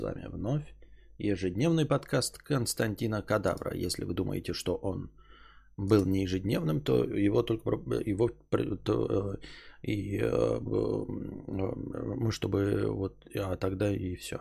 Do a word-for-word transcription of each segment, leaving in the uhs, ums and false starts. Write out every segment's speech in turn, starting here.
С вами вновь ежедневный подкаст Константина Кадавра. Если вы думаете, что он был не ежедневным, то его только его то, и мы чтобы вот а тогда и все.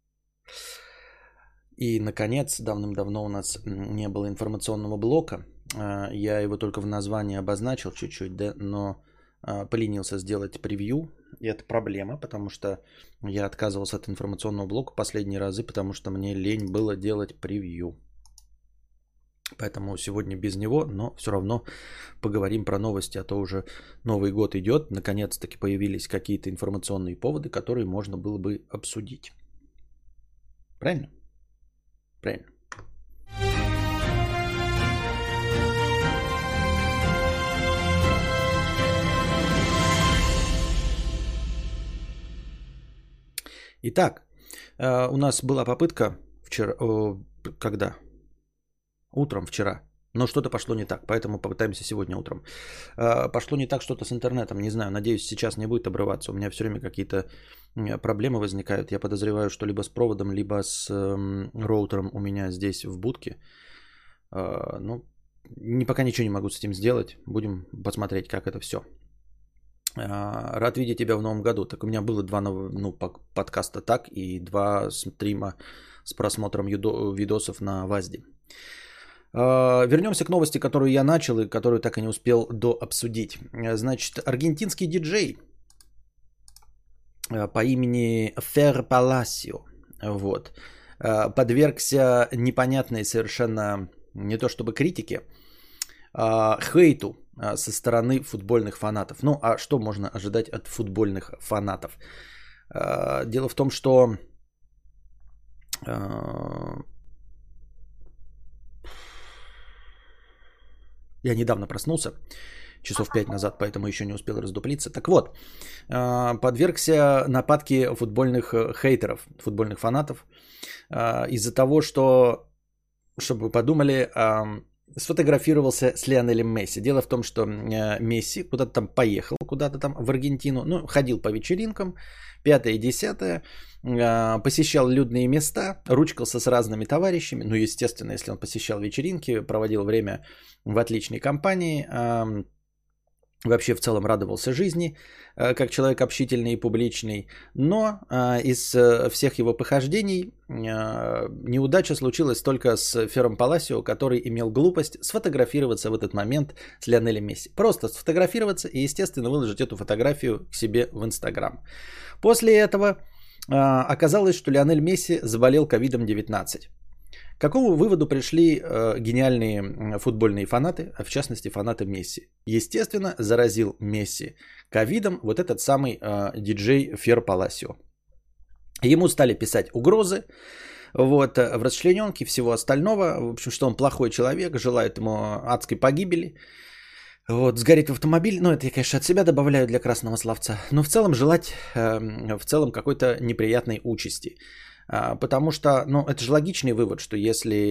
И наконец, давным-давно у нас не было информационного блока. Я его только в названии обозначил чуть-чуть, да, но поленился сделать превью. И это проблема, потому что я отказывался от информационного блока последние разы, потому что мне лень было делать превью. Поэтому сегодня без него, но все равно поговорим про новости, а то уже Новый год идет. Наконец-таки появились какие-то информационные поводы, которые можно было бы обсудить. Правильно? Правильно. Итак, у нас была попытка вчера, когда? Утром вчера, но что-то пошло не так, поэтому попытаемся сегодня утром. Пошло не так что-то с интернетом, не знаю, надеюсь, сейчас не будет обрываться. У меня все время какие-то проблемы возникают. Я подозреваю, что либо с проводом, либо с роутером у меня здесь в будке. Ну, пока ничего не могу с этим сделать. Будем посмотреть, как это все. Рад видеть тебя в новом году. Так у меня было два ну, подкаста так и два стрима с просмотром видосов на ВАЗДе. Вернемся к новости, которую я начал и которую так и не успел дообсудить. Значит, аргентинский диджей по имени Фер Паласио вот, подвергся непонятной совершенно не то чтобы критике, а хейту со стороны футбольных фанатов. Ну, а что можно ожидать от футбольных фанатов? Дело в том, что я недавно проснулся, часов пять назад, поэтому еще не успел раздуплиться. Так вот, подвергся нападке футбольных хейтеров, футбольных фанатов из-за того, что, чтобы вы подумали, сфотографировался с Лионелем Месси. Дело в том, что Месси куда-то там поехал, куда-то там в Аргентину, ну, ходил по вечеринкам, пятое и десятое, посещал людные места, ручкался с разными товарищами. Ну, естественно, если он посещал вечеринки, проводил время в отличной компании, вообще в целом радовался жизни, как человек общительный и публичный. Но из всех его похождений неудача случилась только с Фером Паласио, который имел глупость сфотографироваться в этот момент с Лионелем Месси. Просто сфотографироваться и, естественно, выложить эту фотографию к себе в Инстаграм. После этого оказалось, что Лионель Месси заболел ковид девятнадцать. К какому выводу пришли э, гениальные футбольные фанаты, а в частности фанаты Месси? Естественно, заразил Месси ковидом вот этот самый э, диджей Фер Паласио. Ему стали писать угрозы, вот, в расчлененке всего остального, в общем, что он плохой человек, желает ему адской погибели. Вот, сгореть в автомобиль, ну это я, конечно, от себя добавляю для красного словца, но в целом желать э, в целом какой-то неприятной участи. Потому что, ну, это же логичный вывод, что если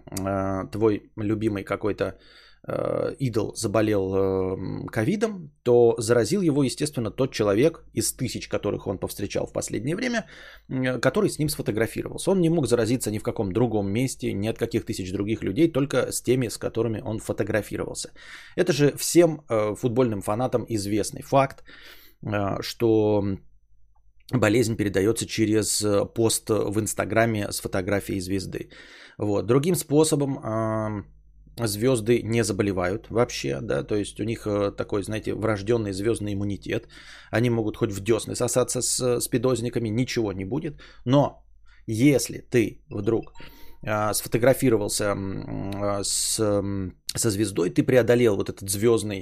э, твой любимый какой-то э, идол заболел ковидом, э, то заразил его, естественно, тот человек из тысяч, которых он повстречал в последнее время, э, который с ним сфотографировался. Он не мог заразиться ни в каком другом месте, ни от каких тысяч других людей, только с теми, с которыми он фотографировался. Это же всем э, футбольным фанатам известный факт, э, что болезнь передается через пост в Инстаграме с фотографией звезды. Вот. Другим способом э, звезды не заболевают вообще, да, то есть у них такой, знаете, врожденный звездный иммунитет. Они могут хоть в десны сосаться с спидозниками, ничего не будет. Но если ты вдруг э, сфотографировался э, с, э, со звездой, ты преодолел вот этот звездный,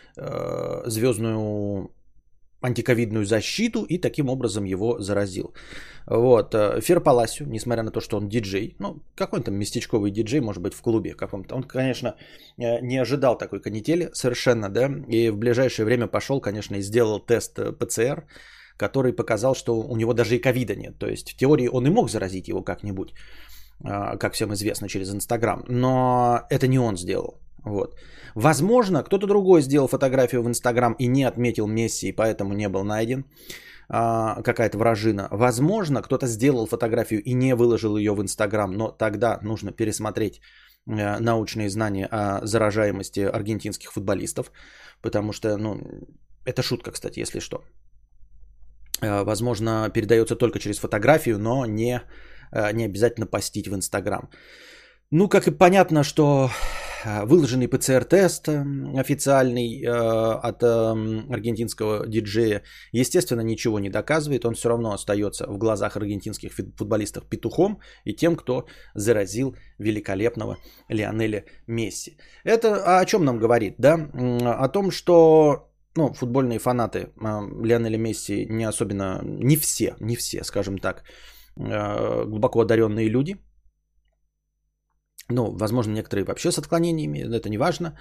э, звездную антиковидную защиту и таким образом его заразил. Вот. Фер Паласио, несмотря на то, что он диджей, ну, какой он там местечковый диджей, может быть, в клубе каком-то, он, конечно, не ожидал такой канители совершенно, да, и в ближайшее время пошел, конечно, и сделал тест ПЦР, который показал, что у него даже и ковида нет. То есть в теории он и мог заразить его как-нибудь, как всем известно, через Инстаграм, но это не он сделал. Вот. Возможно, кто-то другой сделал фотографию в Инстаграм и не отметил Месси, и поэтому не был найден. а, какая-то вражина. Возможно, кто-то сделал фотографию и не выложил ее в Инстаграм, но тогда нужно пересмотреть а, научные знания о заражаемости аргентинских футболистов, потому что, ну, это шутка, кстати, если что. А, возможно, передается только через фотографию, но не, а, не обязательно постить в Инстаграм. Ну, как и понятно, что выложенный ПЦР-тест официальный э, от э, аргентинского диджея, естественно, ничего не доказывает. Он все равно остается в глазах аргентинских футболистов петухом и тем, кто заразил великолепного Лионеля Месси. Это о чем нам говорит? Да? О том, что ну, футбольные фанаты э, Лионеля Месси не особенно, не все, не все, скажем так, э, глубоко одаренные люди. Ну, возможно, некоторые вообще с отклонениями, это не важно.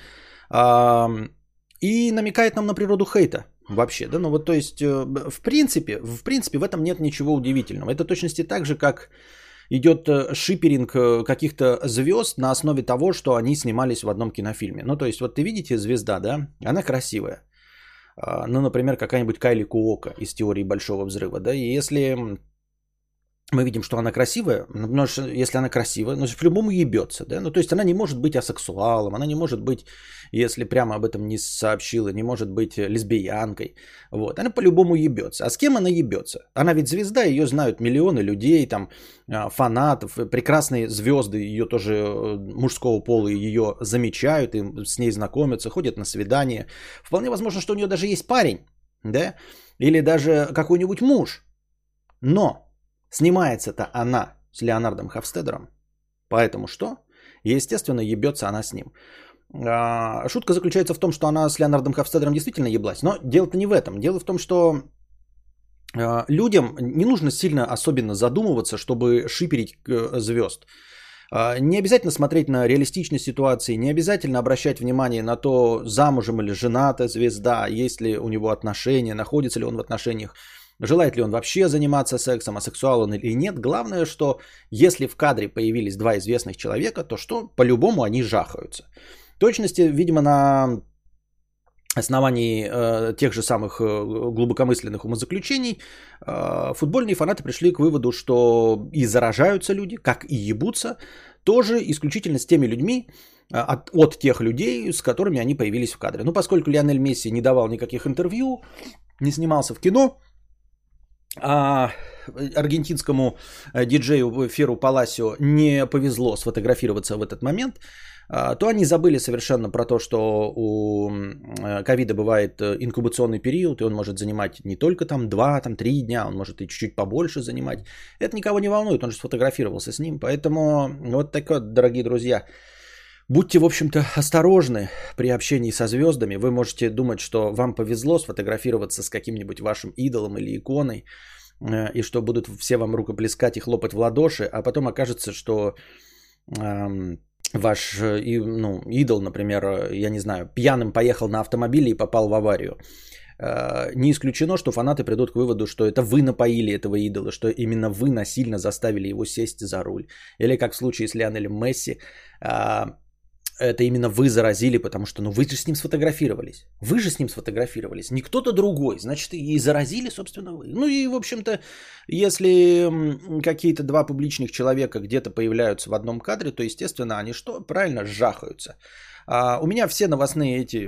И намекает нам на природу хейта вообще. Да? Ну, вот, то есть, в принципе, в принципе, в этом нет ничего удивительного. Это точности так же, как идет шиперинг каких-то звезд на основе того, что они снимались в одном кинофильме. Ну, то есть, вот ты видите звезда, да, она красивая. Ну, например, какая-нибудь Кайли Куока из «Теории большого взрыва», да, и если... мы видим, что она красивая, потому что если она красивая, ну, по-любому ебется, да, ну, то есть она не может быть асексуалом, она не может быть, если прямо об этом не сообщила, не может быть лесбиянкой, вот, она по-любому ебется. А с кем она ебется? Она ведь звезда, ее знают миллионы людей, там, фанатов, прекрасные звезды, ее тоже мужского пола, ее замечают, и с ней знакомятся, ходят на свидания. Вполне возможно, что у нее даже есть парень, да, или даже какой-нибудь муж, но снимается-то она с Леонардом Хофстедером. Поэтому что? Естественно, ебется она с ним. Шутка заключается в том, что она с Леонардом Хофстедером действительно еблась. Но дело-то не в этом. Дело в том, что людям не нужно сильно особенно задумываться, чтобы шиперить звезд. Не обязательно смотреть на реалистичность ситуации, не обязательно обращать внимание на то, замужем или жената звезда, есть ли у него отношения, находится ли он в отношениях. Желает ли он вообще заниматься сексом, асексуал он или нет. Главное, что если в кадре появились два известных человека, то что? По-любому они жахаются. В точности, видимо, на основании э, тех же самых глубокомысленных умозаключений э, футбольные фанаты пришли к выводу, что и заражаются люди, как и ебутся, тоже исключительно с теми людьми, э, от, от тех людей, с которыми они появились в кадре. Ну, поскольку Лионель Месси не давал никаких интервью, не снимался в кино, а аргентинскому диджею Феру Паласио не повезло сфотографироваться в этот момент, то они забыли совершенно про то, что у ковида бывает инкубационный период, и он может занимать не только там два, там три дня, он может и чуть-чуть побольше занимать. Это никого не волнует, он же сфотографировался с ним. Поэтому вот так вот, дорогие друзья, будьте, в общем-то, осторожны при общении со звездами. Вы можете думать, что вам повезло сфотографироваться с каким-нибудь вашим идолом или иконой, и что будут все вам рукоплескать и хлопать в ладоши, а потом окажется, что эм, ваш ну, идол, например, я не знаю, пьяным поехал на автомобиле и попал в аварию. Э, не исключено, что фанаты придут к выводу, что это вы напоили этого идола, что именно вы насильно заставили его сесть за руль. Или как в случае с Лионелем Месси, э, это именно вы заразили, потому что ну вы же с ним сфотографировались. Вы же с ним сфотографировались, не кто-то другой. Значит, и заразили, собственно, вы. Ну и, в общем-то, если какие-то два публичных человека где-то появляются в одном кадре, то, естественно, они что? Правильно, жахаются. А у меня все новостные эти,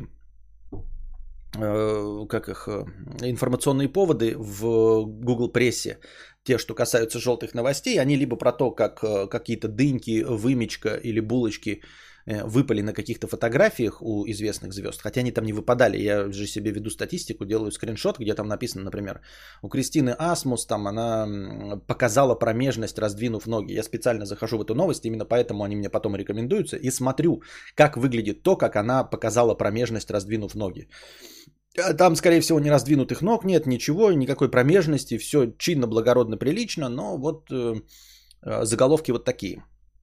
э, как их, информационные поводы в Google прессе, те, что касаются желтых новостей, они либо про то, как какие-то дыньки, вымечка или булочки выпали на каких-то фотографиях у известных звезд, хотя они там не выпадали, я же себе веду статистику, делаю скриншот, где там написано, например, у Кристины Асмус, там она показала промежность, раздвинув ноги. Я специально захожу в эту новость, именно поэтому они мне потом рекомендуются, и смотрю, как выглядит то, как она показала промежность, раздвинув ноги. Там, скорее всего, не раздвинутых ног нет, ничего, никакой промежности, все чинно, благородно, прилично, но вот э, заголовки вот такие.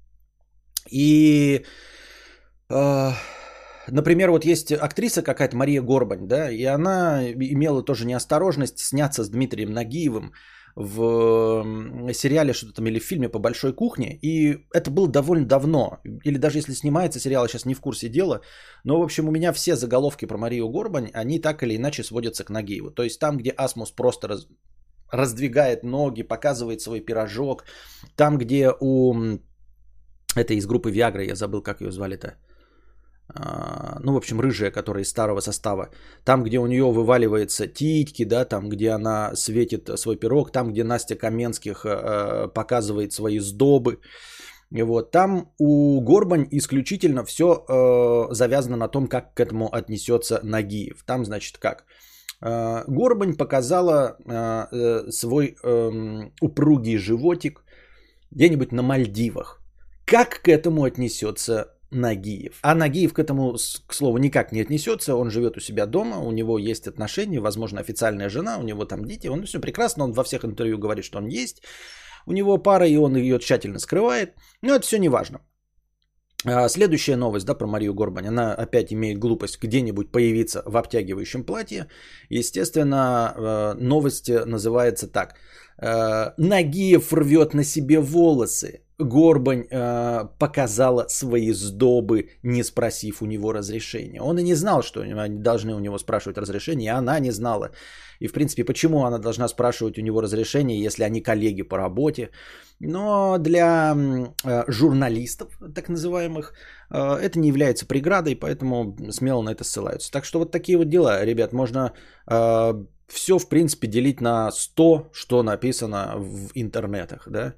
И... Например, вот есть актриса какая-то, Мария Горбань, да, и она имела тоже неосторожность сняться с Дмитрием Нагиевым в сериале что-то там или в фильме «По большой кухне», и это было довольно давно, или даже если снимается сериал, я сейчас не в курсе дела, но, в общем, у меня все заголовки про Марию Горбань, они так или иначе сводятся к Нагиеву, то есть там, где Асмус просто раз... раздвигает ноги, показывает свой пирожок. Там, где у... Это из группы Viagra, я забыл, как ее звали-то. А, ну, в общем, рыжая, которая из старого состава. Там, где у нее вываливаются титьки, да, там, где она светит свой пирог, там, где Настя Каменских а, показывает свои сдобы. Вот. Там у Горбань исключительно все э, завязано на том, как к этому отнесется Нагиев. Там, значит, как? Э, Горбань показала э, свой э, упругий животик где-нибудь на Мальдивах. Как к этому отнесется Нагиев? А Нагиев к этому, к слову, никак не отнесется. Он живет у себя дома, у него есть отношения, возможно, официальная жена, у него там дети. Он все прекрасно, он во всех интервью говорит, что он есть. У него пара, и он ее тщательно скрывает. Но это все не важно. Следующая новость, да, про Марию Горбань. Она опять имеет глупость где-нибудь появиться в обтягивающем платье. Естественно, новость называется так. Нагиев рвет на себе волосы. Горбань э, показала свои сдобы, не спросив у него разрешения. Он и не знал, что они должны у него спрашивать разрешение, и она не знала. И, в принципе, почему она должна спрашивать у него разрешение, если они коллеги по работе. Но для э, журналистов, так называемых, э, это не является преградой, поэтому смело на это ссылаются. Так что вот такие вот дела, ребят, можно... Э, все, в принципе, делить на сто, что написано в интернетах, да.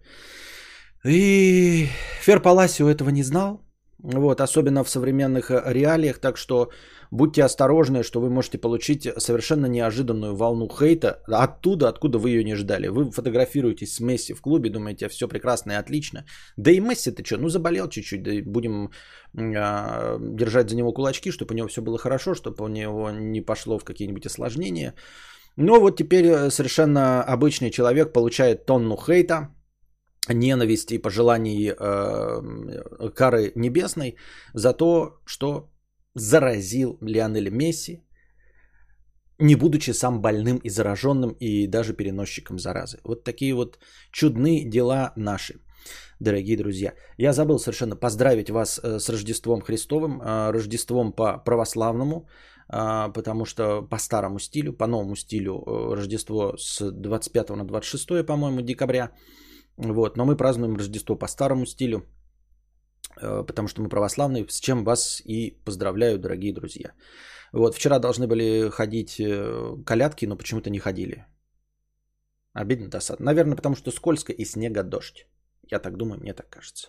И Фер Паласио этого не знал, вот, особенно в современных реалиях, так что будьте осторожны, что вы можете получить совершенно неожиданную волну хейта оттуда, откуда вы ее не ждали. Вы фотографируетесь с Месси в клубе, думаете, все прекрасно и отлично. Да и Месси-то что, ну заболел чуть-чуть, да будем э, держать за него кулачки, чтобы у него все было хорошо, чтобы у него не пошло в какие-нибудь осложнения. Но вот теперь совершенно обычный человек получает тонну хейта, ненависти и пожеланий э, кары небесной за то, что заразил Лионеля Месси, не будучи сам больным и зараженным, и даже переносчиком заразы. Вот такие вот чудные дела наши, дорогие друзья. Я забыл совершенно поздравить вас с Рождеством Христовым, Рождеством по православному, потому что по старому стилю, по новому стилю Рождество с двадцать пятого на двадцать шестое, по-моему, декабря. Вот, но мы празднуем Рождество по старому стилю, потому что мы православные, с чем вас и поздравляю, дорогие друзья. Вот, вчера должны были ходить колядки, но почему-то не ходили. Обидно, досадно. Наверное, потому что скользко и снега дождь. Я так думаю, мне так кажется.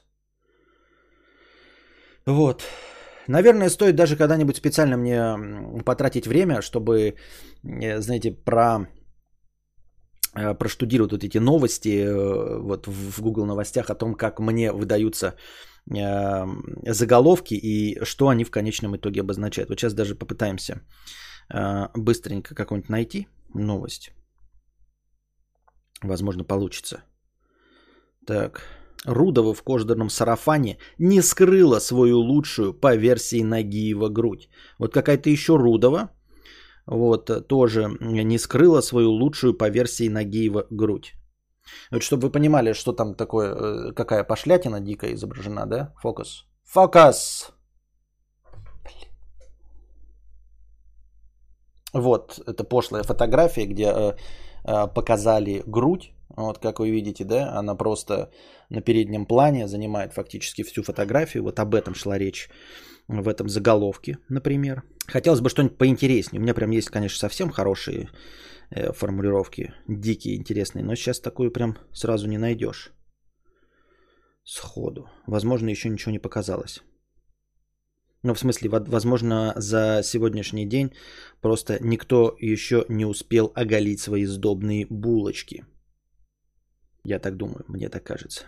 Вот. Наверное, стоит даже когда-нибудь специально мне потратить время, чтобы, знаете, про... проштудировать вот эти новости вот в Google новостях о том, как мне выдаются заголовки и что они в конечном итоге обозначают. Вот сейчас даже попытаемся быстренько какую-нибудь найти новость. Возможно, получится. Так. Рудова в кожаном сарафане не скрыла свою лучшую по версии Нагиева грудь. Вот какая-то еще Рудова. Вот, тоже не скрыла свою лучшую по версии Нагиева грудь. Вот, чтобы вы понимали, что там такое, какая пошлятина дикая изображена, да? Фокус. Фокус! Вот, это пошлая фотография, где э, э, показали грудь. Вот, как вы видите, да, она просто на переднем плане занимает фактически всю фотографию. Вот об этом шла речь в этом заголовке, например. Хотелось бы что-нибудь поинтереснее. У меня прям есть, конечно, совсем хорошие э, формулировки, дикие, интересные, но сейчас такую прям сразу не найдешь сходу. Возможно, еще ничего не показалось. Ну, в смысле, возможно, за сегодняшний день просто никто еще не успел оголить свои сдобные булочки. Я так думаю, мне так кажется.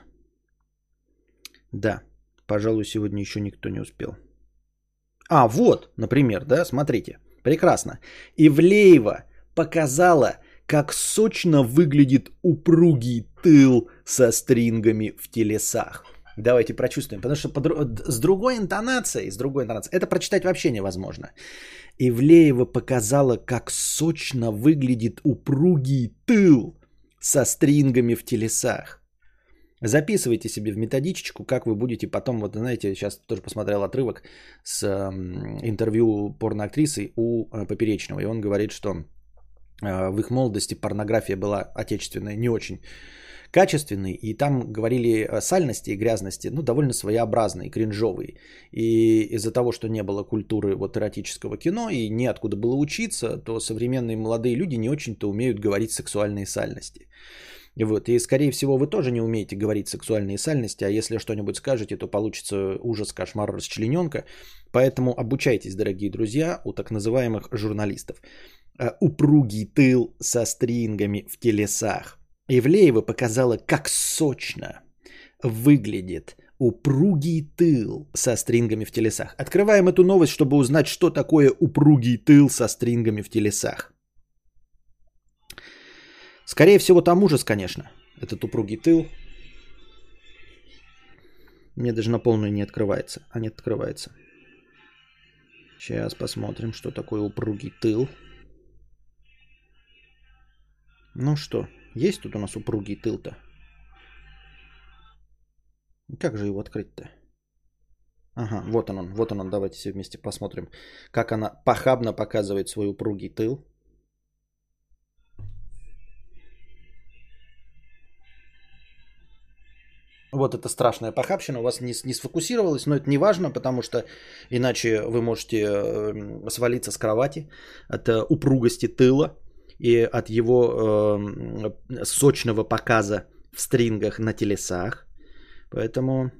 Да, пожалуй, сегодня еще никто не успел. А, вот, например, да, смотрите, прекрасно. Ивлеева показала, как сочно выглядит упругий тыл со стрингами в телесах. Давайте прочувствуем, потому что под, с другой интонацией, с другой интонацией, это прочитать вообще невозможно. Ивлеева показала, как сочно выглядит упругий тыл со стрингами в телесах. Записывайте себе в методичечку, как вы будете потом, вот знаете, сейчас тоже посмотрел отрывок с э, интервью порноактрисы у э, Поперечного, и он говорит, что в их молодости порнография была отечественная не очень качественной, и там говорили сальности и грязности, ну, довольно своеобразные, кринжовые. И из-за того, что не было культуры вот эротического кино и неоткуда было учиться, то современные молодые люди не очень-то умеют говорить сексуальные сальности. И вот, и скорее всего вы тоже не умеете говорить сексуальные сальности, а если что-нибудь скажете, то получится ужас, кошмар, расчлененка. Поэтому обучайтесь, дорогие друзья, у так называемых журналистов. Упругий тыл со стрингами в телесах. Ивлеева показала, как сочно выглядит упругий тыл со стрингами в телесах. Открываем эту новость, чтобы узнать, что такое упругий тыл со стрингами в телесах. Скорее всего, там ужас, конечно, этот упругий тыл. Мне даже на полную не открывается. А нет, открывается. Сейчас посмотрим, что такое упругий тыл. Ну что, есть тут у нас упругий тыл-то? Как же его открыть-то? Ага, вот он он, вот он он. Давайте все вместе посмотрим, как она похабно показывает свой упругий тыл. Вот это страшная похабщина, у вас не, не сфокусировалось, но это не важно, потому что иначе вы можете э, свалиться с кровати от э, упругости тыла и от его э, сочного показа в стрингах на телесах. Поэтому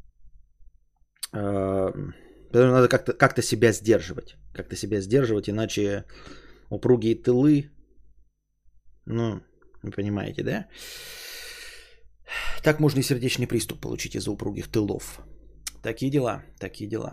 э, надо как-то, как-то себя сдерживать. Как-то себя сдерживать, иначе упругие тылы, ну, вы понимаете, да? Так можно и сердечный приступ получить из-за упругих тылов. Такие дела, такие дела.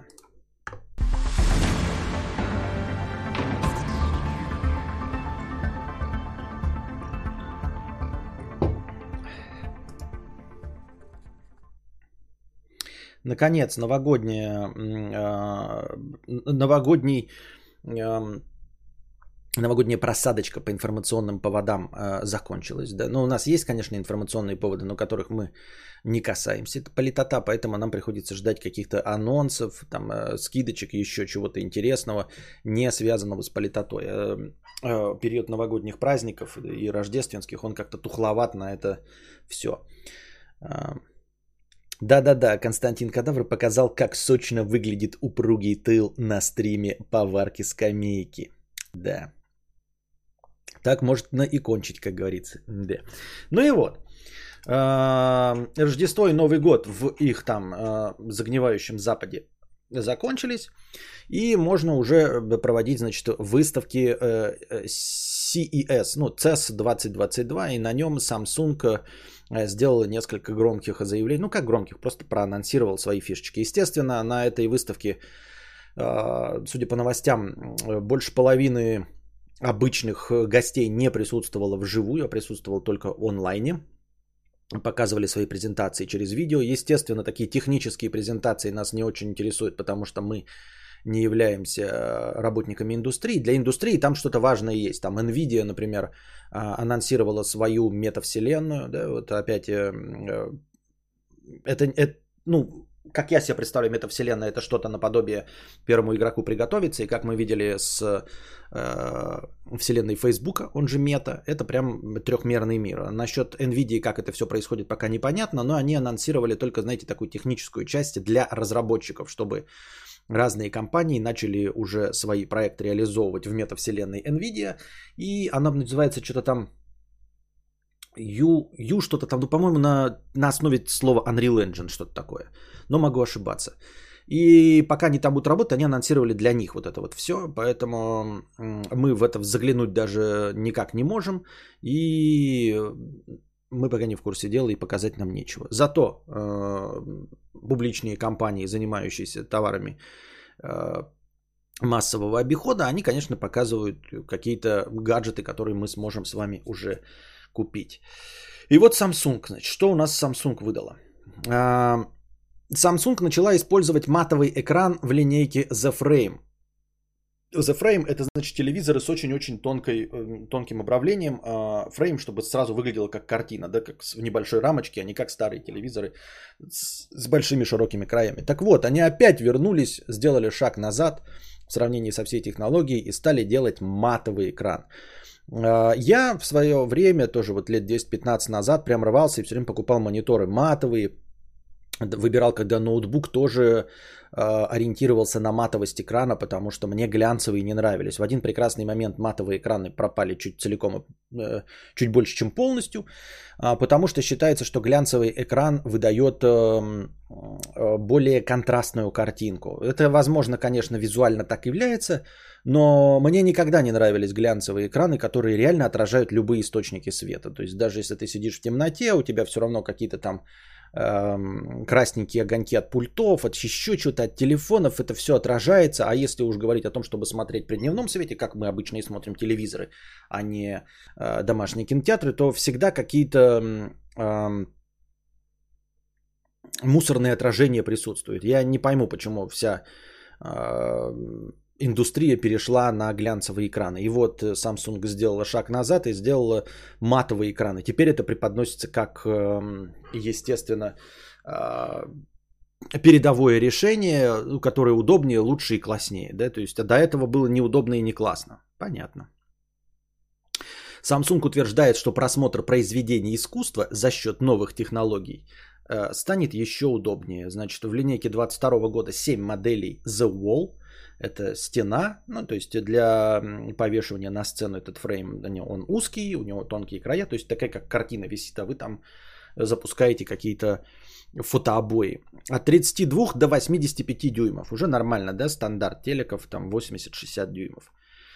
Наконец, новогодняя, э, новогодний, э, новогодняя просадочка по информационным поводам э, закончилась. Да? Ну, у нас есть, конечно, информационные поводы, но которых мы не касаемся. Это политота, поэтому нам приходится ждать каких-то анонсов, там, э, скидочек, еще чего-то интересного, не связанного с политотой. Э, э, период новогодних праздников и рождественских, он как-то тухловат на это все. Э, Да-да-да, Константин Кадавр показал, как сочно выглядит упругий тыл на стриме поварки скамейки. Да. Так может и кончить, как говорится. Да. Ну и вот. Рождество и Новый год в их там загнивающем Западе закончились. И можно уже проводить, значит, выставки си и эс, ну, си и эс двадцать двадцать два. И на нем Samsung сделала несколько громких заявлений. Ну, как громких, просто проанонсировал свои фишечки. Естественно, на этой выставке, судя по новостям, больше половины обычных гостей не присутствовало вживую, а присутствовало только в онлайне. Показывали свои презентации через видео. Естественно, такие технические презентации нас не очень интересуют, потому что мы не являемся работниками индустрии. Для индустрии там что-то важное есть. Там Nvidia, например, анонсировала свою метавселенную. Да, вот опять это, это, ну, как я себе представляю, метавселенная, это что-то наподобие первому игроку приготовиться. И как мы видели с э, вселенной Фейсбука, он же мета, это прям трехмерный мир. Насчет Nvidia, как это все происходит, пока непонятно, но они анонсировали только, знаете, такую техническую часть для разработчиков, чтобы разные компании начали уже свои проекты реализовывать в метавселенной Nvidia. И она называется что-то там U, U что-то там, ну, по-моему, на, на основе слова Unreal Engine что-то такое. Но могу ошибаться. И пока они там будут работать, они анонсировали для них вот это вот все. Поэтому мы в это заглянуть даже никак не можем. И мы пока не в курсе дела и показать нам нечего. Зато э, публичные компании, занимающиеся товарами э, массового обихода, они, конечно, показывают какие-то гаджеты, которые мы сможем с вами уже купить. И вот Samsung, значит, что у нас Samsung выдала? Samsung начала использовать матовый экран в линейке The Frame. The Frame — это, значит, телевизоры с очень-очень тонкой, тонким обравлением. Frame, чтобы сразу выглядело как картина, да, как в небольшой рамочке, а не как старые телевизоры с, с большими широкими краями. Так вот, они опять вернулись, сделали шаг назад в сравнении со всей технологией и стали делать матовый экран. Я в свое время, тоже вот лет десять-пятнадцать назад, прям рвался и все время покупал мониторы матовые. Выбирал, когда ноутбук, тоже э, ориентировался на матовость экрана, потому что мне глянцевые не нравились. В один прекрасный момент матовые экраны пропали чуть целиком, э, чуть больше, чем полностью, э, потому что считается, что глянцевый экран выдает э, э, более контрастную картинку. Это, возможно, конечно, визуально так является, но мне никогда не нравились глянцевые экраны, которые реально отражают любые источники света. То есть даже если ты сидишь в темноте, у тебя все равно какие-то там красненькие огоньки от пультов, от еще что-то, от телефонов, это все отражается. А если уж говорить о том, чтобы смотреть при дневном свете, как мы обычно и смотрим телевизоры, а не э, домашние кинотеатры, то всегда какие-то э, мусорные отражения присутствуют. Я не пойму, почему вся э, индустрия перешла на глянцевые экраны. И вот Samsung сделала шаг назад и сделала матовые экраны. Теперь это преподносится как, естественно, передовое решение, которое удобнее, лучше и класснее. Да? То есть до этого было неудобно и не классно. Понятно. Samsung утверждает, что просмотр произведений искусства за счет новых технологий станет еще удобнее. Значит, в линейке двадцать второго года семь моделей The Wall. Это стена, ну то есть для повешивания на сцену этот фрейм, он узкий, у него тонкие края, то есть такая как картина висит, а вы там запускаете какие-то фотообои. От тридцати двух до восьмидесяти пяти дюймов, уже нормально, да, стандарт телеков там восемьдесят-шестьдесят дюймов.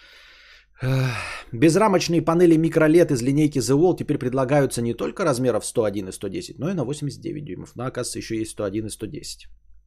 Безрамочные панели микролед из линейки The Wall теперь предлагаются не только размеров сто один и сто десять, но и на восемьдесят девять дюймов, но оказывается еще есть сто один и сто десять.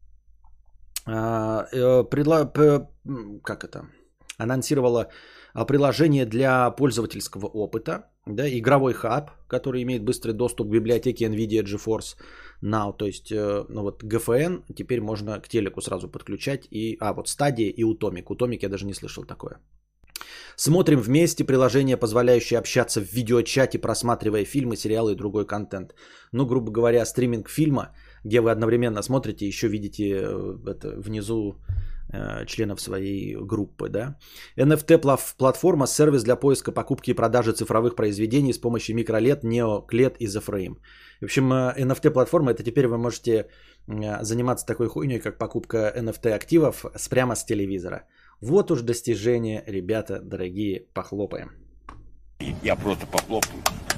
Предла... как это? Анонсировала приложение для пользовательского опыта, да, игровой хаб, который имеет быстрый доступ к библиотеке NVIDIA GeForce Now, то есть, ну вот джи эф эн теперь можно к телеку сразу подключать, и, а вот Stadia и Utomic, Utomic я даже не слышал такое. Смотрим вместе, приложение, позволяющее общаться в видеочате, просматривая фильмы, сериалы и другой контент. Ну, грубо говоря, стриминг фильма, где вы одновременно смотрите, еще видите это, внизу э, членов своей группы. Да? эн эф ти-платформа, сервис для поиска, покупки и продажи цифровых произведений с помощью микролед, неоклед и The Frame. В общем, эн эф ти-платформа, это теперь вы можете заниматься такой хуйней, как покупка эн эф ти-активов прямо с телевизора. Вот уж достижение, ребята, дорогие, похлопаем. Я просто похлопаю.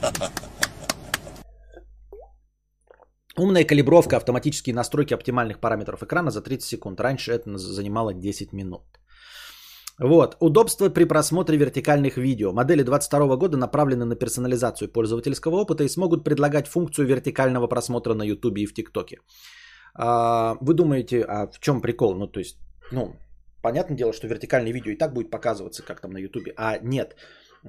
Умная калибровка, автоматические настройки оптимальных параметров экрана за тридцать секунд. Раньше это занимало десять минут. Вот. Удобство при просмотре вертикальных видео. Модели двадцать второго года направлены на персонализацию пользовательского опыта и смогут предлагать функцию вертикального просмотра на YouTube и в ТикТоке. Вы думаете, а в чем прикол? Ну, то есть, ну... Понятное дело, что вертикальное видео и так будет показываться, как там на Ютубе. А нет,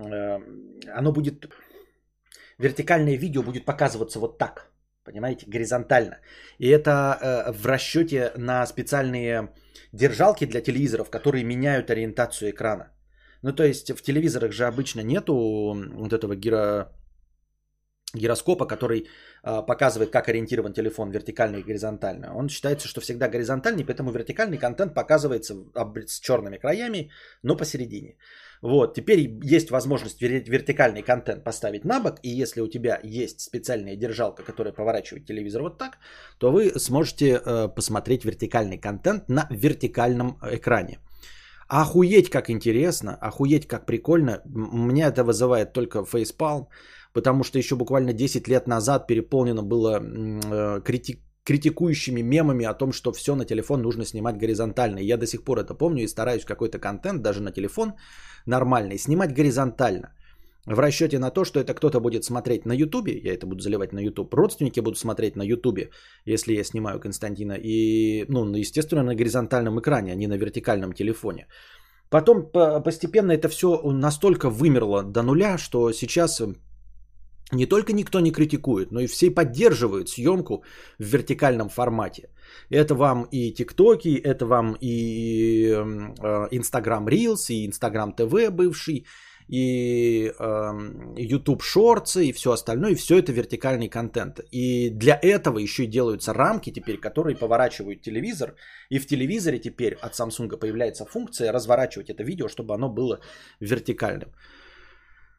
оно будет... Вертикальное видео будет показываться вот так, понимаете, горизонтально. И это в расчете на специальные держалки для телевизоров, которые меняют ориентацию экрана. Ну, то есть в телевизорах же обычно нету вот этого гиро... гироскопа, который э, показывает, как ориентирован телефон вертикально и горизонтально. Он считается, что всегда горизонтальный, поэтому вертикальный контент показывается с черными краями, но посередине. Вот, теперь есть возможность вертикальный контент поставить на бок, и если у тебя есть специальная держалка, которая поворачивает телевизор вот так, то вы сможете э, посмотреть вертикальный контент на вертикальном экране. Охуеть, как интересно, охуеть, как прикольно. Меня это вызывает только фейспалм. Потому что еще буквально десять лет назад переполнено было э, крити- критикующими мемами о том, что все на телефон нужно снимать горизонтально. И я до сих пор это помню и стараюсь какой-то контент, даже на телефон нормальный, снимать горизонтально. В расчете на то, что это кто-то будет смотреть на Ютубе, я это буду заливать на Ютуб, родственники будут смотреть на Ютубе, если я снимаю Константина, и, ну, естественно, на горизонтальном экране, а не на вертикальном телефоне. Потом постепенно это все настолько вымерло до нуля, что сейчас... Не только никто не критикует, но и все поддерживают съемку в вертикальном формате. Это вам и ТикТоки, это вам и Instagram Reels, и Instagram ти ви бывший, и YouTube Shorts, и все остальное. И все это вертикальный контент. И для этого еще и делаются рамки теперь, которые поворачивают телевизор. И в телевизоре теперь от Samsung появляется функция разворачивать это видео, чтобы оно было вертикальным.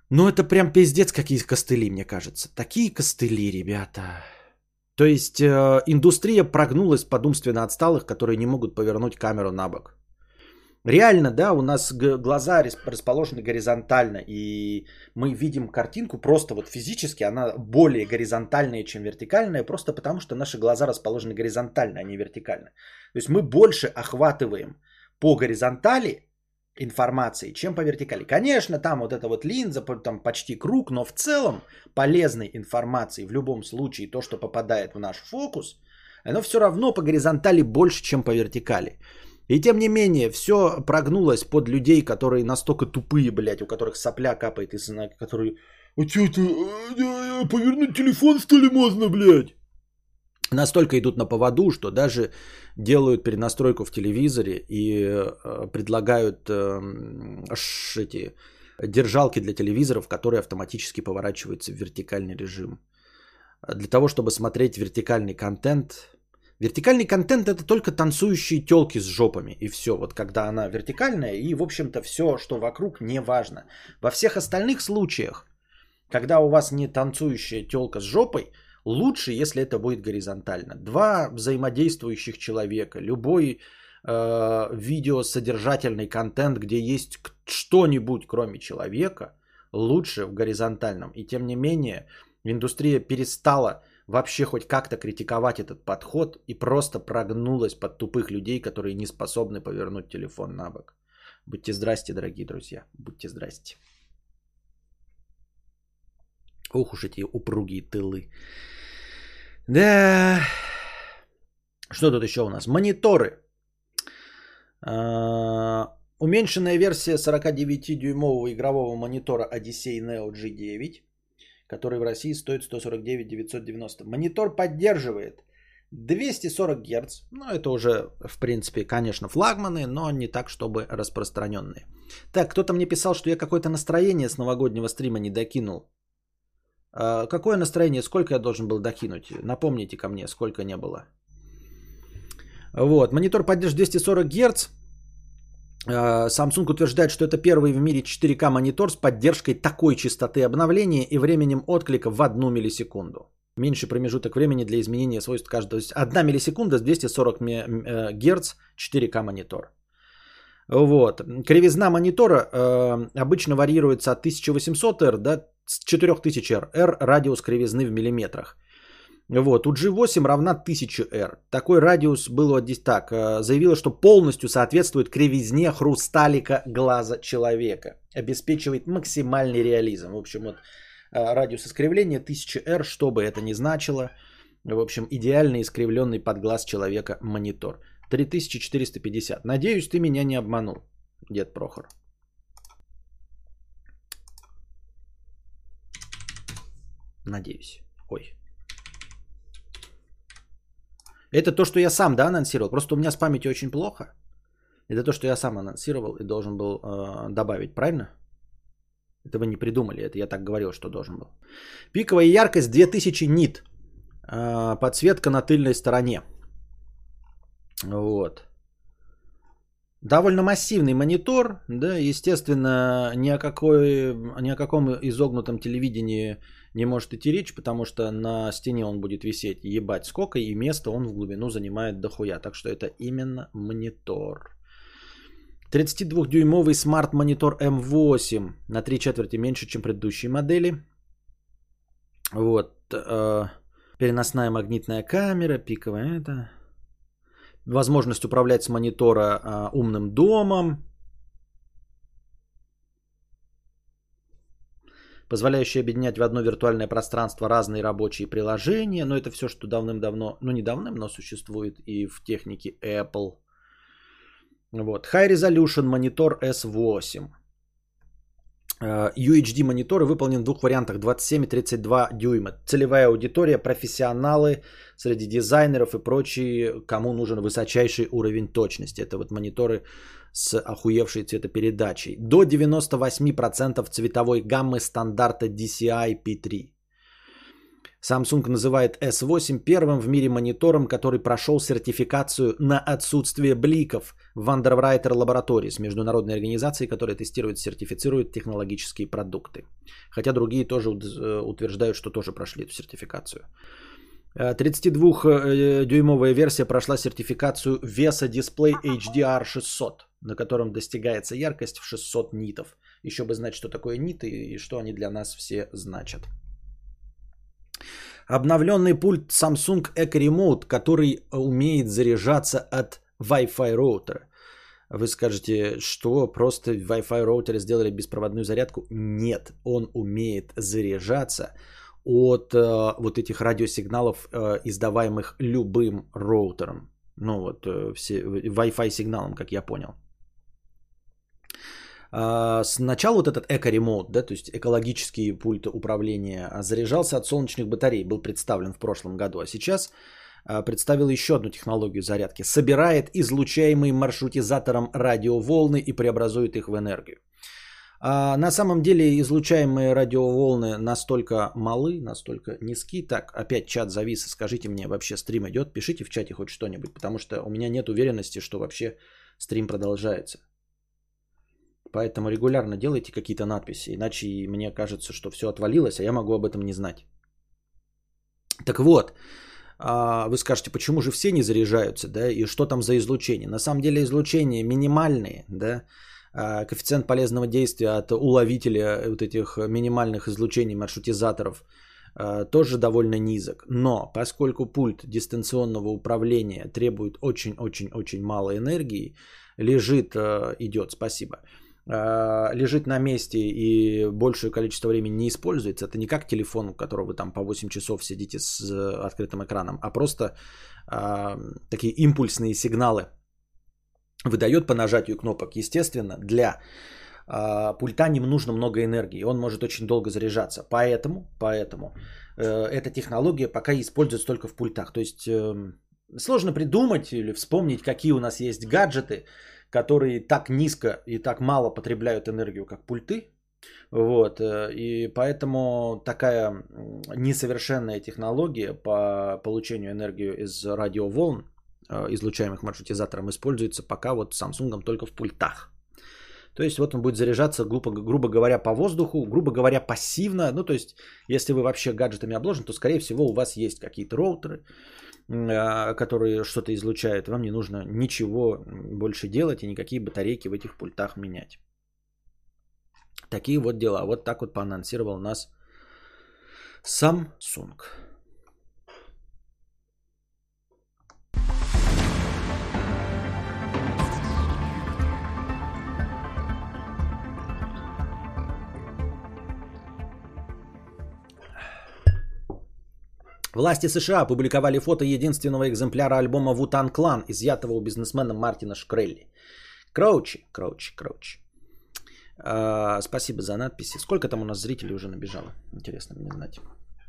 Ну, это прям пиздец, какие костыли, мне кажется. Такие костыли, ребята. То есть э, индустрия прогнулась под умственно отсталых, которые не могут повернуть камеру на бок. Реально, да, у нас г- глаза расположены горизонтально, и мы видим картинку просто вот физически, она более горизонтальная, чем вертикальная, просто потому что наши глаза расположены горизонтально, а не вертикально. То есть мы больше охватываем по горизонтали информации, чем по вертикали. Конечно, там вот эта вот линза, там почти круг, но в целом полезной информации в любом случае, то, что попадает в наш фокус, оно все равно по горизонтали больше, чем по вертикали. И тем не менее, все прогнулось под людей, которые настолько тупые, блядь, у которых сопля капает из знака, которые... А что это? Повернуть телефон, что ли, можно, блядь? Настолько идут на поводу, что даже делают перенастройку в телевизоре и э, предлагают э, ш, эти держалки для телевизоров, которые автоматически поворачиваются в вертикальный режим. Для того, чтобы смотреть вертикальный контент... Вертикальный контент это только танцующие телки с жопами. И все. Вот когда она вертикальная, и, в общем-то, все, что вокруг, не важно. Во всех остальных случаях, когда у вас не танцующая телка с жопой, лучше, если это будет горизонтально. Два взаимодействующих человека, любой э, видеосодержательный контент, где есть что-нибудь, кроме человека, лучше в горизонтальном. И тем не менее, индустрия перестала вообще хоть как-то критиковать этот подход и просто прогнулась под тупых людей, которые не способны повернуть телефон на бок. Будьте здрасте, дорогие друзья. Будьте здрасте. Ох уж эти упругие тылы. Да. Что тут еще у нас? Мониторы. А, уменьшенная версия сорокадевятидюймового игрового монитора Odyssey Neo джи девять, который в России стоит сто сорок девять тысяч девятьсот девяносто. Монитор поддерживает двести сорок герц. Ну, это уже, в принципе, конечно, флагманы, но не так, чтобы распространенные. Так, кто-то мне писал, что я какое-то настроение с новогоднего стрима не докинул. А, какое настроение? Сколько я должен был докинуть? Напомните ко мне, сколько не было. Вот, монитор поддерживает двести сорок герц. Samsung утверждает, что это первый в мире четыре ка монитор с поддержкой такой частоты обновления и временем отклика в одну миллисекунду. Меньший промежуток времени для изменения свойств каждого. То есть одна миллисекунда с двести сорок герц четыре ка монитор. Вот. Кривизна монитора э, обычно варьируется от тысяча восемьсот эр до четыре тысячи эр. R радиус кривизны в миллиметрах. Вот, у джи восемь равна тысяча эр. Такой радиус был вот здесь так. Заявила, что полностью соответствует кривизне хрусталика глаза человека. Обеспечивает максимальный реализм. В общем, вот радиус искривления тысяча эр, что бы это ни значило. В общем, идеально искривленный под глаз человека монитор. три тысячи четыреста пятьдесят. Надеюсь, ты меня не обманул, дед Прохор. Надеюсь. Ой. Это то, что я сам, да, анонсировал. Просто у меня с памятью очень плохо. Это то, что я сам анонсировал и должен был э, добавить, правильно? Это вы не придумали, это я так говорил, что должен был. Пиковая яркость две тысячи нит. Э, подсветка на тыльной стороне. Вот. Довольно массивный монитор, да, естественно, ни о, какой, ни о каком изогнутом телевидении не может идти речь, потому что на стене он будет висеть ебать сколько, и место он в глубину занимает дохуя, так что это именно монитор. тридцатидвухдюймовый смарт-монитор эм восемь, на три четверти меньше, чем предыдущие модели. Вот, э, переносная магнитная камера, пиковая это... Возможность управлять с монитора а, умным домом. Позволяющая объединять в одно виртуальное пространство разные рабочие приложения. Но это все, что давным-давно, ну не давным, но существует и в технике Apple. Вот. High Resolution монитор эс восемь. ю эйч ди монитор выполнен в двух вариантах двадцать семь и тридцать два дюйма. Целевая аудитория, профессионалы среди дизайнеров и прочие, кому нужен высочайший уровень точности. Это вот мониторы с охуевшей цветопередачей. До девяносто восемь процентов цветовой гаммы стандарта ди си ай пи три. Samsung называет эс восемь первым в мире монитором, который прошел сертификацию на отсутствие бликов в Underwriter Laboratories, международной организации, которая тестирует и сертифицирует технологические продукты. Хотя другие тоже утверждают, что тоже прошли эту сертификацию. тридцатидвухдюймовая версия прошла сертификацию VESA Display эйч ди ар шестьсот, на котором достигается яркость в шестьсот нитов. Еще бы знать, что такое ниты и что они для нас все значат. Обновленный пульт Samsung Echo Remote, который умеет заряжаться от Wi-Fi роутера. Вы скажете, что просто в Wi-Fi роутере сделали беспроводную зарядку? Нет, он умеет заряжаться от э, вот этих радиосигналов, э, издаваемых любым роутером. Ну вот, э, все, Wi-Fi сигналом, как я понял. Uh, сначала вот этот Echo Remote, да, то есть экологический пульт управления, заряжался от солнечных батарей, был представлен в прошлом году, а сейчас uh, представил еще одну технологию зарядки. Собирает излучаемые маршрутизатором радиоволны и преобразует их в энергию. Uh, на самом деле излучаемые радиоволны настолько малы, настолько низки. Так, опять чат завис, скажите мне, вообще стрим идет? Пишите в чате хоть что-нибудь, потому что у меня нет уверенности, что вообще стрим продолжается. Поэтому регулярно делайте какие-то надписи, иначе мне кажется, что все отвалилось, а я могу об этом не знать. Так вот, вы скажете, почему же все не заряжаются, да, и что там за излучение? На самом деле излучение минимальные, да, коэффициент полезного действия от уловителя вот этих минимальных излучений маршрутизаторов тоже довольно низок. Но поскольку пульт дистанционного управления требует очень-очень-очень мало энергии, лежит, идет, спасибо, лежит на месте и большее количество времени не используется, это не как телефон, у которого вы там по восемь часов сидите с открытым экраном, а просто э, такие импульсные сигналы выдает по нажатию кнопок. Естественно, для э, пульта не нужно много энергии, он может очень долго заряжаться. Поэтому, поэтому э, эта технология пока используется только в пультах. То есть э, сложно придумать или вспомнить, какие у нас есть гаджеты, которые так низко и так мало потребляют энергию, как пульты. Вот. И поэтому такая несовершенная технология по получению энергии из радиоволн, излучаемых маршрутизатором, используется пока вот Samsung только в пультах. То есть вот он будет заряжаться, грубо, грубо говоря, по воздуху, грубо говоря, пассивно. Ну то есть если вы вообще гаджетами обложены, то скорее всего у вас есть какие-то роутеры, которые что-то излучают, вам не нужно ничего больше делать и никакие батарейки в этих пультах менять. Такие вот дела. Вот так вот поанонсировал нас Samsung. Власти США опубликовали фото единственного экземпляра альбома Wu-Tang Clan, изъятого у бизнесмена Мартина Шкрелли. Кроучи, Кроучи, Кроучи. А, спасибо за надписи. Сколько там у нас зрителей уже набежало? Интересно мне знать.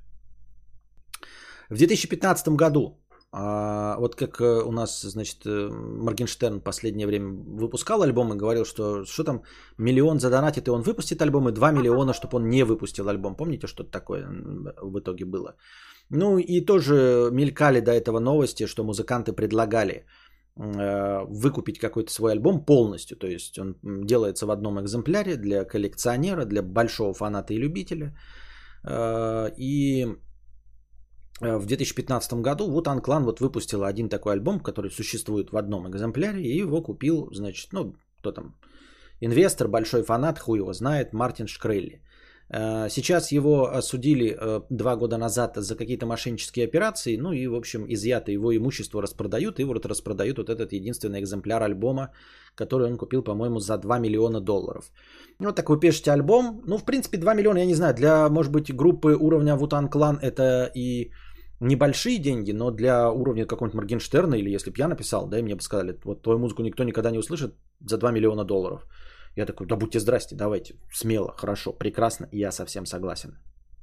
В две тысячи пятнадцатом году, а, вот как у нас, значит, Моргенштерн в последнее время выпускал альбом и говорил, что что там, миллион задонатит, и он выпустит альбом, и два миллиона, чтобы он не выпустил альбом. Помните, что-то такое в итоге было? Ну и тоже мелькали до этого новости, что музыканты предлагали э, выкупить какой-то свой альбом полностью. То есть он делается в одном экземпляре для коллекционера, для большого фаната и любителя. Э, и в две тысячи пятнадцатом году Wu-Tang Clan вот выпустила один такой альбом, который существует в одном экземпляре. И его купил, значит, ну кто там, инвестор, большой фанат, хуй его знает, Мартин Шкрелли. Сейчас его осудили два года назад за какие-то мошеннические операции, ну и, в общем, изъято его имущество распродают, и вот распродают вот этот единственный экземпляр альбома, который он купил, по-моему, за два миллиона долларов. Вот так вы пишете альбом, ну, в принципе, два миллиона, я не знаю, для, может быть, группы уровня Wu-Tang Clan это и небольшие деньги, но для уровня какого-нибудь Моргенштерна, или если бы я написал, да, и мне бы сказали, вот твою музыку никто никогда не услышит за два миллиона долларов. Я такой, да будьте здрасте, давайте, смело, хорошо, прекрасно, я совсем согласен.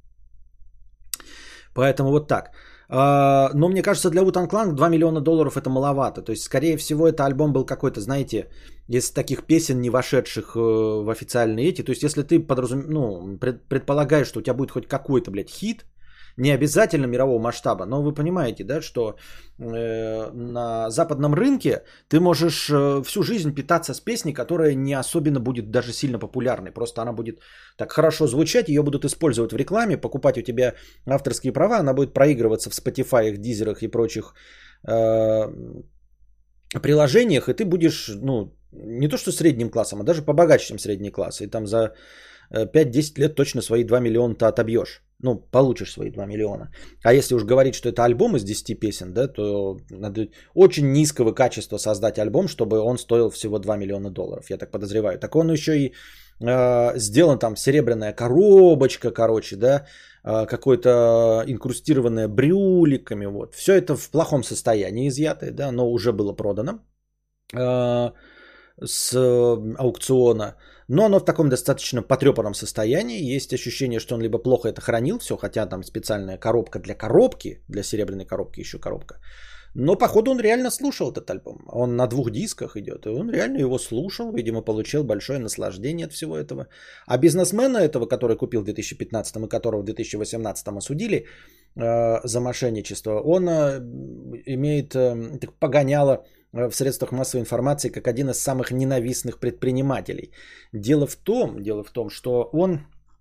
Поэтому вот так. Но мне кажется, для Wu-Tang Clan два миллиона долларов это маловато. То есть, скорее всего, это альбом был какой-то, знаете, из таких песен, не вошедших в официальные эти. То есть, если ты подразум... ну, предполагаешь, что у тебя будет хоть какой-то, блядь, хит, Не обязательно мирового масштаба, но вы понимаете, да, что э, на западном рынке ты можешь э, всю жизнь питаться с песней, которая не особенно будет даже сильно популярной. Просто она будет так хорошо звучать, ее будут использовать в рекламе, покупать у тебя авторские права, она будет проигрываться в Spotify, Дизерах и прочих э, приложениях, и ты будешь, ну, не то что средним классом, а даже побогаче, чем средний класс. И там за пять-десять лет точно свои два миллиона-то отобьешь. Ну, получишь свои два миллиона. А если уж говорить, что это альбом из десяти песен, да, то надо очень низкого качества создать альбом, чтобы он стоил всего два миллиона долларов, я так подозреваю. Так он еще и э, сделан там серебряная коробочка, короче, да, э, какой-то инкрустированная брюликами, вот. Все это в плохом состоянии изъятое, да, но уже было продано э, с аукциона. Но оно в таком достаточно потрепанном состоянии. Есть ощущение, что он либо плохо это хранил все, хотя там специальная коробка для коробки, для серебряной коробки еще коробка. Но походу он реально слушал этот альбом. Он на двух дисках идет, и он реально его слушал, видимо, получил большое наслаждение от всего этого. А бизнесмена этого, который купил в две тысячи пятнадцатом и которого в две тысячи восемнадцатом осудили э, за мошенничество, он э, имеет э, погоняло в средствах массовой информации как один из самых ненавистных предпринимателей. Дело в том, дело в том, что он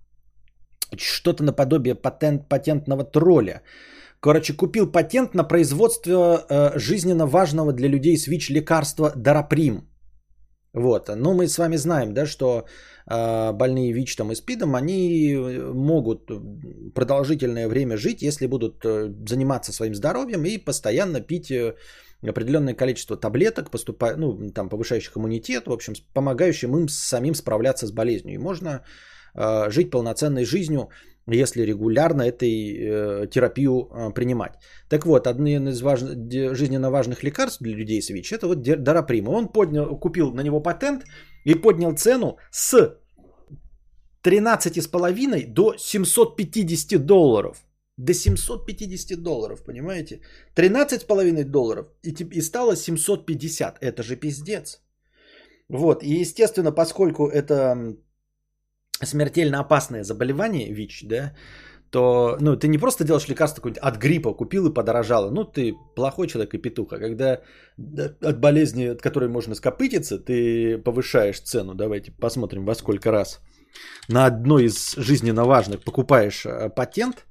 что-то наподобие патент, патентного тролля. Короче, купил патент на производство э, жизненно важного для людей с ВИЧ лекарства Дараприм. Вот. Ну, мы с вами знаем, да, что э, больные ВИЧ там, и СПИДом, они могут продолжительное время жить, если будут э, заниматься своим здоровьем и постоянно пить э, определенное количество таблеток, поступая, ну, там, повышающих иммунитет, в общем, помогающим им самим справляться с болезнью. И можно э, жить полноценной жизнью, если регулярно этой э, терапию э, принимать. Так вот, один из важ... жизненно важных лекарств для людей с ВИЧ – это вот Дараприм. Он поднял, купил на него патент и поднял цену с тринадцати с половиной до семьсот пятьдесят долларов. До семьсот пятьдесят долларов, понимаете? тринадцать с половиной долларов и, и стало семьсот пятьдесят. Это же пиздец. Вот, и естественно, поскольку это смертельно опасное заболевание, ВИЧ, да, то, ну, ты не просто делаешь лекарство какое-нибудь от гриппа, купил и подорожало. Ну, ты плохой человек и петух. А когда от болезни, от которой можно скопытиться, ты повышаешь цену. Давайте посмотрим, во сколько раз. На одной из жизненно важных покупаешь патент.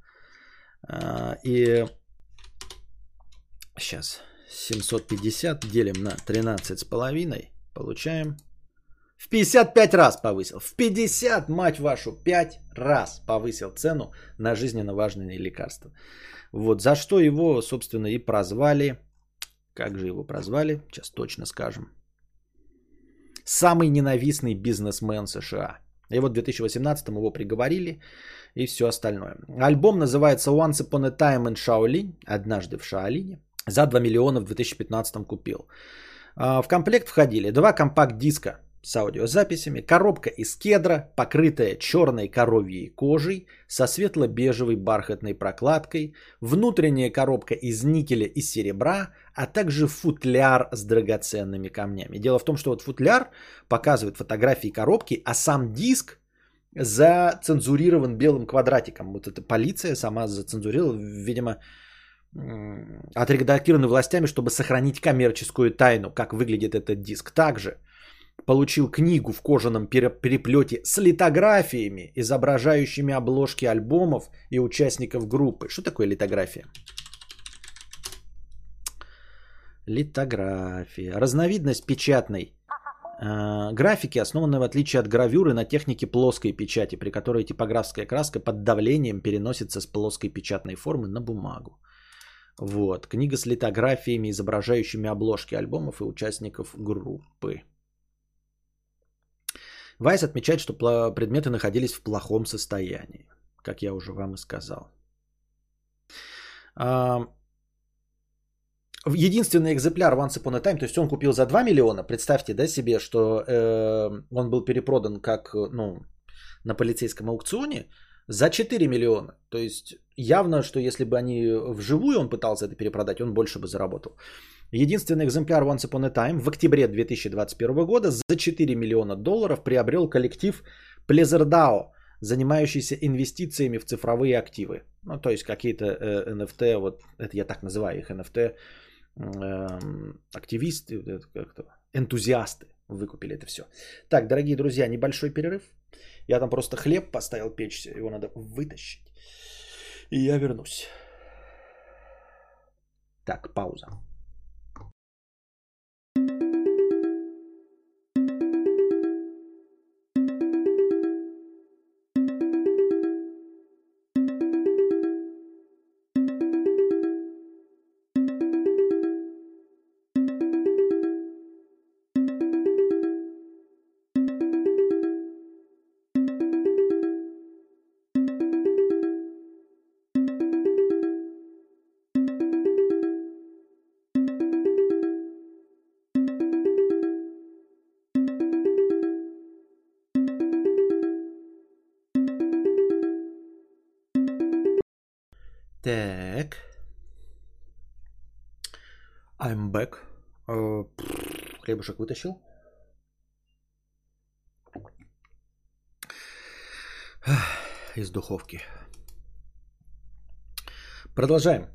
И сейчас семьсот пятьдесят делим на тринадцать с половиной. Получаем... В пятьдесят пять раз повысил. В пятьдесят, мать вашу, пять раз повысил цену на жизненно важные лекарства. Вот за что его, собственно, и прозвали. Как же его прозвали? Сейчас точно скажем. Самый ненавистный бизнесмен США. И вот в две тысячи восемнадцатом его приговорили и все остальное. Альбом называется Once Upon a Time in Shaolin. Однажды в Шаолине. За два миллиона в две тысячи пятнадцатом купил. В комплект входили два компакт-диска с аудиозаписями, коробка из кедра, покрытая черной коровьей кожей со светло-бежевой бархатной прокладкой, внутренняя коробка из никеля и серебра, а также футляр с драгоценными камнями. Дело в том, что вот футляр показывает фотографии коробки, а сам диск зацензурирован белым квадратиком. Вот эта полиция сама зацензурировала, видимо, отредактированы властями, чтобы сохранить коммерческую тайну, как выглядит этот диск. Также получил книгу в кожаном переплете с литографиями, изображающими обложки альбомов и участников группы. Что такое литография? Литография. Разновидность печатной э, графики, основанная в отличие от гравюры на технике плоской печати, при которой типографская краска под давлением переносится с плоской печатной формы на бумагу. Вот. Книга с литографиями, изображающими обложки альбомов и участников группы. Вайс отмечает, что предметы находились в плохом состоянии, как я уже вам и сказал. Единственный экземпляр Once Upon a Time, то есть он купил за два миллиона, представьте, да, себе, что э, он был перепродан как, ну, на полицейском аукционе за четыре миллиона. То есть явно, что если бы они вживую он пытался это перепродать, он больше бы заработал. Единственный экземпляр Once Upon a Time в октябре две тысячи двадцать первого года за четыре миллиона долларов приобрел коллектив Pleasure дао занимающийся инвестициями в цифровые активы. Ну, то есть какие-то э, эн эф ти, вот это я так называю их эн эф ти, э, активисты, как-то, энтузиасты выкупили это все. Так, дорогие друзья, небольшой перерыв. Я там просто хлеб поставил печься, его надо вытащить. И я вернусь. Так, пауза. Так. I'm back. Uh, хлебушек вытащил. Из духовки. Продолжаем.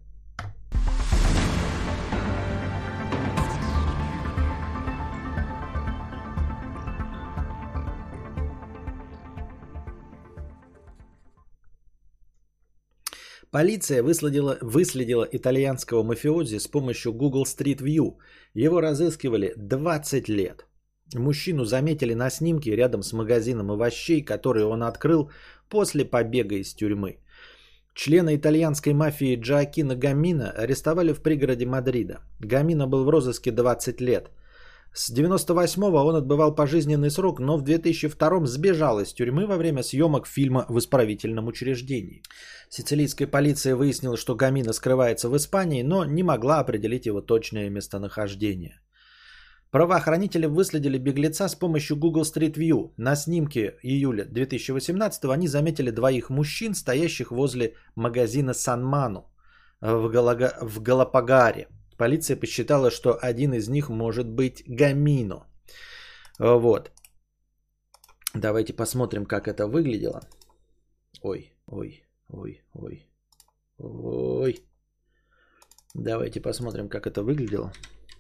Полиция выследила, выследила итальянского мафиози с помощью Google Street View. Его разыскивали двадцать лет. Мужчину заметили на снимке рядом с магазином овощей, который он открыл после побега из тюрьмы. Члена итальянской мафии Джоакино Гамино арестовали в пригороде Мадрида. Гамино был в розыске двадцать лет. С девяносто восьмого он отбывал пожизненный срок, но в две тысячи втором сбежал из тюрьмы во время съемок фильма в исправительном учреждении. Сицилийская полиция выяснила, что Гамино скрывается в Испании, но не могла определить его точное местонахождение. Правоохранители выследили беглеца с помощью Google Street View. На снимке июля две тысячи восемнадцатого они заметили двоих мужчин, стоящих возле магазина Сан Ману в, Галага... в Галапагаре. Полиция посчитала, что один из них может быть Гамино. Вот. Давайте посмотрим, как это выглядело. Ой, ой, ой, ой, ой. Давайте посмотрим, как это выглядело.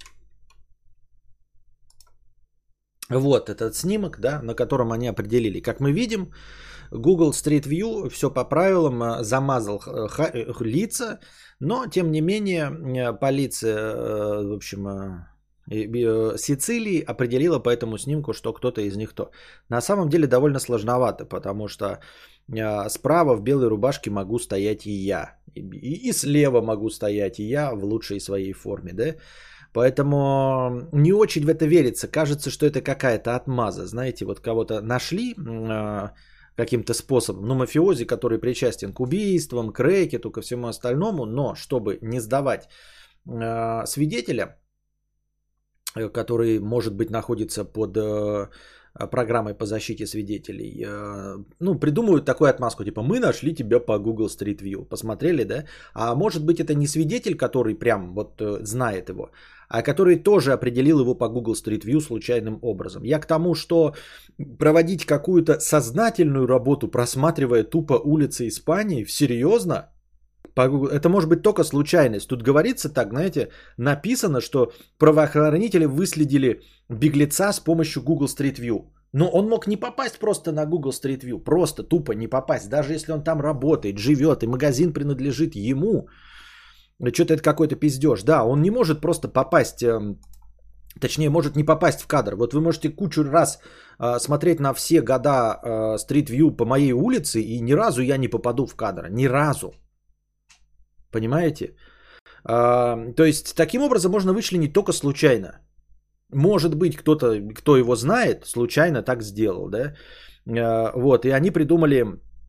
Вот этот снимок, да, на котором они определили. Как мы видим, Google Street View все по правилам замазал лица, но тем не менее полиция, в общем, Сицилии определила по этому снимку, что кто-то из них то. На самом деле довольно сложновато, потому что справа в белой рубашке могу стоять и я, и слева могу стоять и я в лучшей своей форме, да. Поэтому не очень в это верится. Кажется, что это какая-то отмаза. Знаете, вот кого-то нашли э, каким-то способом. Ну, мафиози, который причастен к убийствам, к рэкету, ко всему остальному. Но чтобы не сдавать э, свидетеля, который, может быть, находится под э, программой по защите свидетелей, э, ну, придумывают такую отмазку. Типа, мы нашли тебя по Google Street View. Посмотрели, да? А может быть, это не свидетель, который прям вот э, знает его, а который тоже определил его по Google Street View случайным образом. Я к тому, что проводить какую-то сознательную работу, просматривая тупо улицы Испании, серьезно? По Google, это может быть только случайность. Тут говорится так, знаете, написано, что правоохранители выследили беглеца с помощью Google Street View. Но он мог не попасть просто на Google Street View, просто тупо не попасть. Даже если он там работает, живет, и магазин принадлежит ему. Что-то это какой-то пиздеж. Да, он не может просто попасть, э, точнее, может не попасть в кадр. Вот вы можете кучу раз э, смотреть на все года э, Street View по моей улице, и ни разу я не попаду в кадр. Ни разу. Понимаете? Э, то есть, таким образом можно вычленить только случайно. Может быть, кто-то, кто его знает, случайно так сделал, да? Э, вот, и они придумали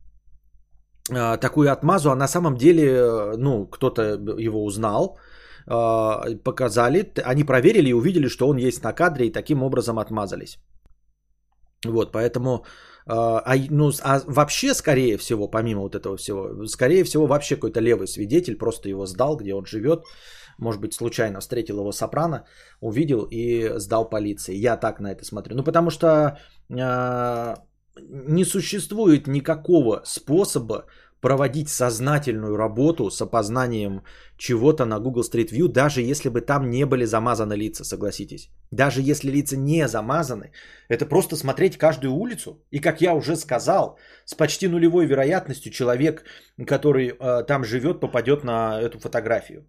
такую отмазу, а на самом деле, ну, кто-то его узнал, показали, они проверили и увидели, что он есть на кадре, и таким образом отмазались. Вот, поэтому, а, ну, а вообще, скорее всего, помимо вот этого всего, скорее всего, вообще какой-то левый свидетель просто его сдал, где он живет, может быть, случайно встретил его Сопрано, увидел и сдал полиции. Я так на это смотрю. Ну, потому что не существует никакого способа проводить сознательную работу с опознанием чего-то на Google Street View, даже если бы там не были замазаны лица, согласитесь. Даже если лица не замазаны, это просто смотреть каждую улицу. И, как я уже сказал, с почти нулевой вероятностью человек, который э, там живет, попадет на эту фотографию.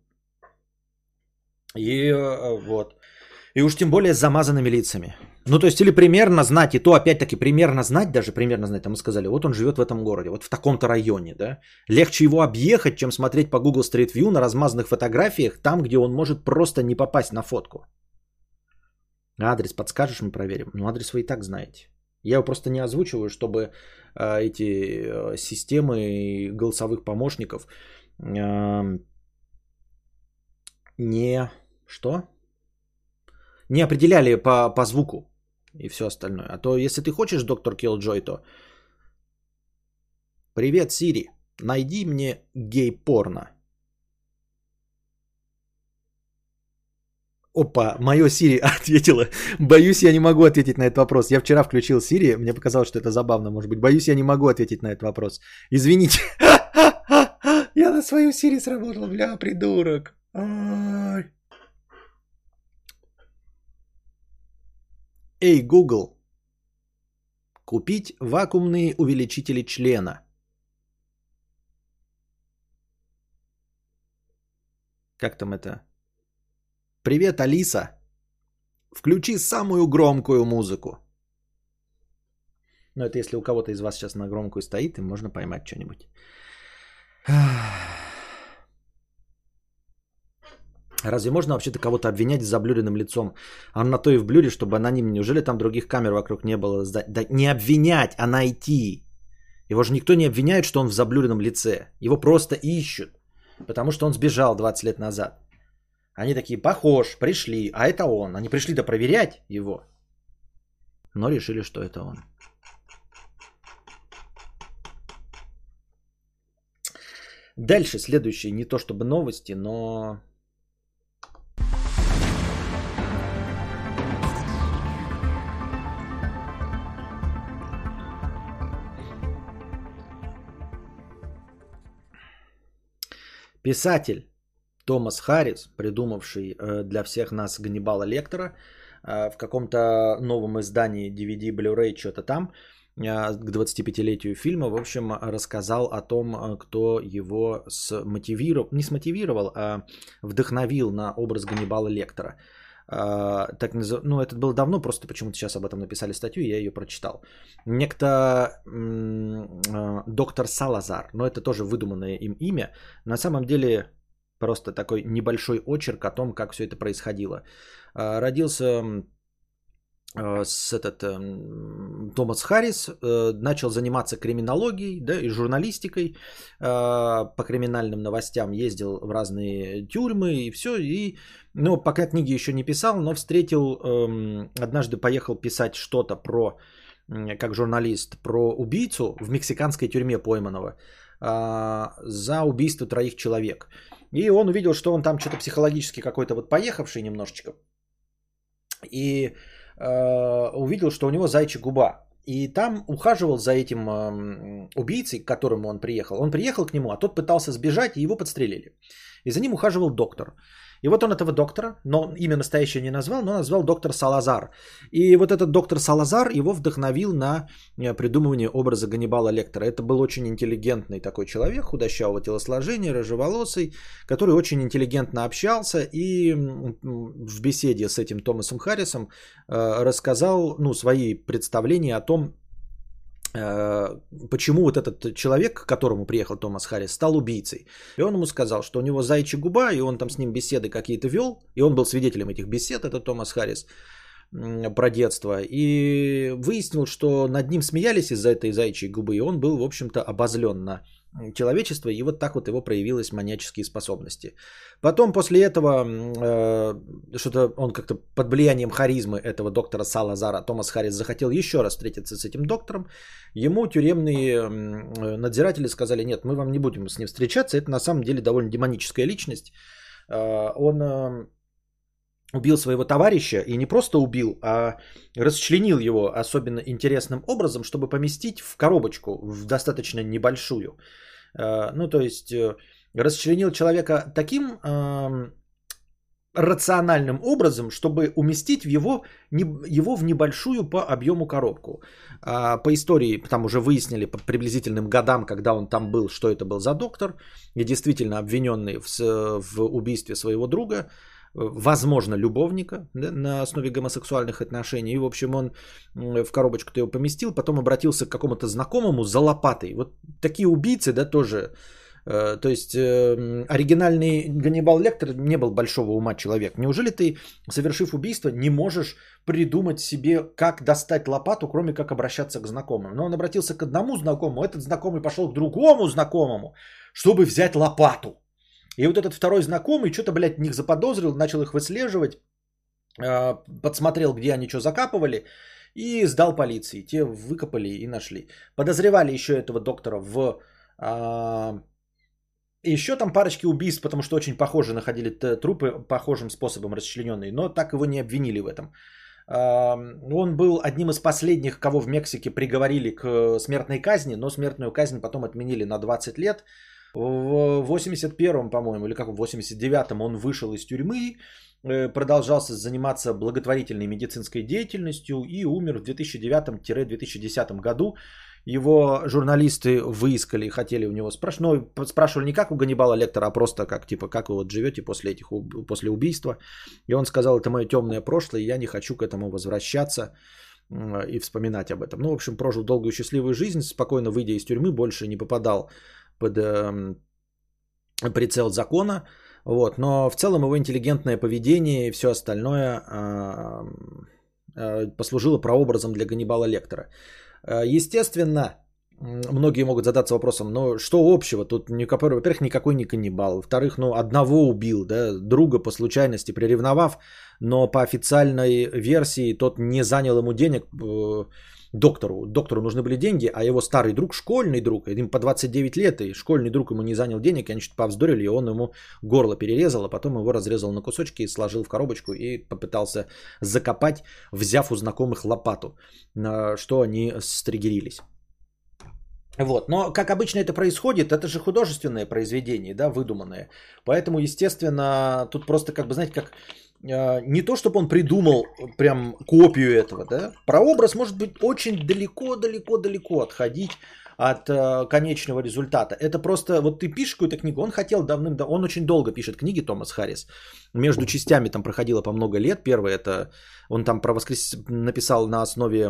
И э, вот. И уж тем более с замазанными лицами. Ну, то есть, или примерно знать, и то, опять-таки, примерно знать, даже примерно знать, там мы сказали, вот он живет в этом городе, вот в таком-то районе, да. Легче его объехать, чем смотреть по Google Street View на размазанных фотографиях, там, где он может просто не попасть на фотку. Адрес подскажешь, мы проверим. Ну, адрес вы и так знаете. Я его просто не озвучиваю, чтобы э, эти э, системы голосовых помощников э, не... Что? Не определяли по, по звуку и все остальное. А то, если ты хочешь, доктор Killjoy, то... Привет, Сири. Найди мне гей-порно. Опа, мое Сири ответила. Боюсь, я не могу ответить на этот вопрос. Я вчера включил Сири, мне показалось, что это забавно, может быть. Боюсь, я не могу ответить на этот вопрос. Извините. Я на свою Сири сработал, бля, придурок. Ай. Эй, Google, купить вакуумные увеличители члена. Как там это? Привет, Алиса. Включи самую громкую музыку. Ну, это если у кого-то из вас сейчас на громкую стоит, и можно поймать что-нибудь. Разве можно вообще-то кого-то обвинять с заблюренным лицом? А на то и в блюре, чтобы аноним. Неужели там других камер вокруг не было? Да не обвинять, а найти. Его же никто не обвиняет, что он в заблюренном лице. Его просто ищут. Потому что он сбежал двадцать лет назад. Они такие, похож, пришли, а это он. Они пришли да проверять его. Но решили, что это он. Дальше следующие, не то чтобы новости, но... Писатель Томас Харрис, придумавший для всех нас Ганнибала Лектора, в каком-то новом издании ди ви ди, Blu-ray, что-то там, к двадцатипятилетию фильма, в общем, рассказал о том, кто его смотивировал, не смотивировал, а вдохновил на образ Ганнибала Лектора. Так, ну, это было давно, просто почему-то сейчас об этом написали статью, и я ее прочитал. Некто м- доктор Салазар, но это тоже выдуманное им имя. На самом деле просто такой небольшой очерк о том, как все это происходило. Родился с этот Томас Харрис, начал заниматься криминологией, да, и журналистикой по криминальным новостям, ездил в разные тюрьмы и все, и, ну, пока книги еще не писал, но встретил, однажды поехал писать что-то про, как журналист, про убийцу в мексиканской тюрьме пойманного за убийство троих человек. И он увидел, что он там что-то психологически какой-то вот поехавший немножечко, и увидел, что у него зайчья губа. И там ухаживал за этим э, убийцей, к которому он приехал. Он приехал к нему, а тот пытался сбежать, и его подстрелили. И за ним ухаживал доктор. И вот он этого доктора, но имя настоящее не назвал, но назвал доктор Салазар. И вот этот доктор Салазар его вдохновил на придумывание образа Ганнибала Лектора. Это был очень интеллигентный такой человек, худощавого телосложения, рыжеволосый, который очень интеллигентно общался и в беседе с этим Томасом Харрисом рассказал, ну, свои представления о том, почему вот этот человек, к которому приехал Томас Харрис, стал убийцей. И он ему сказал, что у него зайчья губа, и он там с ним беседы какие-то вел, и он был свидетелем этих бесед, это Томас Харрис, про детство, и выяснил, что над ним смеялись из-за этой зайчьей губы, и он был, в общем-то, обозлен на человечество, и вот так вот его проявились маньяческие способности. Потом после этого э, что-то он как-то под влиянием харизмы этого доктора Салазара, Томас Харрис захотел еще раз встретиться с этим доктором. Ему тюремные надзиратели сказали: нет, мы вам не будем с ним встречаться, это на самом деле довольно демоническая личность. Э, он э, убил своего товарища, и не просто убил, а расчленил его особенно интересным образом, чтобы поместить в коробочку, в достаточно небольшую. Ну, то есть, расчленил человека таким рациональным образом, чтобы уместить в его, его в небольшую по объему коробку. По истории, там уже выяснили по приблизительным годам, когда он там был, что это был за доктор, и действительно обвиненный в, в убийстве своего друга, возможно, любовника, да, на основе гомосексуальных отношений. И, в общем, он в коробочку-то его поместил, потом обратился к какому-то знакомому за лопатой. Вот такие убийцы, да, тоже. Э, то есть, э, оригинальный Ганнибал Лектор не был большого ума человек. Неужели ты, совершив убийство, не можешь придумать себе, как достать лопату, кроме как обращаться к знакомым? Но он обратился к одному знакомому, этот знакомый пошел к другому знакомому, чтобы взять лопату. И вот этот второй знакомый что-то, блядь, в них заподозрил, начал их выслеживать, подсмотрел, где они что закапывали, и сдал полиции. Те выкопали и нашли. Подозревали еще этого доктора в... А, еще там парочки убийств, потому что очень похоже находили трупы, похожим способом расчлененные, но так его не обвинили в этом. А, он был одним из последних, кого в Мексике приговорили к смертной казни, но смертную казнь потом отменили на двадцать лет. В восемьдесят первом, по-моему, или как в восемьдесят девятом он вышел из тюрьмы, продолжал заниматься благотворительной медицинской деятельностью и умер в две тысячи девятом - две тысячи десятом году. Его журналисты выискали, хотели у него спрашивать, но спрашивали не как у Ганнибала Лектора, а просто как, типа, как вы вот живете после этих, после убийства. И он сказал, это мое темное прошлое, и я не хочу к этому возвращаться и вспоминать об этом. Ну, в общем, прожил долгую счастливую жизнь, спокойно выйдя из тюрьмы, больше не попадал под э, прицел закона, вот, но в целом его интеллигентное поведение и все остальное э, э, послужило прообразом для Ганнибала Лектора. Э, естественно, многие могут задаться вопросом, ну что общего, тут, во-первых, никакой не каннибал, во-вторых, ну одного убил, да, друга по случайности приревновав, но по официальной версии тот не занял ему денег, э, Доктору. Доктору нужны были деньги, а его старый друг, школьный друг, им по двадцать девять лет, и школьный друг ему не занял денег, и они что-то повздорили, и он ему горло перерезал, а потом его разрезал на кусочки, сложил в коробочку и попытался закопать, взяв у знакомых лопату, на что они стригерились. Вот. Но, как обычно это происходит, это же художественное произведение, да, выдуманное. Поэтому, естественно, тут просто, как бы, знаете, как... Не то, чтобы он придумал прям копию этого, да, прообраз может быть очень далеко-далеко-далеко отходить от э, конечного результата. Это просто, вот ты пишешь какую-то книгу, он хотел давным-давно, он очень долго пишет книги, Томас Харрис, между частями там проходило по много лет. Первое это, он там про воскрес... написал на основе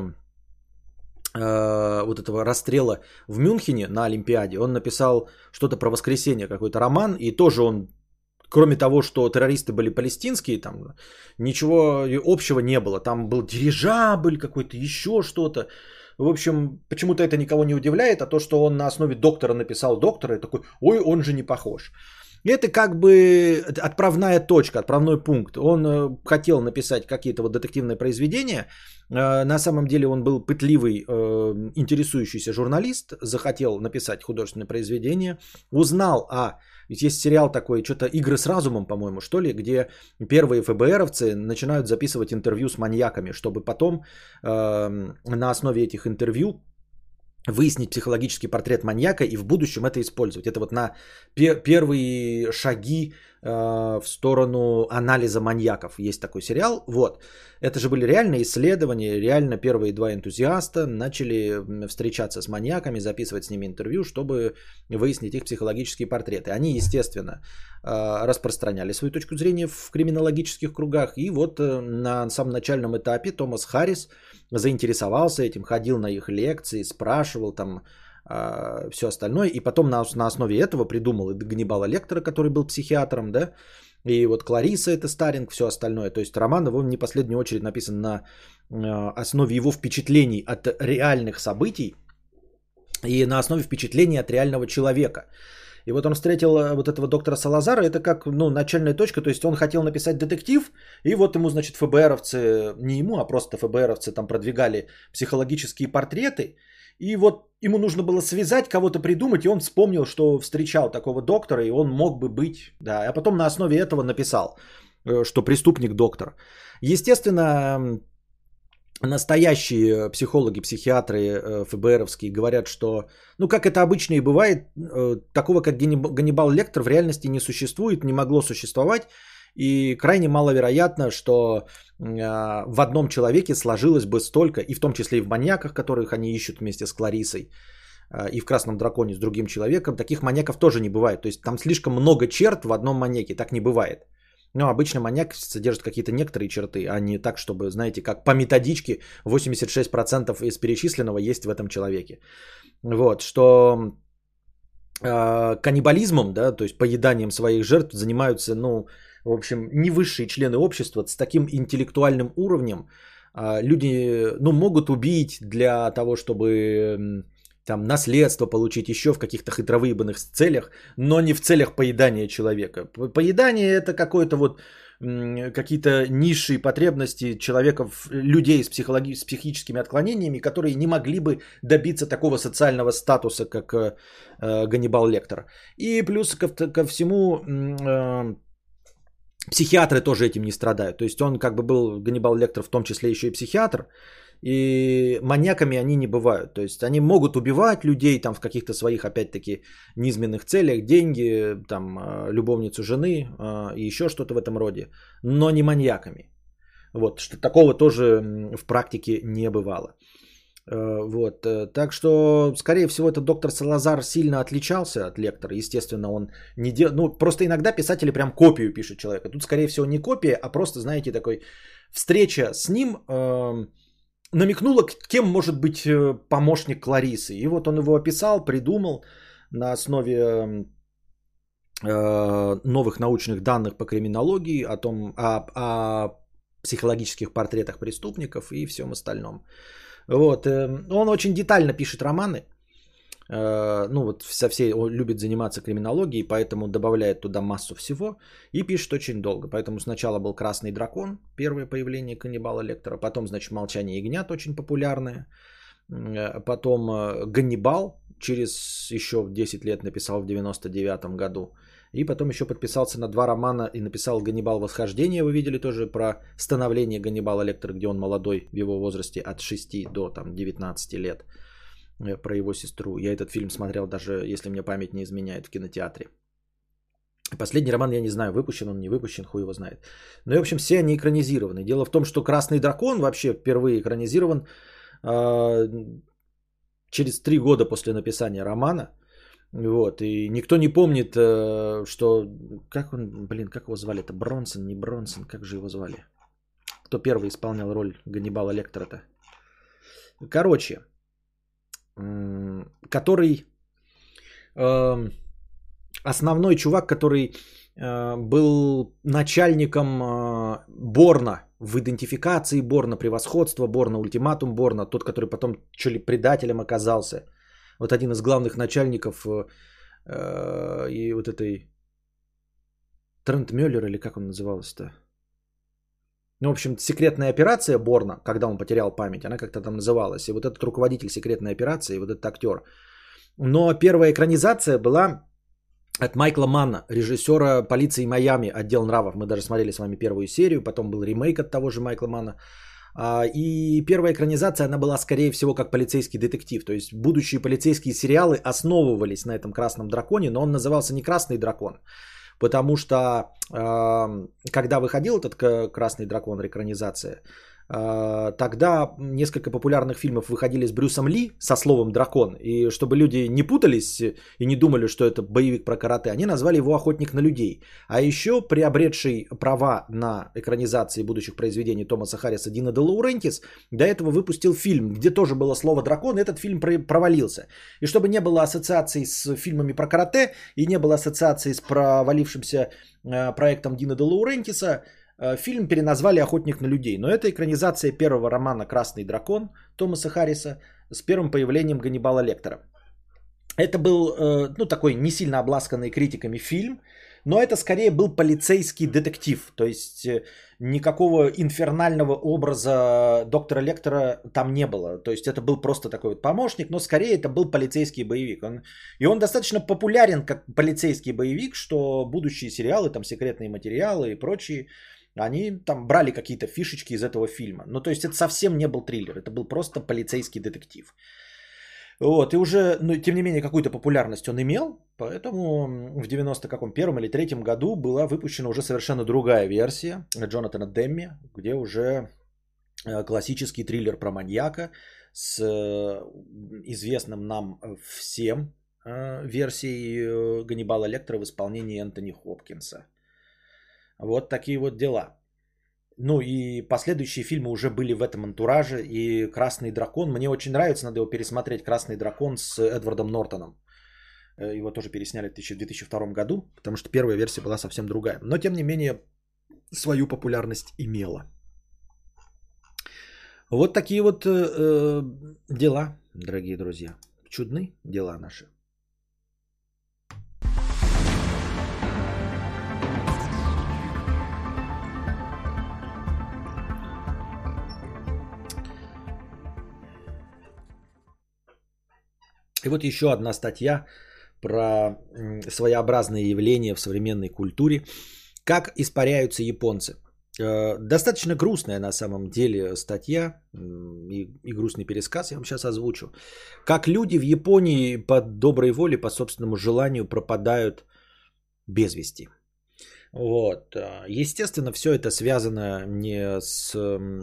э, вот этого расстрела в Мюнхене на Олимпиаде, он написал что-то про воскресение, какой-то роман, и тоже он, кроме того, что террористы были палестинские, там ничего общего не было. Там был дирижабль какой-то, еще что-то. В общем, почему-то это никого не удивляет, а то, что он на основе доктора написал доктора, и такой, ой, он же не похож. Это как бы отправная точка, отправной пункт. Он хотел написать какие-то вот детективные произведения. На самом деле он был пытливый, интересующийся журналист, захотел написать художественное произведение, узнал о... Ведь есть сериал такой, что-то «Игры с разумом», по-моему, что ли, где первые ФБРовцы начинают записывать интервью с маньяками, чтобы потом э, на основе этих интервью выяснить психологический портрет маньяка и в будущем это использовать. Это вот на пер- первые шаги э, в сторону анализа маньяков. Есть такой сериал. Вот. Это же были реальные исследования. Реально первые два энтузиаста начали встречаться с маньяками, записывать с ними интервью, чтобы выяснить их психологические портреты. Они, естественно, э, распространяли свою точку зрения в криминологических кругах. И вот э, на самом начальном этапе Томас Харрис заинтересовался этим, ходил на их лекции, спрашивал там э, все остальное. И потом на, на основе этого придумал и Ганнибала Лектора, который был психиатром, да, и вот Клариса это Старинг, все остальное. То есть роман его не в последнюю очередь написан на э, основе его впечатлений от реальных событий и на основе впечатлений от реального человека. И вот он встретил вот этого доктора Салазара, это как, ну, начальная точка, то есть он хотел написать детектив, и вот ему, значит, ФБРовцы, не ему, а просто ФБРовцы там продвигали психологические портреты, и вот ему нужно было связать, кого-то придумать, и он вспомнил, что встречал такого доктора, и он мог бы быть, да, а потом на основе этого написал. что преступник доктор. Естественно, настоящие психологи, психиатры ФБРовские говорят, что, ну, как это обычно и бывает, такого, как Ганнибал Лектор, в реальности не существует, не могло существовать. И крайне маловероятно, что в одном человеке сложилось бы столько, и в том числе и в маньяках, которых они ищут вместе с Кларисой, и в «Красном драконе» с другим человеком, таких маньяков тоже не бывает. То есть там слишком много черт в одном маньяке, так не бывает. Но обычно маньяк содержит какие-то некоторые черты, а не так, чтобы, знаете, как по методичке восемьдесят шесть процентов из перечисленного есть в этом человеке. Вот, что э, каннибализмом, да, то есть поеданием своих жертв занимаются, ну, в общем, не высшие члены общества с таким интеллектуальным уровнем. Э, люди, ну, могут убить для того, чтобы... там наследство получить еще в каких-то хитровыебанных целях, но не в целях поедания человека. Поедание это какое-то вот какие-то низшие потребности человеков, людей с, психологи- с психическими отклонениями, которые не могли бы добиться такого социального статуса, как э, Ганнибал Лектор. И плюс ко, ко всему э, психиатры тоже этим не страдают. То есть он как бы был, Ганнибал Лектор, в том числе еще и психиатр, и маньяками они не бывают. То есть они могут убивать людей там в каких-то своих, опять-таки, низменных целях, деньги, там, любовницу жены и еще что-то в этом роде, но не маньяками. Вот, что такого тоже в практике не бывало. Вот, так что, скорее всего, этот доктор Салазар сильно отличался от Лектора. Естественно, он не делал... Ну, просто иногда писатели прям копию пишут человека. Тут, скорее всего, не копия, а просто, знаете, такой встреча с ним... намекнула, кем может быть помощник Кларисы. И вот он его описал, придумал на основе э, новых научных данных по криминологии, о том, о, о психологических портретах преступников и всем остальном. Вот. Он очень детально пишет романы. Ну вот со всей, он любит заниматься криминологией, поэтому добавляет туда массу всего и пишет очень долго. Поэтому сначала был «Красный дракон», первое появление Ганнибала Лектора, потом, значит, «Молчание ягнят», очень популярное, потом «Ганнибал», через еще десять лет написал в девяносто девятом году, и потом еще подписался на два романа и написал «Ганнибал. Восхождение», вы видели тоже про становление Ганнибала Лектора, где он молодой в его возрасте от шести до там, девятнадцати лет. Про его сестру. Я этот фильм смотрел даже, если мне память не изменяет, в кинотеатре. Последний роман я не знаю, выпущен он, не выпущен, хуй его знает. Но, в общем, все они экранизированы. Дело в том, что «Красный дракон» вообще впервые экранизирован э, через три года после написания романа. Вот. И никто не помнит, э, что... Как он, блин, как его звали? Это Бронсон, не Бронсон, как же его звали? Кто первый исполнял роль Ганнибала Лектора-то? Короче... который э, основной чувак, который э, был начальником э, Борна в идентификации Борна, превосходства Борна, ультиматум Борна, тот, который потом что ли предателем оказался. Вот один из главных начальников э, э, и вот этой Трент Мюллер, или как он назывался-то? Ну, в общем, секретная операция Борна, когда он потерял память, она как-то там называлась. И вот этот руководитель секретной операции, вот этот актер. Но первая экранизация была от Майкла Манна, режиссера «Полиции Майами», «Отдел нравов». Мы даже смотрели с вами первую серию, потом был ремейк от того же Майкла Манна. И первая экранизация, она была, скорее всего, как полицейский детектив. То есть будущие полицейские сериалы основывались на этом «Красном драконе», но он назывался не «Красный дракон». Потому что, э, когда выходил этот «Красный дракон», экранизация, э, тогда несколько популярных фильмов выходили с Брюсом Ли со словом «дракон». И чтобы люди не путались и не думали, что это боевик про карате, они назвали его «Охотник на людей». А еще приобретший права на экранизации будущих произведений Томаса Харриса Дина де Лаурентис до этого выпустил фильм, где тоже было слово «дракон», и этот фильм провалился. И чтобы не было ассоциаций с фильмами про карате и не было ассоциаций с провалившимся проектом Дина де Лаурентиса, фильм переназвали «Охотник на людей». Но это экранизация первого романа «Красный дракон» Томаса Харриса с первым появлением Ганнибала Лектора. Это был, ну, такой не сильно обласканный критиками фильм, Но это скорее был полицейский детектив. То есть э, никакого инфернального образа доктора Лектора там не было. То есть это был просто такой вот помощник, но скорее это был полицейский боевик. Он, и он достаточно популярен как полицейский боевик, что будущие сериалы, там секретные материалы и прочие, они там брали какие-то фишечки из этого фильма. Ну то есть это совсем не был триллер, это был просто полицейский детектив. Вот, и уже, ну, тем не менее, какую-то популярность он имел, поэтому в девяносто каком первом или третьем году была выпущена уже совершенно другая версия Джонатана Демми, где уже э, классический триллер про маньяка с э, известным нам всем э, версией э, Ганнибала Лектора в исполнении Энтони Хопкинса. Вот такие вот дела. Ну и последующие фильмы уже были в этом антураже. И «Красный дракон». Мне очень нравится, надо его пересмотреть. «Красный дракон» с Эдвардом Нортоном. Его тоже пересняли в две тысячи втором году, потому что первая версия была совсем другая. Но тем не менее свою популярность имела. Вот такие вот э, дела, дорогие друзья. Чудны дела наши. И вот еще одна статья про своеобразные явления в современной культуре. Как испаряются японцы. Достаточно грустная на самом деле статья и, и грустный пересказ, я вам сейчас озвучу. Как люди в Японии по доброй воле, по собственному желанию пропадают без вести. Вот. Естественно, все это связано не с...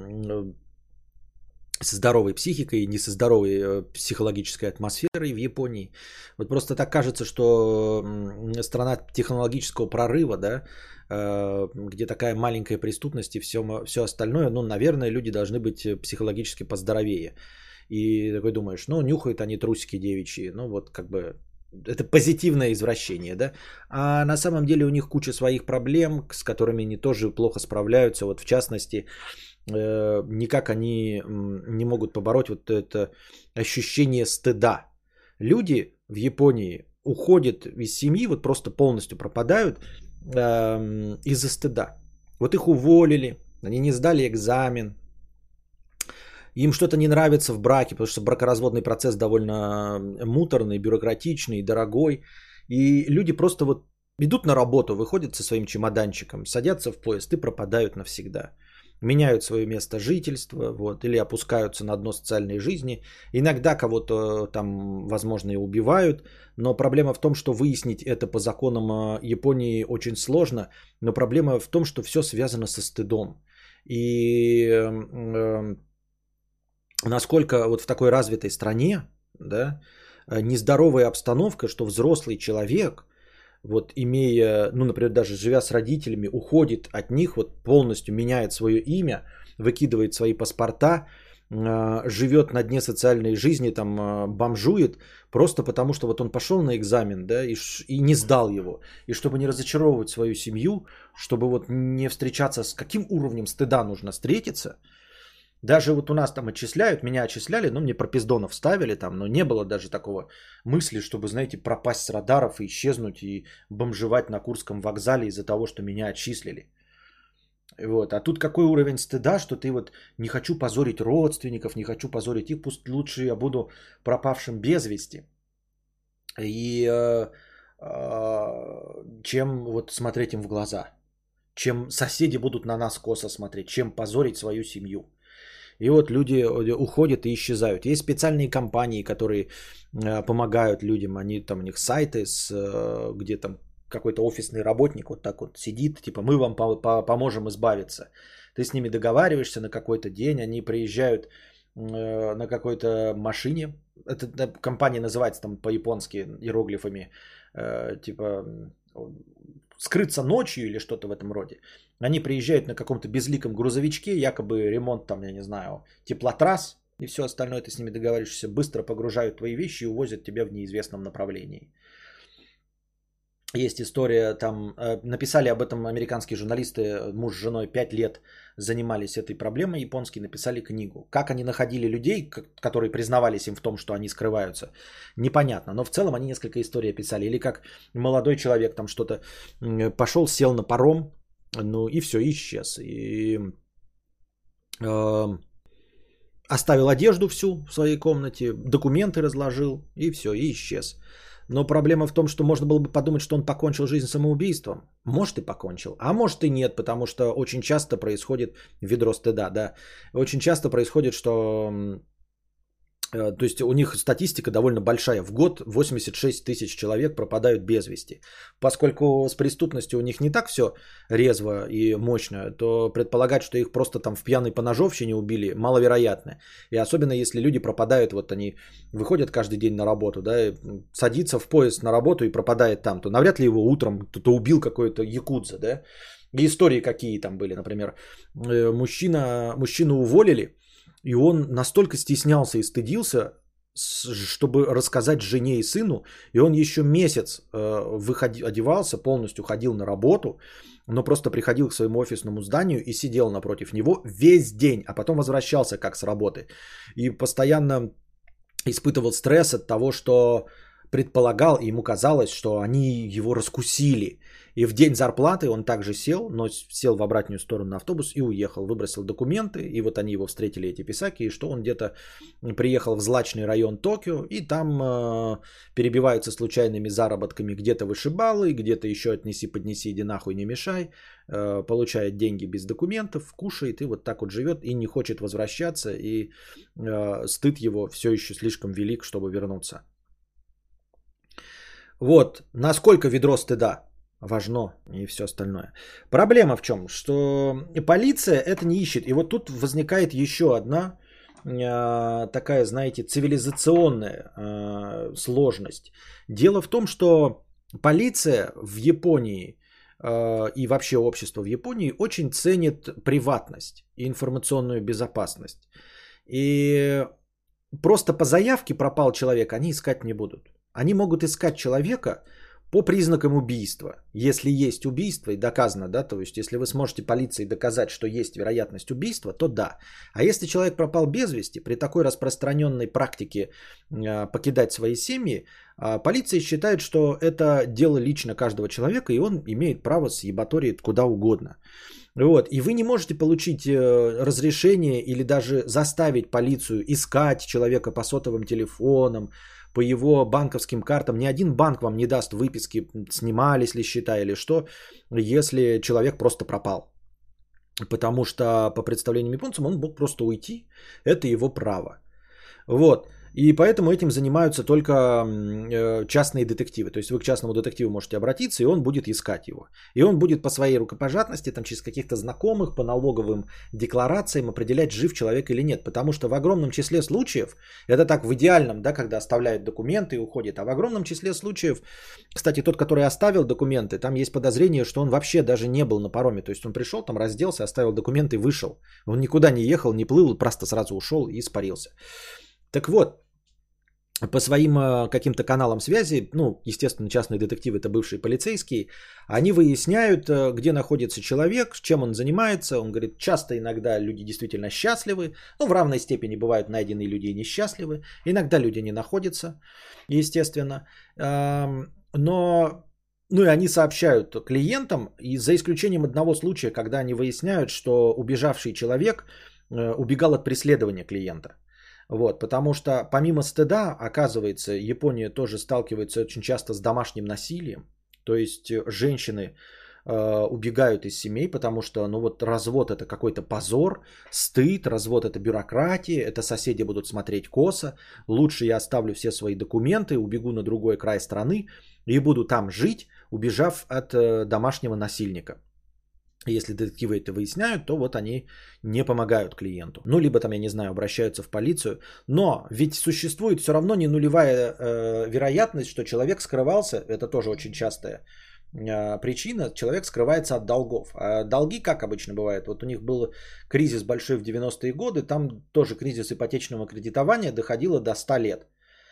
со здоровой психикой, не со здоровой психологической атмосферой в Японии. Вот просто так кажется, что страна технологического прорыва, да, где такая маленькая преступность и все, все остальное, ну, наверное, люди должны быть психологически поздоровее. И такой думаешь, ну, нюхают они трусики девичьи, ну, вот как бы это позитивное извращение, да. А на самом деле у них куча своих проблем, с которыми они тоже плохо справляются. Вот в частности, никак они не могут побороть вот это ощущение стыда. Люди в Японии уходят из семьи, вот просто полностью пропадают э, из-за стыда. Вот их уволили, они не сдали экзамен, им что-то не нравится в браке, потому что бракоразводный процесс довольно муторный, бюрократичный, дорогой. И люди просто вот идут на работу, выходят со своим чемоданчиком, садятся в поезд и пропадают навсегда. Меняют свое место жительства, вот, или опускаются на дно социальной жизни. Иногда кого-то там, возможно, и убивают, но проблема в том, что выяснить это по законам Японии очень сложно, но проблема в том, что все связано со стыдом. И э, насколько вот в такой развитой стране, да, нездоровая обстановка, что взрослый человек, вот имея, ну, например, даже живя с родителями, уходит от них, вот полностью меняет свое имя, выкидывает свои паспорта, живет на дне социальной жизни, там бомжует, просто потому что вот он пошел на экзамен, да, и, и не сдал его. И чтобы не разочаровывать свою семью, чтобы вот не встречаться с каким уровнем стыда нужно встретиться. Даже вот у нас там отчисляют, меня отчисляли, ну мне пропиздонов ставили там, но не было даже такого мысли, чтобы, знаете, пропасть с радаров и исчезнуть и бомжевать на Курском вокзале из-за того, что меня отчислили. Вот. А тут какой уровень стыда, что ты вот не хочу позорить родственников, не хочу позорить их, пусть лучше я буду пропавшим без вести. И э, э, чем вот смотреть им в глаза, чем соседи будут на нас косо смотреть, чем позорить свою семью. И вот люди уходят и исчезают. Есть специальные компании, которые помогают людям. Они там у них сайты, с, где там какой-то офисный работник вот так вот сидит, типа мы вам поможем избавиться. Ты с ними договариваешься на какой-то день, они приезжают на какой-то машине. Эта компания называется там по-японски иероглифами, типа скрыться ночью или что-то в этом роде. Они приезжают на каком-то безликом грузовичке, якобы ремонт там, я не знаю, теплотрасс и все остальное, ты с ними договариваешься, быстро погружают твои вещи и увозят тебя в неизвестном направлении. Есть история, там э, написали об этом американские журналисты, муж с женой пять лет занимались этой проблемой японские, написали книгу. Как они находили людей, которые признавались им в том, что они скрываются, непонятно. Но в целом они несколько историй описали. Или как молодой человек там что-то пошел, сел на паром, ну и все, исчез. И э, оставил одежду всю в своей комнате, документы разложил, и все, и исчез. Но проблема в том, что можно было бы подумать, что он покончил жизнь самоубийством. Может и покончил, а может и нет, потому что очень часто происходит, ведро стыда, да, очень часто происходит, что, то есть у них статистика довольно большая. В год восемьдесят шесть тысяч человек пропадают без вести. Поскольку с преступностью у них не так все резво и мощно, то предполагать, что их просто там в пьяной поножовщине убили, маловероятно. И особенно если люди пропадают, вот они выходят каждый день на работу, да, садится в поезд на работу и пропадает там, то навряд ли его утром кто-то убил, какой-то якудза, да. И истории какие там были, например, мужчина, мужчину уволили, и он настолько стеснялся и стыдился, чтобы рассказать жене и сыну. И он еще месяц выходил, одевался, полностью ходил на работу, но просто приходил к своему офисному зданию и сидел напротив него весь день, а потом возвращался как с работы. И постоянно испытывал стресс от того, что предполагал, и ему казалось, что они его раскусили. И в день зарплаты он также сел, но сел в обратную сторону на автобус и уехал. Выбросил документы, и вот они его встретили, эти писаки, и что он где-то приехал в злачный район Токио, и там э, перебиваются случайными заработками где-то вышибалы, где-то еще отнеси-поднеси, иди нахуй, не мешай, э, получает деньги без документов, кушает, и вот так вот живет, и не хочет возвращаться, и э, стыд его все еще слишком велик, чтобы вернуться. Вот, насколько ведро стыда важно и все остальное. Проблема в чем? Что полиция это не ищет. И вот тут возникает еще одна э, такая, знаете, цивилизационная э, сложность. Дело в том, что полиция в Японии э, и вообще общество в Японии очень ценит приватность и информационную безопасность. И просто по заявке пропал человек, они искать не будут. Они могут искать человека по признакам убийства. Если есть убийство и доказано, да, то есть если вы сможете полиции доказать, что есть вероятность убийства, то да. А если человек пропал без вести, при такой распространенной практике э, покидать свои семьи, э, полиция считает, что это дело лично каждого человека, и он имеет право съебаторить куда угодно. Вот. И вы не можете получить э, разрешение или даже заставить полицию искать человека по сотовым телефонам, по его банковским картам. Ни один банк вам не даст выписки, снимались ли счета или что, если человек просто пропал. Потому что по представлениям японцам он мог просто уйти. Это его право. Вот. И поэтому этим занимаются только частные детективы. То есть вы к частному детективу можете обратиться, и он будет искать его. И он будет по своей рукопожатности, там, через каких-то знакомых, по налоговым декларациям определять, жив человек или нет. Потому что в огромном числе случаев, это так в идеальном, да, когда оставляют документы и уходит, а в огромном числе случаев, кстати, тот, который оставил документы, там есть подозрение, что он вообще даже не был на пароме. То есть он пришел, там разделся, оставил документы и вышел. Он никуда не ехал, не плыл, просто сразу ушел и испарился. Так вот, по своим каким-то каналам связи, ну, естественно, частные детективы, это бывшие полицейские, они выясняют, где находится человек, чем он занимается. Он говорит, часто иногда люди действительно счастливы, ну, в равной степени бывают найденные люди и несчастливы. Иногда люди не находятся, естественно. Но, ну, и они сообщают клиентам, и за исключением одного случая, когда они выясняют, что убежавший человек убегал от преследования клиента. Вот, потому что помимо стыда, оказывается, Япония тоже сталкивается очень часто с домашним насилием. То есть женщины э, убегают из семей, потому что, ну вот, развод это какой-то позор, стыд, развод это бюрократия, это соседи будут смотреть косо. Лучше я оставлю все свои документы, убегу на другой край страны и буду там жить, убежав от э, домашнего насильника. Если детективы это выясняют, то вот они не помогают клиенту. Ну, либо там, я не знаю, обращаются в полицию. Но ведь существует все равно не нулевая э, вероятность, что человек скрывался. Это тоже очень частая э, причина. Человек скрывается от долгов. А долги, как обычно бывает, вот у них был кризис большой в девяностые годы. Там тоже кризис ипотечного кредитования доходило до ста лет.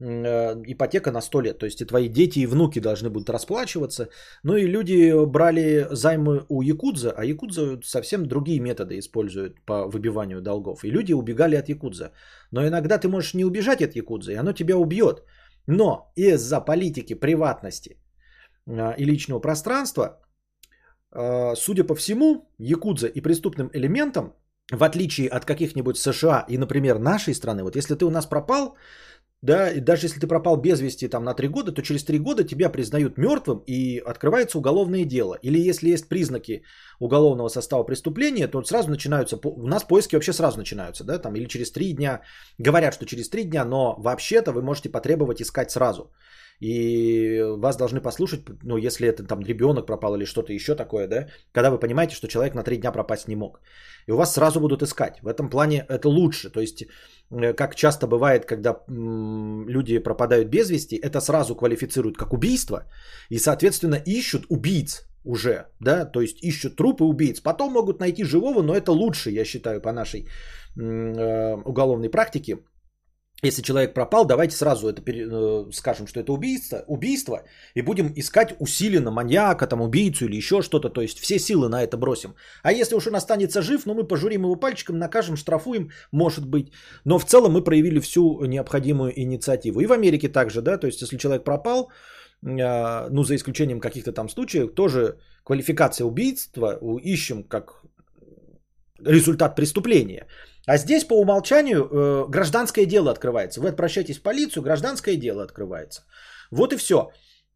ипотека на сто лет. То есть и твои дети и внуки должны будут расплачиваться. Ну и люди брали займы у якудза, а якудза совсем другие методы используют по выбиванию долгов. И люди убегали от якудза. Но иногда ты можешь не убежать от якудза, и оно тебя убьет. Но из-за политики приватности и личного пространства, судя по всему, якудза и преступным элементам, в отличие от каких-нибудь США и, например, нашей страны, вот если ты у нас пропал, да, и даже если ты пропал без вести там на три года, то через три года тебя признают мертвым и открывается уголовное дело. Или если есть признаки уголовного состава преступления, то сразу начинаются, у нас поиски вообще сразу начинаются, да, там, или через три дня, говорят, что через три дня, но вообще-то вы можете потребовать искать сразу. И вас должны послушать, ну, если это там ребенок пропал или что-то еще такое, да, когда вы понимаете, что человек на три дня пропасть не мог. И у вас сразу будут искать. В этом плане это лучше. То есть, как часто бывает, когда м- люди пропадают без вести, это сразу квалифицируют как убийство и, соответственно, ищут убийц уже, да, то есть ищут трупы убийц. Потом могут найти живого, но это лучше, я считаю, по нашей м- э- уголовной практике. Если человек пропал, давайте сразу это пере, скажем, что это убийство, убийство, и будем искать усиленно маньяка, там, убийцу или еще что-то, то есть все силы на это бросим. А если уж он останется жив, ну мы пожурим его пальчиком, накажем, штрафуем, может быть. Но в целом мы проявили всю необходимую инициативу. И в Америке также, да, то есть если человек пропал, ну за исключением каких-то там случаев, тоже квалификация убийства ищем как результат преступления. А здесь по умолчанию э, гражданское дело открывается. Вы обращаетесь в полицию, гражданское дело открывается. Вот и все.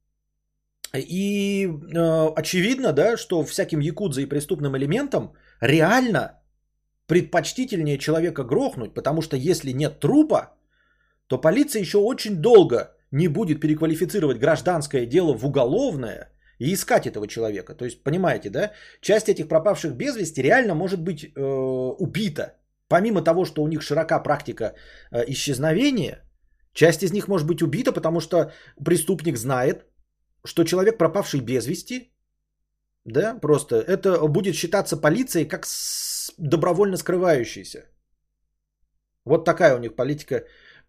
И э, очевидно, да, что всяким якудза и преступным элементам реально предпочтительнее человека грохнуть, потому что если нет трупа, то полиция еще очень долго не будет переквалифицировать гражданское дело в уголовное и искать этого человека. То есть, понимаете, да, часть этих пропавших без вести реально может быть э, убита. Помимо того, что у них широка практика э, исчезновения, часть из них может быть убита, потому что преступник знает, что человек, пропавший без вести, да, просто это будет считаться полицией как с... добровольно скрывающийся. Вот такая у них политика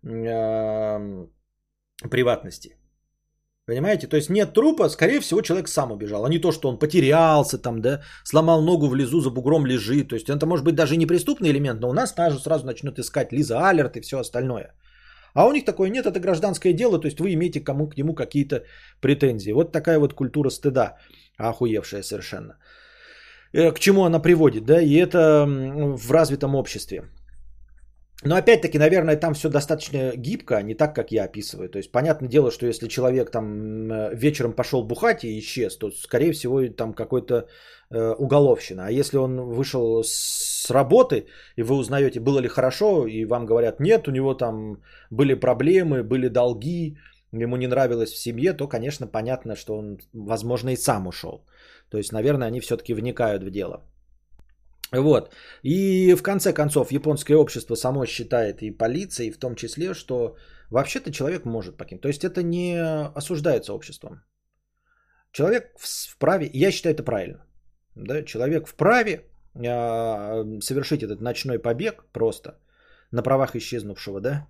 э, приватности. Понимаете? То есть нет трупа, скорее всего, человек сам убежал. А не то, что он потерялся, там, да, сломал ногу в лесу, за бугром лежит. То есть это может быть даже не преступный элемент, но у нас сразу, сразу начнут искать Лиза Алерт и все остальное. А у них такое нет, это гражданское дело, то есть вы имеете кому, к нему какие-то претензии. Вот такая вот культура стыда, охуевшая совершенно. К чему она приводит, да? И это в развитом обществе. Но опять-таки, наверное, там все достаточно гибко, а не так, как я описываю. То есть, понятное дело, что если человек там вечером пошел бухать и исчез, то, скорее всего, там какой-то э, уголовщина. А если он вышел с работы, и вы узнаете, было ли хорошо, и вам говорят, нет, у него там были проблемы, были долги, ему не нравилось в семье, то, конечно, понятно, что он, возможно, и сам ушел. То есть, наверное, они все-таки вникают в дело. Вот. И в конце концов японское общество само считает, и полиция, и в том числе, что вообще-то человек может покинуть. То есть это не осуждается обществом. Человек вправе, я считаю это правильно, да, человек вправе э, совершить этот ночной побег просто на правах исчезнувшего, да,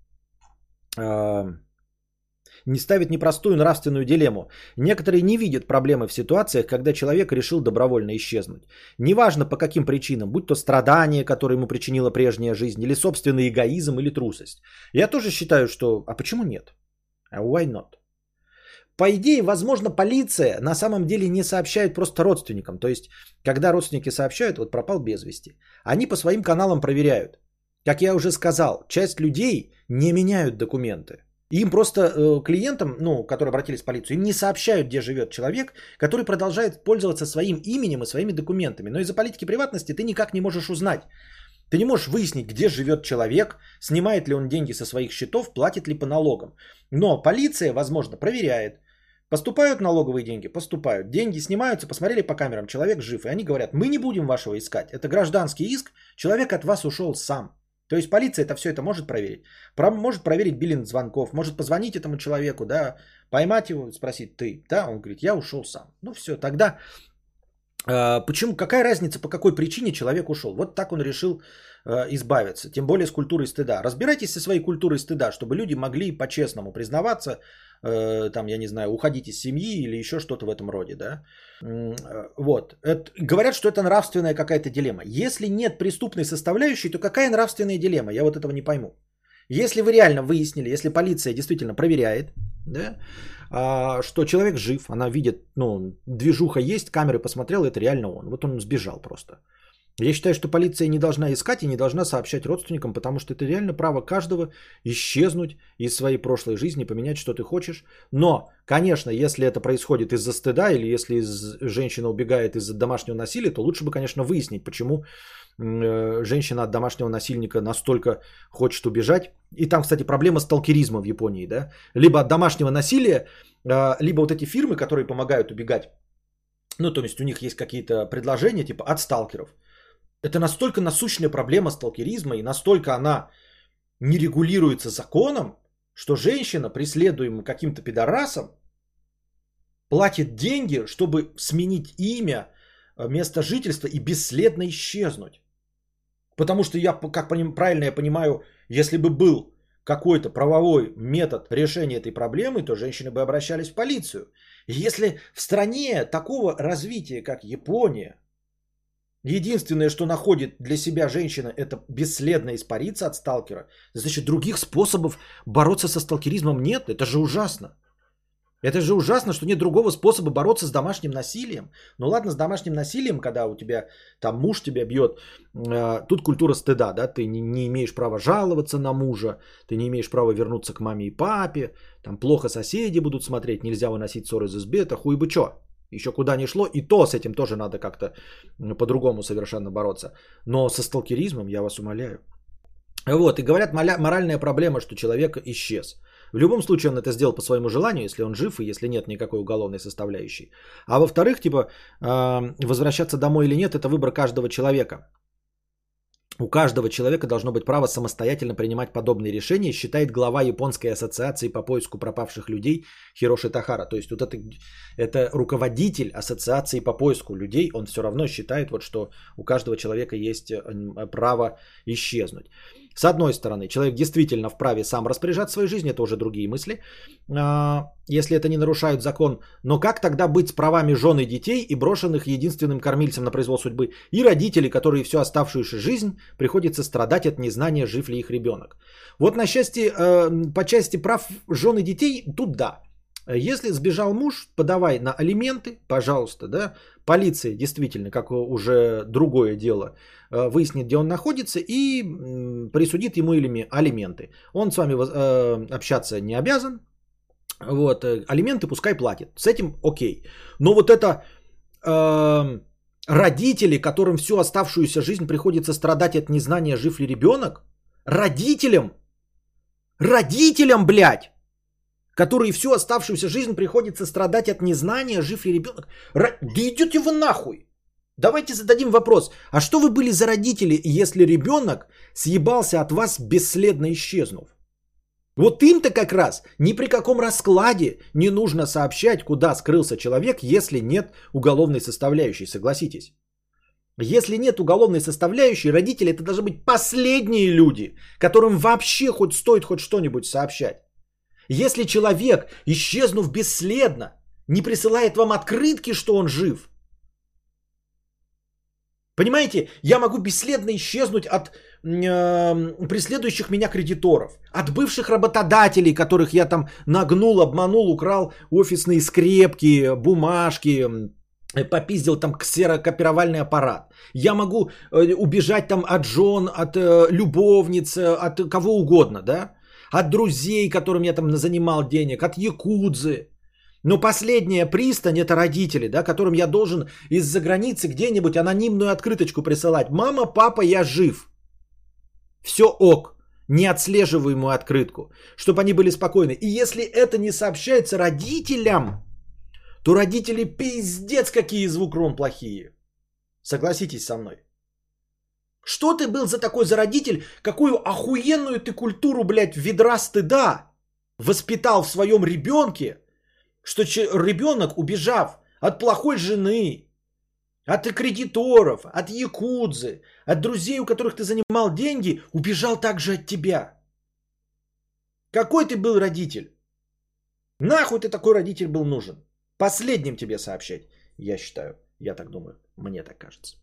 э, не ставит непростую нравственную дилемму. Некоторые не видят проблемы в ситуациях, когда человек решил добровольно исчезнуть. Неважно по каким причинам, будь то страдания, которые ему причинила прежняя жизнь, или собственный эгоизм, или трусость. Я тоже считаю, что... А почему нет? А why not? По идее, возможно, полиция на самом деле не сообщает просто родственникам. То есть, когда родственники сообщают, вот пропал без вести, они по своим каналам проверяют. Как я уже сказал, часть людей не меняют документы. Им просто э, клиентам, ну, которые обратились в полицию, им не сообщают, где живет человек, который продолжает пользоваться своим именем и своими документами. Но из-за политики приватности ты никак не можешь узнать. Ты не можешь выяснить, где живет человек, снимает ли он деньги со своих счетов, платит ли по налогам. Но полиция, возможно, проверяет. Поступают налоговые деньги? Поступают. Деньги снимаются, посмотрели по камерам, человек жив. И они говорят, мы не будем вашего искать. Это гражданский иск, человек от вас ушел сам. То есть полиция это все это может проверить. Может проверить биллинг звонков, может позвонить этому человеку, да, поймать его, спросить, ты, да, он говорит, я ушел сам. Ну все, тогда э, почему, какая разница, по какой причине человек ушел? Вот так он решил э, избавиться, тем более с культурой стыда. Разбирайтесь со своей культурой стыда, чтобы люди могли по-честному признаваться, э, там, я не знаю, уходить из семьи или еще что-то в этом роде, да. Вот. Это, говорят, что это нравственная какая-то дилемма. Если нет преступной составляющей, то какая нравственная дилемма? Я вот этого не пойму. Если вы реально выяснили, если полиция действительно проверяет, да, а, что человек жив, она видит, ну, движуха есть, камеры посмотрел, это реально он. Вот он сбежал просто. Я считаю, что полиция не должна искать и не должна сообщать родственникам, потому что это реально право каждого исчезнуть из своей прошлой жизни, поменять, что ты хочешь. Но, конечно, если это происходит из-за стыда или если женщина убегает из-за домашнего насилия, то лучше бы, конечно, выяснить, почему женщина от домашнего насильника настолько хочет убежать. И там, кстати, проблема сталкеризма в Японии, да? Либо от домашнего насилия, либо вот эти фирмы, которые помогают убегать. Ну, то есть у них есть какие-то предложения, типа от сталкеров. Это настолько насущная проблема сталкеризма и настолько она не регулируется законом, что женщина, преследуемая каким-то пидорасом, платит деньги, чтобы сменить имя, место жительства и бесследно исчезнуть. Потому что я, как правильно я понимаю, если бы был какой-то правовой метод решения этой проблемы, то женщины бы обращались в полицию. И если в стране такого развития, как Япония, единственное, что находит для себя женщина, это бесследно испариться от сталкера, значит, других способов бороться со сталкеризмом нет. Это же ужасно. Это же ужасно, что нет другого способа бороться с домашним насилием. Ну ладно, с домашним насилием, когда у тебя там муж тебя бьет, э, тут культура стыда, да, ты не, не имеешь права жаловаться на мужа, ты не имеешь права вернуться к маме и папе, там плохо соседи будут смотреть, нельзя выносить ссоры из избы, это хуй бы чё. Еще куда ни шло, и то с этим тоже надо как-то по-другому совершенно бороться. Но со сталкеризмом, я вас умоляю. Вот, и говорят, моральная проблема, что человек исчез. В любом случае он это сделал по своему желанию, если он жив и если нет никакой уголовной составляющей. А во-вторых, типа, возвращаться домой или нет, это выбор каждого человека. У каждого человека должно быть право самостоятельно принимать подобные решения, считает глава Японской ассоциации по поиску пропавших людей Хироши Тахара. То есть вот это, это руководитель ассоциации по поиску людей, он все равно считает, вот, что у каждого человека есть право исчезнуть. С одной стороны, человек действительно вправе сам распоряжаться своей жизнью, это уже другие мысли, если это не нарушает закон. Но как тогда быть с правами жен и детей и брошенных единственным кормильцем на произвол судьбы и родителей, которые всю оставшуюся жизнь приходится страдать от незнания, жив ли их ребенок? Вот на счастье, по части прав жен и детей, тут да. Если сбежал муж, подавай на алименты, пожалуйста, да. Полиция действительно, как уже другое дело, выяснит, где он находится и присудит ему алименты. Он с вами общаться не обязан. Вот, алименты пускай платит. С этим окей. Но вот это э, родители, которым всю оставшуюся жизнь приходится страдать от незнания, жив ли ребенок, родителям, родителям, блядь, которые всю оставшуюся жизнь приходится страдать от незнания, жив ли ребенок. Р... Да идете вы нахуй. Давайте зададим вопрос. А что вы были за родители, если ребенок съебался от вас, бесследно исчезнув? Вот им-то как раз ни при каком раскладе не нужно сообщать, куда скрылся человек, если нет уголовной составляющей, согласитесь. Если нет уголовной составляющей, родители это должны быть последние люди, которым вообще хоть стоит хоть что-нибудь сообщать. Если человек, исчезнув бесследно, не присылает вам открытки, что он жив. Понимаете, я могу бесследно исчезнуть от э, преследующих меня кредиторов, от бывших работодателей, которых я там нагнул, обманул, украл офисные скрепки, бумажки, попиздил там ксерокопировальный аппарат. Я могу э, убежать там от жен, от э, любовниц, от кого угодно, да? От друзей, которым я там занимал денег, от якудзы. Но последняя пристань это родители, да, которым я должен из-за границы где-нибудь анонимную открыточку присылать. Мама, папа, я жив. Все ок. Неотслеживаемую открытку. Чтобы они были спокойны. И если это не сообщается родителям, то родители пиздец какие звукром плохие. Согласитесь со мной. Что ты был за такой за родитель? Какую охуенную ты культуру, блядь, ведра стыда воспитал в своем ребенке, что ребенок, убежав от плохой жены, от кредиторов, от якудзы, от друзей, у которых ты занимал деньги, убежал также от тебя. Какой ты был родитель? Нахуй ты такой родитель был нужен? Последним тебе сообщать, я считаю. Я так думаю. Мне так кажется.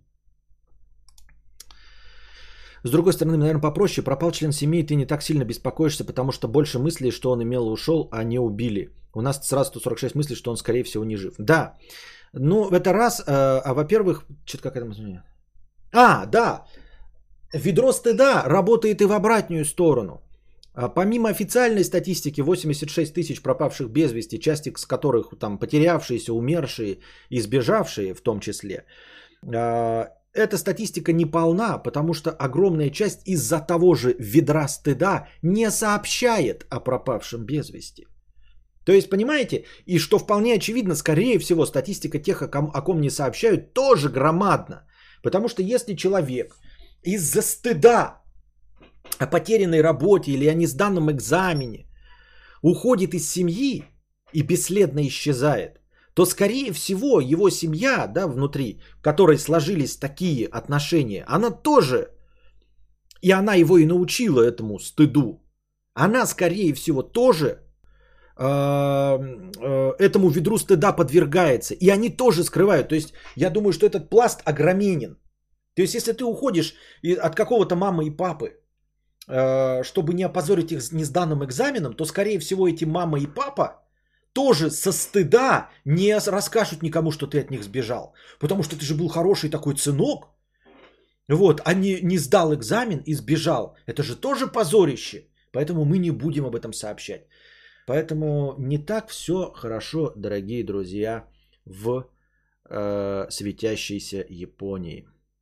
С другой стороны, наверное, попроще. Пропал член семьи, ты не так сильно беспокоишься, потому что больше мыслей, что он имел и ушел, а не убили. У нас сразу сто сорок шесть мыслей, что он, скорее всего, не жив. Да. Ну, это раз. А, а во-первых, что-то как это... А, да. Ведро стыда работает и в обратную сторону. А помимо официальной статистики, восемьдесят шесть тысяч пропавших без вести, часть из которых там потерявшиеся, умершие, избежавшие в том числе, эта статистика не полна, потому что огромная часть из-за того же ведра стыда не сообщает о пропавшем без вести. То есть, понимаете, и что вполне очевидно, скорее всего, статистика тех, о ком, о ком не сообщают, тоже громадна. Потому что если человек из-за стыда о потерянной работе или о несданном экзамене уходит из семьи и бесследно исчезает, то, скорее всего, его семья, да, внутри, в которой сложились такие отношения, она тоже, и она его и научила этому стыду, она, скорее всего, тоже э, э, этому ведру стыда подвергается, и они тоже скрывают. То есть, я думаю, что этот пласт огроменен. То есть, если ты уходишь от какого-то мамы и папы, э, чтобы не опозорить их несданным экзаменом, то, скорее всего, эти мама и папа тоже со стыда не расскажут никому, что ты от них сбежал. Потому что ты же был хороший такой сынок. Вот, а не, не сдал экзамен и сбежал. Это же тоже позорище. Поэтому мы не будем об этом сообщать. Поэтому не так все хорошо, дорогие друзья, в э, светящейся Японии.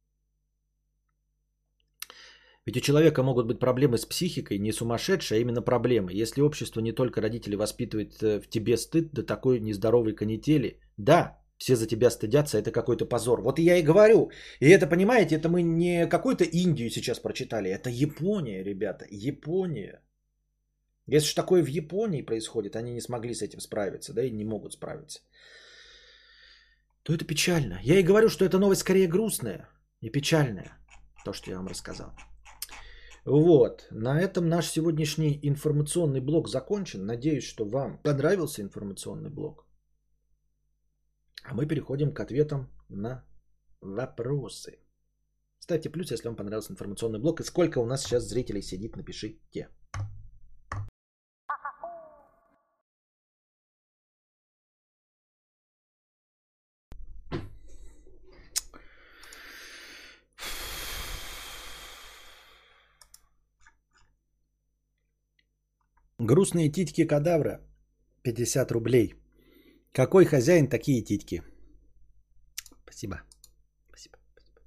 Ведь у человека могут быть проблемы с психикой, не сумасшедшие, а именно проблемы. Если общество не только родители воспитывает в тебе стыд до такой нездоровой канители, да, все за тебя стыдятся, это какой-то позор. Вот я и говорю. И это, понимаете, это мы не какую-то Индию сейчас прочитали, это Япония, ребята, Япония. Если что такое в Японии происходит, они не смогли с этим справиться, да, и не могут справиться, то это печально. Я и говорю, что эта новость скорее грустная и печальная, то, что я вам рассказал. Вот, на этом наш сегодняшний информационный блок закончен. Надеюсь, что вам понравился информационный блок. А мы переходим к ответам на вопросы. Ставьте плюс, если вам понравился информационный блок. И сколько у нас сейчас зрителей сидит, напишите. Грустные титьки кадавра. пятьдесят рублей. Какой хозяин, такие титьки? Спасибо. Спасибо. Спасибо.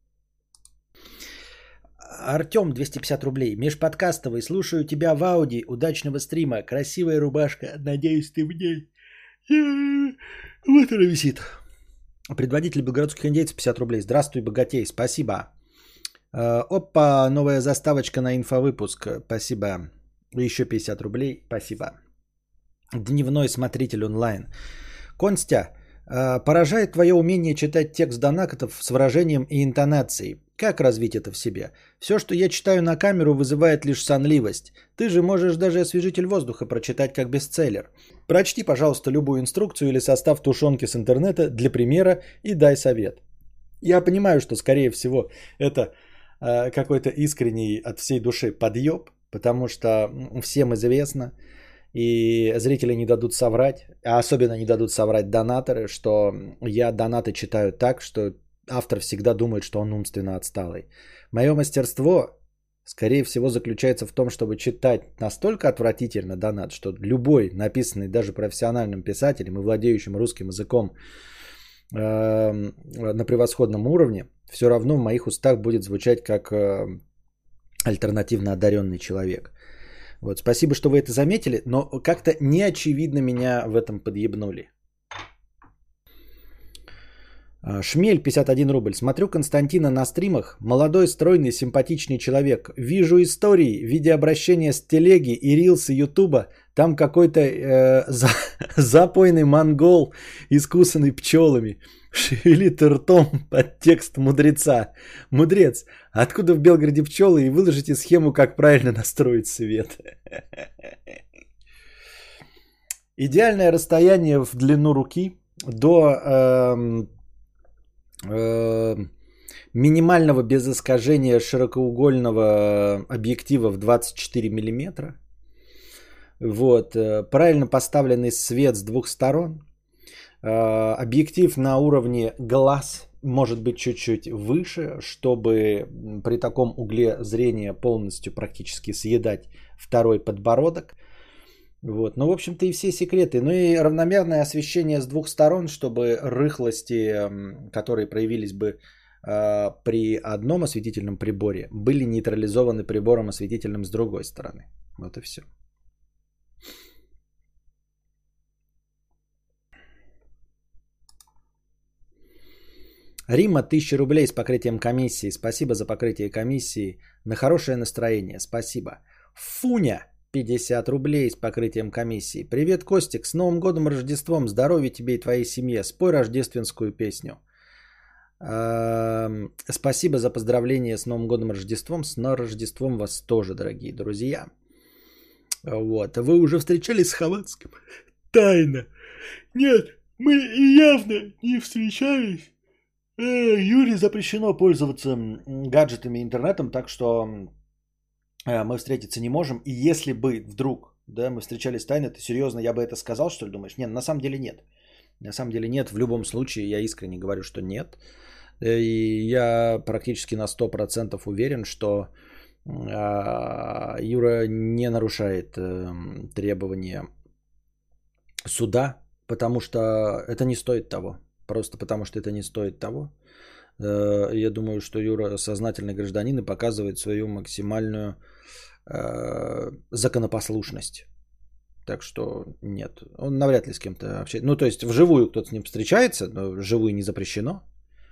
Артем, двести пятьдесят рублей. Межподкастовый. Слушаю тебя в ауди. Удачного стрима. Красивая рубашка. Надеюсь, ты в ней. Вот она висит. Предводитель белгородских индейцев, пятьдесят рублей. Здравствуй, богатей. Спасибо. Опа, новая заставочка на инфовыпуск. Спасибо. Еще пятьдесят рублей. Спасибо. Дневной смотритель онлайн. Констя, поражает твое умение читать текст донатов с выражением и интонацией. Как развить это в себе? Все, что я читаю на камеру, вызывает лишь сонливость. Ты же можешь даже освежитель воздуха прочитать как бестселлер. Прочти, пожалуйста, любую инструкцию или состав тушенки с интернета для примера и дай совет. Я понимаю, что, скорее всего, это э, какой-то искренний от всей души подъеб, потому что всем известно, и зрители не дадут соврать, а особенно не дадут соврать донаторы, что я донаты читаю так, что автор всегда думает, что он умственно отсталый. Мое мастерство, скорее всего, заключается в том, чтобы читать настолько отвратительно донат, что любой, написанный даже профессиональным писателем и владеющим русским языком э, на превосходном уровне, все равно в моих устах будет звучать как э, альтернативно одаренный человек. Вот, спасибо, что вы это заметили, но как-то неочевидно меня в этом подъебнули. Шмель, пятьдесят один рубль. Смотрю Константина на стримах. Молодой, стройный, симпатичный человек. Вижу истории, видеообращения с телеги и рилсы ютуба. Там какой-то э, за, запойный монгол, искусанный пчелами. Шевелит ртом под текст мудреца. Мудрец, откуда в Белгороде пчелы? И выложите схему, как правильно настроить свет. Идеальное расстояние в длину руки до... Э, минимального без искажения широкоугольного объектива в двадцать четыре миллиметра. Вот. Правильно поставленный свет с двух сторон. Объектив на уровне глаз может быть чуть-чуть выше, чтобы при таком угле зрения полностью практически съедать второй подбородок. Вот. Ну, в общем-то, и все секреты. Ну и равномерное освещение с двух сторон, чтобы рыхлости, которые проявились бы э, при одном осветительном приборе, были нейтрализованы прибором осветительным с другой стороны. Вот и все. Рима, тысяча рублей с покрытием комиссии. Спасибо за покрытие комиссии. На хорошее настроение. Спасибо. Фуня. пятьдесят рублей с покрытием комиссии. Привет, Костик, с Новым годом и Рождеством. Здоровья тебе и твоей семье. Спой рождественскую песню. Спасибо за поздравление с Новым годом и Рождеством. С Рождеством вас тоже, дорогие друзья. Вот. Вы уже встречались с Хованским? Тайно. Нет, мы явно не встречались. Юре запрещено пользоваться гаджетами и интернетом, так что... мы встретиться не можем. И если бы вдруг, да, мы встречались тайно, ты серьезно, я бы это сказал, что ли, думаешь? Нет, на самом деле нет. На самом деле нет. В любом случае, я искренне говорю, что нет. И я практически на сто процентов уверен, что Юра не нарушает требования суда, потому что это не стоит того. Просто потому что это не стоит того. Я думаю, что Юра сознательный гражданин и показывает свою максимальную э, законопослушность. Так что нет, он навряд ли с кем-то общается. Ну, то есть вживую кто-то с ним встречается, но вживую не запрещено,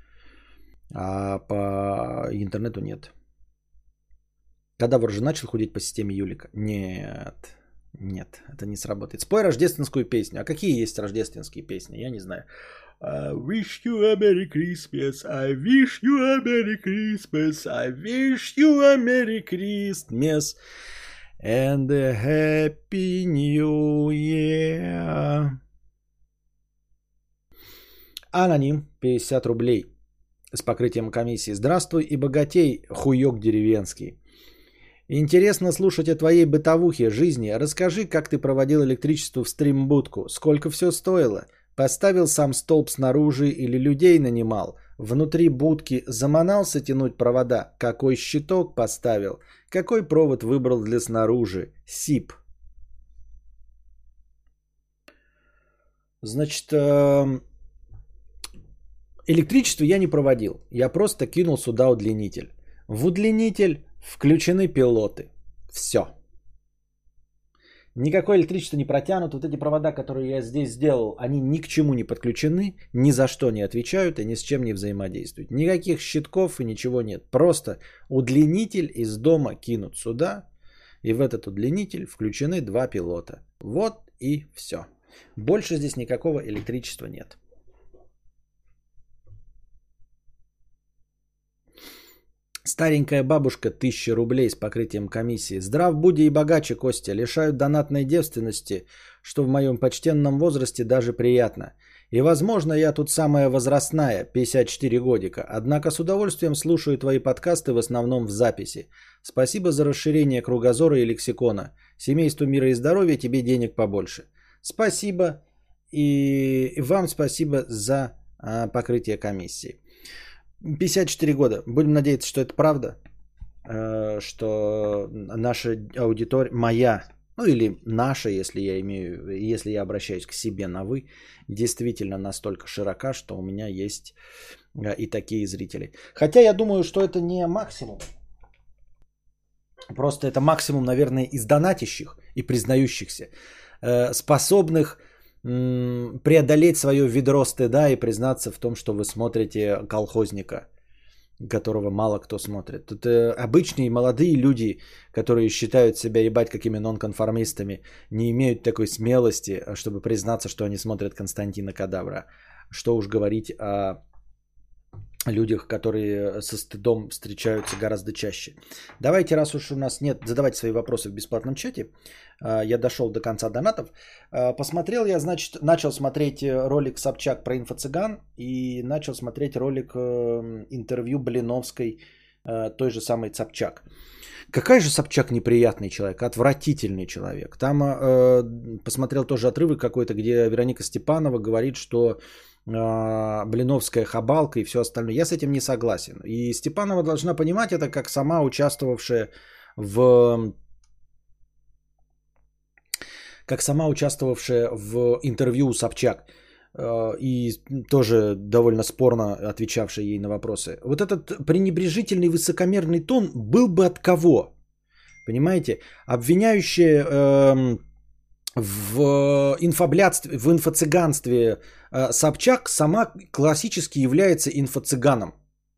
а по интернету нет. Когда вы уже начал худеть по системе Юлика? Нет, нет, это не сработает. Спой рождественскую песню. А какие есть рождественские песни? Я не знаю. I wish you a Merry Christmas, I wish you a Merry Christmas, I wish you a Merry Christmas and a Happy New Year. Аноним, пятьдесят рублей с покрытием комиссии. Здравствуй и богатей, хуёк деревенский. Интересно слушать о твоей бытовухе, жизни. Расскажи, как ты проводил электричество в стримбудку, сколько все стоило. Поставил сам столб снаружи или людей нанимал? Внутри будки заманался тянуть провода? Какой щиток поставил? Какой провод выбрал для снаружи? СИП. Значит, электричество я не проводил. Я просто кинул сюда удлинитель. В удлинитель включены пилоты. Все. Никакое электричество не протянуто. Вот эти провода, которые я здесь сделал, они ни к чему не подключены, ни за что не отвечают и ни с чем не взаимодействуют. Никаких щитков и ничего нет. Просто удлинитель из дома кинут сюда, и в этот удлинитель включены два пилота. Вот и все. Больше здесь никакого электричества нет. Старенькая бабушка, тысяча рублей с покрытием комиссии. Здрав буди и богаче, Костя. Лишают донатной девственности, что в моем почтенном возрасте даже приятно. И, возможно, я тут самая возрастная, пятьдесят четыре годика. Однако с удовольствием слушаю твои подкасты в основном в записи. Спасибо за расширение кругозора и лексикона. Семейству мира и здоровья, тебе денег побольше. Спасибо. И вам спасибо за а, покрытие комиссии. пятьдесят четыре года. Будем надеяться, что это правда, что наша аудитория, моя, ну или наша, если я имею, если я обращаюсь к себе на вы, действительно настолько широка, что у меня есть и такие зрители. Хотя я думаю, что это не максимум. Просто это максимум, наверное, из донатящих и признающихся, способных преодолеть свое ведро стыда и признаться в том, что вы смотрите колхозника, которого мало кто смотрит. Тут э, обычные молодые люди, которые считают себя ебать какими нонконформистами, не имеют такой смелости, чтобы признаться, что они смотрят Константина Кадавра. Что уж говорить о людях, которые со стыдом встречаются гораздо чаще. Давайте, раз уж у нас нет, задавайте свои вопросы в бесплатном чате. Я дошел до конца донатов. Посмотрел я, значит, начал смотреть ролик Собчак про инфо-цыган и начал смотреть ролик интервью Блиновской, той же самой Собчак. Какая же Собчак неприятный человек, отвратительный человек. Там э, посмотрел тоже отрывок какой-то, где Вероника Степанова говорит, что Блиновская хабалка и все остальное. Я с этим не согласен. И Степанова должна понимать это как сама участвовавшая в... как сама участвовавшая в интервью у Собчак. И тоже довольно спорно отвечавшая ей на вопросы. Вот этот пренебрежительный высокомерный тон был бы от кого? Понимаете? Обвиняющая... Э, в инфоблядстве, в инфо-цыганстве Собчак сама классически является инфо-цыганом.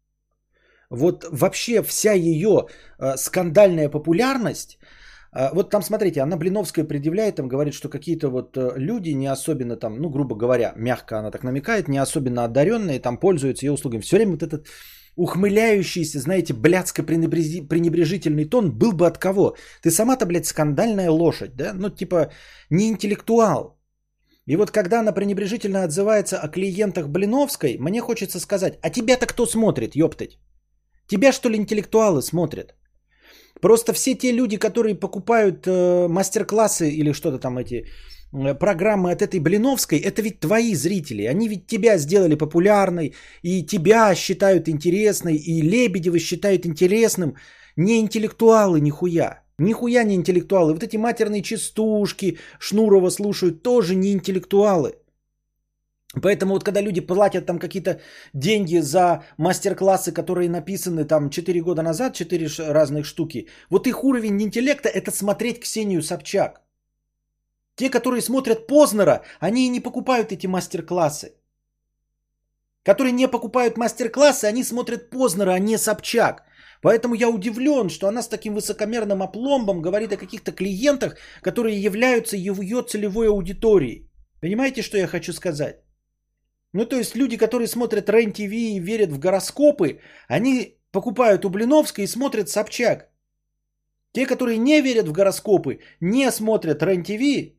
Вот вообще вся ее скандальная популярность, вот там смотрите, она Блиновская предъявляет, там говорит, что какие-то вот люди не особенно там, ну грубо говоря, мягко она так намекает, не особенно одаренные там пользуются ее услугами. Все время вот этот ухмыляющийся, знаете, блядско-пренебрежительный тон был бы от кого? Ты сама-то, блядь, скандальная лошадь, да? Ну, типа, не интеллектуал. И вот когда она пренебрежительно отзывается о клиентах Блиновской, мне хочется сказать, а тебя-то кто смотрит, ёптать? Тебя, что ли, интеллектуалы смотрят? Просто все те люди, которые покупают э, мастер-классы или что-то там эти... программы от этой Блиновской, это ведь твои зрители. Они ведь тебя сделали популярной, и тебя считают интересной, и Лебедева считают интересным. Не интеллектуалы нихуя. Нихуя не интеллектуалы. Вот эти матерные частушки Шнурова слушают, тоже не интеллектуалы. Поэтому вот когда люди платят там какие-то деньги за мастер-классы, которые написаны там четыре года назад, четыре разных штуки, вот их уровень интеллекта это смотреть Ксению Собчак. Те, которые смотрят Познера, они и не покупают эти мастер-классы. Которые не покупают мастер-классы, они смотрят Познера, а не Собчак. Поэтому я удивлен, что она с таким высокомерным опломбом говорит о каких-то клиентах, которые являются ее целевой аудиторией. Понимаете, что я хочу сказать? Ну, то есть люди, которые смотрят Рен-ТВ и верят в гороскопы, они покупают у Блиновской и смотрят Собчак. Те, которые не верят в гороскопы, не смотрят Рен-ТВ,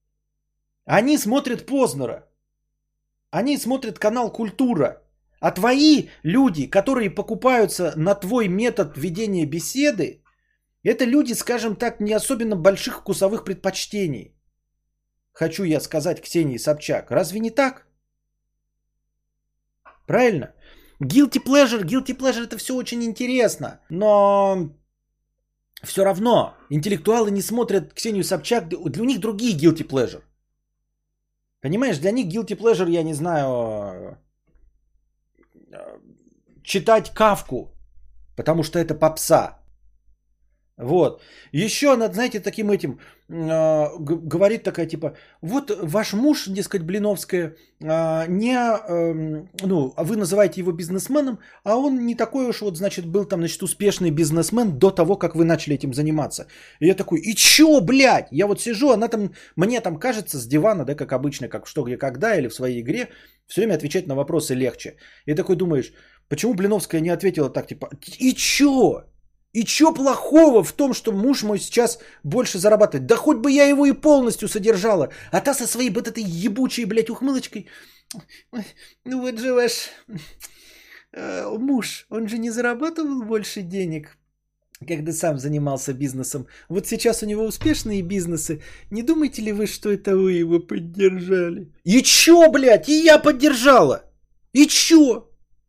они смотрят Познера. Они смотрят канал Культура. А твои люди, которые покупаются на твой метод ведения беседы, это люди, скажем так, не особенно больших вкусовых предпочтений. Хочу я сказать Ксении Собчак. Разве не так? Правильно? Guilty pleasure, guilty pleasure это все очень интересно. Но все равно интеллектуалы не смотрят Ксению Собчак. Для них другие guilty pleasure. Понимаешь, для них guilty pleasure, я не знаю, читать Кафку, потому что это попса. Вот. Еще она, знаете, таким этим э, говорит такая типа, вот ваш муж, дескать, Блиновская, э, не, э, ну, вы называете его бизнесменом, а он не такой уж вот, значит, был там, значит, успешный бизнесмен до того, как вы начали этим заниматься. И я такой, и чё, блядь? Я вот сижу, она там, мне там кажется с дивана, да, как обычно, как что, где, когда, или в своей игре, все время отвечать на вопросы легче. И такой думаешь, почему Блиновская не ответила так, типа, и чё? И чё плохого в том, что муж мой сейчас больше зарабатывает? Да хоть бы я его и полностью содержала. А та со своей вот этой ебучей, блядь, ухмылочкой. Ну вот же ваш э, муж, он же не зарабатывал больше денег, когда сам занимался бизнесом. Вот сейчас у него успешные бизнесы. Не думаете ли вы, что это вы его поддержали? И чё, блядь, и я поддержала? И чё?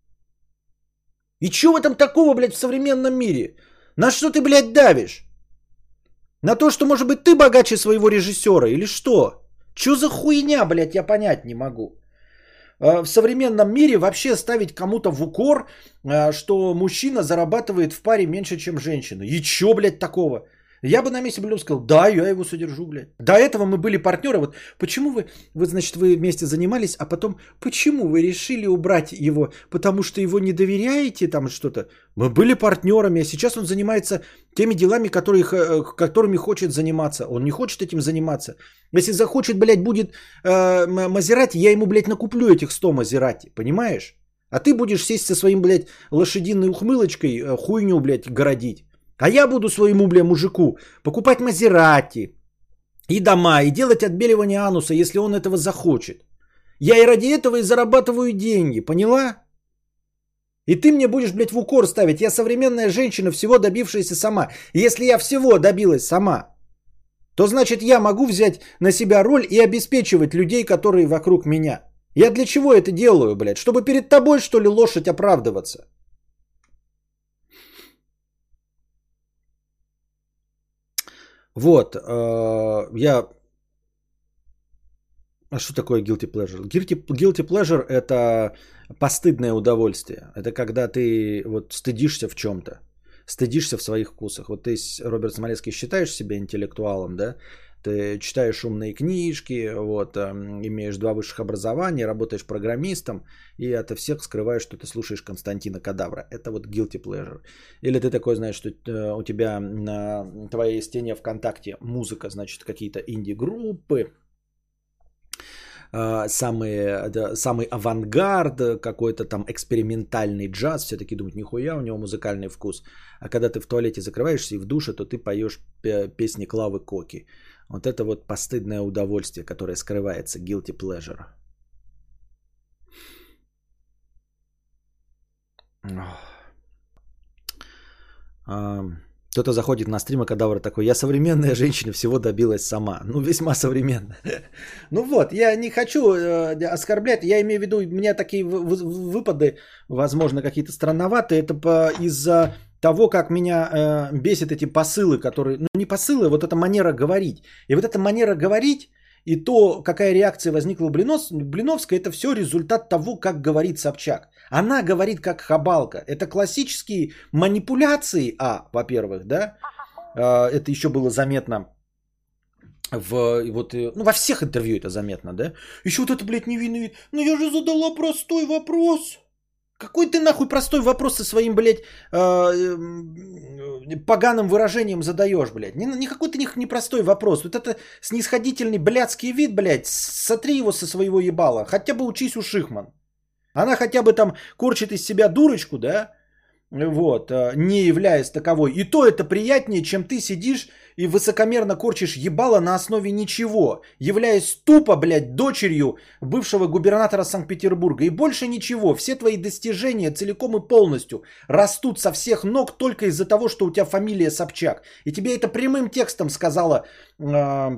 И чё в этом такого, блядь, в современном мире? На что ты, блядь, давишь? На то, что, может быть, ты богаче своего режиссера или что? Чё за хуйня, блядь, я понять не могу. В современном мире вообще ставить кому-то в укор, что мужчина зарабатывает в паре меньше, чем женщина. И чё, блядь, такого? Я бы на месте Блинов сказал, да, я его содержу, блядь. До этого мы были партнеры. Вот почему вы, вы, значит, вы вместе занимались, а потом, почему вы решили убрать его? Потому что его не доверяете там что-то? Мы были партнерами, а сейчас он занимается теми делами, которые, которыми хочет заниматься. Он не хочет этим заниматься. Если захочет, блядь, будет э, Мазерати, я ему, блядь, накуплю этих сто Мазерати, понимаешь? А ты будешь сесть со своим, блядь, лошадиной ухмылочкой, э, хуйню, блядь, городить. А я буду своему, бля, мужику покупать Мазерати и дома, и делать отбеливание ануса, если он этого захочет. Я и ради этого и зарабатываю деньги, поняла? И ты мне будешь, блядь, в укор ставить. Я современная женщина, всего добившаяся сама. И если я всего добилась сама, то значит я могу взять на себя роль и обеспечивать людей, которые вокруг меня. Я для чего это делаю, блядь? Чтобы перед тобой, что ли, лошадь оправдываться? Вот, э, я... А что такое guilty pleasure? Guilty, guilty pleasure – это постыдное удовольствие. Это когда ты вот стыдишься в чем-то, стыдишься в своих вкусах. Вот ты, Роберт Смолецкий, считаешь себя интеллектуалом, да? Ты читаешь умные книжки, вот, э, имеешь два высших образования, работаешь программистом, и от всех скрываешь, что ты слушаешь Константина Кадавра. Это вот guilty pleasure. Или ты такой, знаешь, что э, у тебя на твоей стене ВКонтакте музыка, значит, какие-то инди-группы, э, самые, да, самый авангард, какой-то там экспериментальный джаз. Все таки думают, нихуя, у него музыкальный вкус. А когда ты в туалете закрываешься и в душе, то ты поешь песни Клавы Коки. Вот это вот постыдное удовольствие, которое скрывается, guilty pleasure. Кто-то заходит на стрим, а Кадавр такой, я современная женщина, всего добилась сама. Ну, весьма современная. Ну вот, я не хочу оскорблять, я имею в виду, у меня такие выпады, возможно, какие-то странноватые, это из-за того, как меня э, бесит эти посылы, которые... Ну, не посылы, вот эта манера говорить. И вот эта манера говорить, и то, какая реакция возникла у Блинов, Блиновской, это все результат того, как говорит Собчак. Она говорит как хабалка. Это классические манипуляции, а, во-первых, да, э, это еще было заметно в, вот, ну, во всех интервью это заметно, да. Еще вот это, блядь, невинный вид. Ну, я же задала простой вопрос. Какой ты нахуй простой вопрос со своим, блядь, поганым выражением задаешь, блядь? Никакой ты не простой вопрос. Вот это снисходительный блядский вид, блядь, сотри его со своего ебала. Хотя бы учись у Шихман. Она хотя бы там корчит из себя дурочку, да? Вот, не являясь таковой. И то это приятнее, чем ты сидишь и высокомерно корчишь ебало на основе ничего, являясь тупо, блядь, дочерью бывшего губернатора Санкт-Петербурга. И больше ничего. Все твои достижения целиком и полностью растут со всех ног только из-за того, что у тебя фамилия Собчак. И тебе это прямым текстом сказала э,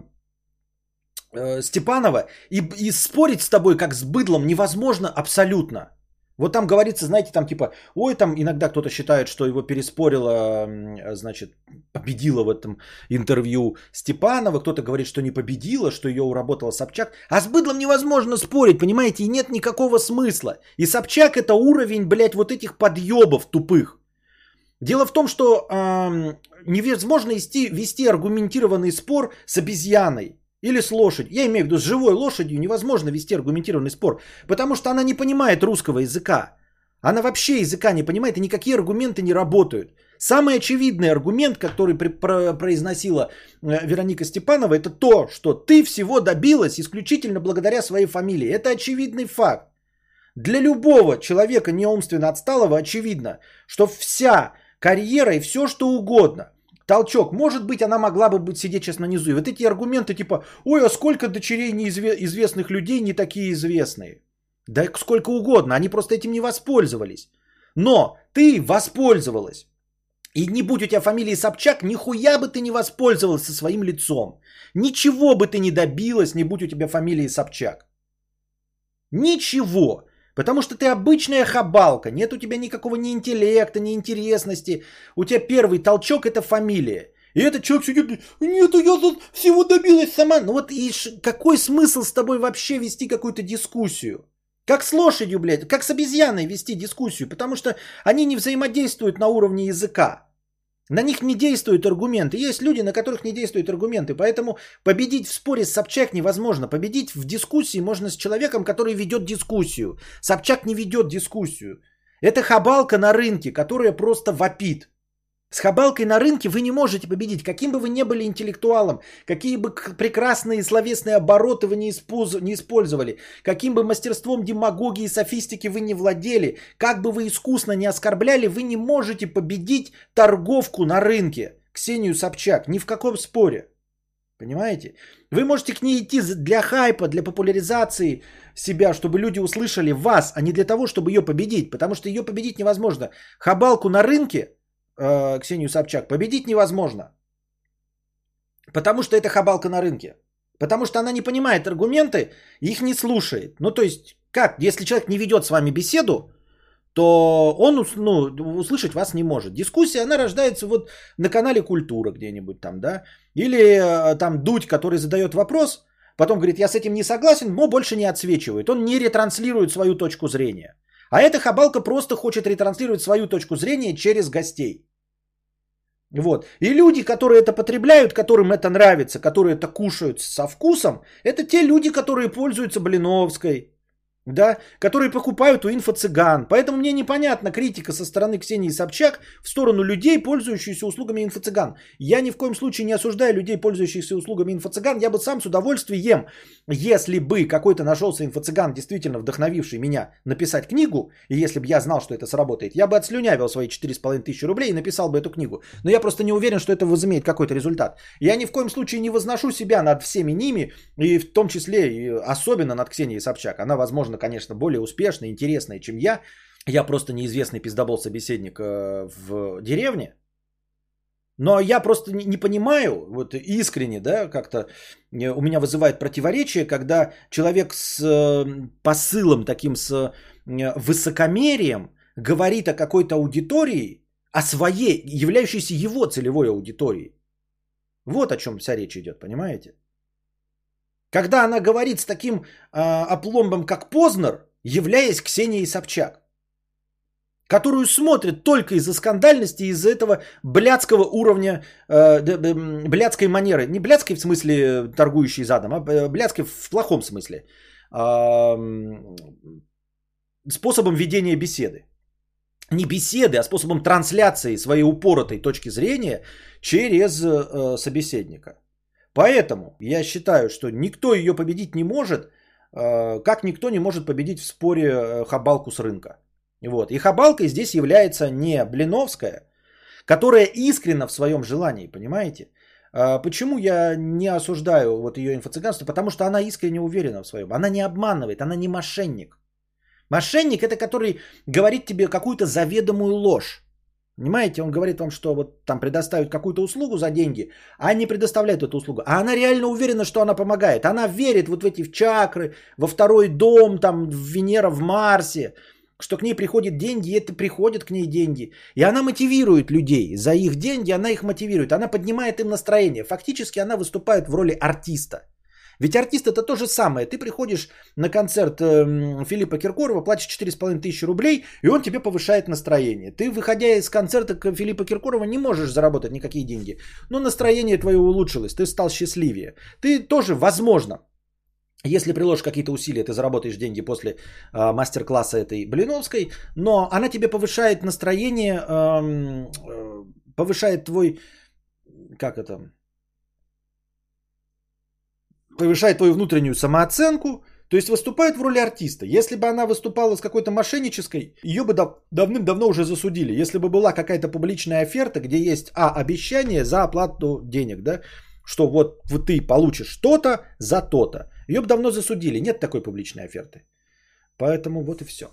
э, Степанова. И, и спорить с тобой как с быдлом невозможно абсолютно. Вот там говорится, знаете, там типа, ой, там иногда кто-то считает, что его переспорила, значит, победила в этом интервью Степанова, кто-то говорит, что не победила, что ее уработала Собчак. А с быдлом невозможно спорить, понимаете, и нет никакого смысла. И Собчак это уровень, блядь, вот этих подъебов тупых. Дело в том, что э, невозможно вести, вести аргументированный спор с обезьяной. Или с лошадью. Я имею в виду, с живой лошадью невозможно вести аргументированный спор. Потому что она не понимает русского языка. Она вообще языка не понимает, и никакие аргументы не работают. Самый очевидный аргумент, который произносила Вероника Степанова, это то, что ты всего добилась исключительно благодаря своей фамилии. Это очевидный факт. Для любого человека неумственно отсталого очевидно, что вся карьера и все что угодно, толчок, может быть, она могла бы быть сидеть сейчас внизу. И вот эти аргументы типа, ой, а сколько дочерей неизвестных людей не такие известные? Да сколько угодно, они просто этим не воспользовались. Но ты воспользовалась. И не будь у тебя фамилии Собчак, нихуя бы ты не воспользовалась со своим лицом. Ничего бы ты не добилась, не будь у тебя фамилии Собчак. Ничего. Потому что ты обычная хабалка, нет у тебя никакого ни интеллекта, ни интересности. У тебя первый толчок это фамилия. И этот человек сидит, нет, я тут всего добилась сама. Ну вот и какой смысл с тобой вообще вести какую-то дискуссию? Как с лошадью, блядь, как с обезьяной вести дискуссию? Потому что они не взаимодействуют на уровне языка. На них не действуют аргументы. Есть люди, на которых не действуют аргументы. Поэтому победить в споре с Собчак невозможно. Победить в дискуссии можно с человеком, который ведет дискуссию. Собчак не ведет дискуссию. Это хабалка на рынке, которая просто вопит. С хабалкой на рынке вы не можете победить. Каким бы вы ни были интеллектуалом, какие бы прекрасные словесные обороты вы не использовали, каким бы мастерством демагогии и софистики вы не владели, как бы вы искусно не оскорбляли, вы не можете победить торговку на рынке, Ксению Собчак, ни в каком споре. Понимаете? Вы можете к ней идти для хайпа, для популяризации себя, чтобы люди услышали вас, а не для того, чтобы ее победить. Потому что ее победить невозможно. Хабалку на рынке, Ксению Собчак, победить невозможно. Потому что это хабалка на рынке. Потому что она не понимает аргументы, их не слушает. Ну, то есть, как, если человек не ведет с вами беседу, то он, ну, услышать вас не может. Дискуссия, она рождается вот на канале Культура где-нибудь там, да. Или там Дудь, который задает вопрос, потом говорит, я с этим не согласен, но больше не отсвечивает. Он не ретранслирует свою точку зрения. А эта хабалка просто хочет ретранслировать свою точку зрения через гостей. Вот. И люди, которые это потребляют, которым это нравится, которые это кушают со вкусом, это те люди, которые пользуются Блиновской, да, которые покупают у инфо-цыган. Поэтому мне непонятна критика со стороны Ксении Собчак в сторону людей, пользующихся услугами инфо-цыган. Я ни в коем случае не осуждаю людей, пользующихся услугами инфо-цыган. Я бы сам с удовольствием, если бы какой-то нашелся инфо-цыган, действительно вдохновивший меня написать книгу, и если бы я знал, что это сработает, я бы отслюнявил свои четыре с половиной тысячи рублей и написал бы эту книгу. Но я просто не уверен, что это возымеет какой-то результат. Я ни в коем случае не возношу себя над всеми ними, и в том числе, и особенно над Ксенией Собчак. Она, возможно, конечно, более успешная, интересная, чем я. Я просто неизвестный пиздобол-собеседник в деревне. Но я просто не понимаю, вот искренне, да, как-то у меня вызывает противоречие, когда человек с посылом таким, с высокомерием говорит о какой-то аудитории, о своей, являющейся его целевой аудиторией. Вот о чем вся речь идет, понимаете? Когда она говорит с таким э, опломбом, как Познер, являясь Ксенией Собчак, которую смотрят только из-за скандальности, из-за этого блядского уровня, э, блядской манеры. Не блядской в смысле торгующей задом, а блядской в плохом смысле. Э, способом ведения беседы. Не беседы, а способом трансляции своей упоротой точки зрения через э, собеседника. Поэтому я считаю, что никто ее победить не может, как никто не может победить в споре хабалку с рынка. Вот. И хабалкой здесь является не Блиновская, которая искренна в своем желании, понимаете? Почему я не осуждаю вот ее инфо-цыганство? Потому что она искренне уверена в своем. Она не обманывает, она не мошенник. Мошенник это который говорит тебе какую-то заведомую ложь. Понимаете, он говорит вам, что вот там предоставят какую-то услугу за деньги, а не предоставляет эту услугу. А она реально уверена, что она помогает. Она верит вот в эти в чакры, во второй дом, там, в Венера в Марсе, что к ней приходят деньги, и это приходят к ней деньги. И она мотивирует людей за их деньги, она их мотивирует, она поднимает им настроение. Фактически она выступает в роли артиста. Ведь артист это то же самое. Ты приходишь на концерт э, Филиппа Киркорова, платишь четыре с половиной тысячи рублей, и он тебе повышает настроение. Ты, выходя из концерта Филиппа Киркорова, не можешь заработать никакие деньги. Но настроение твое улучшилось, ты стал счастливее. Ты тоже, возможно, если приложишь какие-то усилия, ты заработаешь деньги после э, мастер-класса этой Блиновской, но она тебе повышает настроение, э, э, повышает твой, как это... повышает твою внутреннюю самооценку, то есть выступает в роли артиста. Если бы она выступала с какой-то мошеннической, ее бы дав- давным-давно уже засудили. Если бы была какая-то публичная оферта, где есть а, обещание за оплату денег, да, что вот, вот ты получишь то-то за то-то. Ее бы давно засудили. Нет такой публичной оферты. Поэтому вот и все.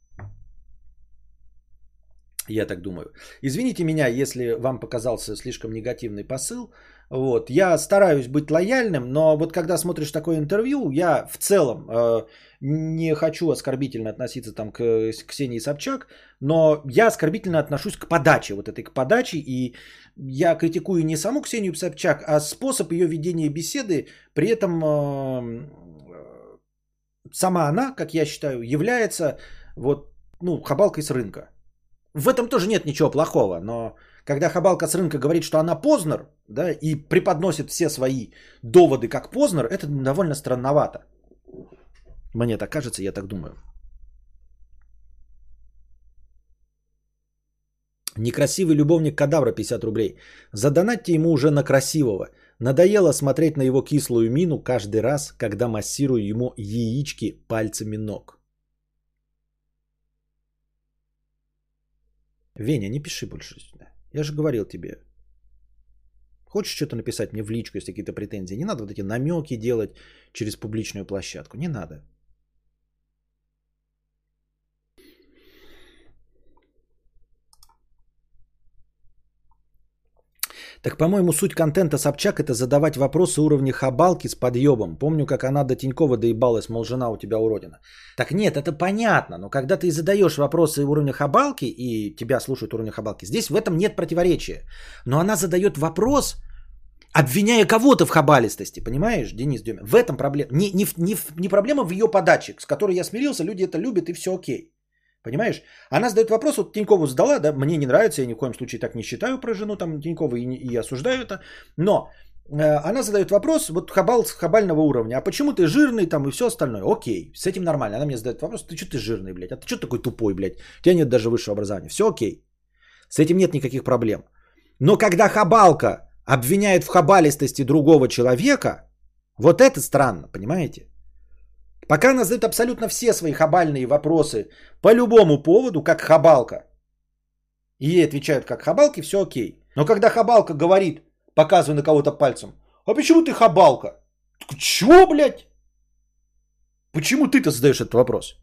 Я так думаю. Извините меня, если вам показался слишком негативный посыл. Вот. Я стараюсь быть лояльным, но вот когда смотришь такое интервью, я в целом э, не хочу оскорбительно относиться там к Ксении Собчак, но я оскорбительно отношусь к подаче, вот этой к подаче, и я критикую не саму Ксению Собчак, а способ ее ведения беседы, при этом э, сама она, как я считаю, является вот, ну, хабалкой с рынка. В этом тоже нет ничего плохого, но когда Хабалка с рынка говорит, что она Познер, да, и преподносит все свои доводы как Познер, это довольно странновато. Мне так кажется, я так думаю. Некрасивый любовник Кадавра, пятьдесят рублей. Задонатьте ему уже на красивого. Надоело смотреть на его кислую мину каждый раз, когда массирую ему яички пальцами ног. Веня, не пиши больше сюда. Я же говорил тебе. Хочешь что-то написать мне в личку, если какие-то претензии? Не надо вот эти намеки делать через публичную площадку. Не надо. Так, по-моему, суть контента Собчак — это задавать вопросы уровня Хабалки с подъебом. Помню, как она до Тинькова доебалась, мол, жена у тебя уродина. Так нет, это понятно, но когда ты задаешь вопросы уровня Хабалки, и тебя слушают уровня Хабалки, здесь в этом нет противоречия. Но она задает вопрос, обвиняя кого-то в хабалистости, понимаешь, Денис Демин? В этом проблема. Не, не, не, не проблема в ее подаче, с которой я смирился, люди это любят, и все окей. Понимаешь? Она задает вопрос, вот Тинькову задала, да, мне не нравится, я ни в коем случае так не считаю про жену там Тинькова и, и осуждаю это, но э, она задает вопрос, вот хабал с хабального уровня, а почему ты жирный там и все остальное? Окей, с этим нормально. Она мне задает вопрос, ты что ты жирный, блядь, а ты что такой тупой, блядь, у тебя нет даже высшего образования, все окей, с этим нет никаких проблем. Но когда хабалка обвиняет в хабалистости другого человека, вот это странно, понимаете? Пока она задает абсолютно все свои хабальные вопросы по любому поводу, как хабалка, и ей отвечают как хабалки, все окей. Но когда хабалка говорит, показывая на кого-то пальцем, а почему ты хабалка? Чего, блядь? Почему ты-то задаешь этот вопрос?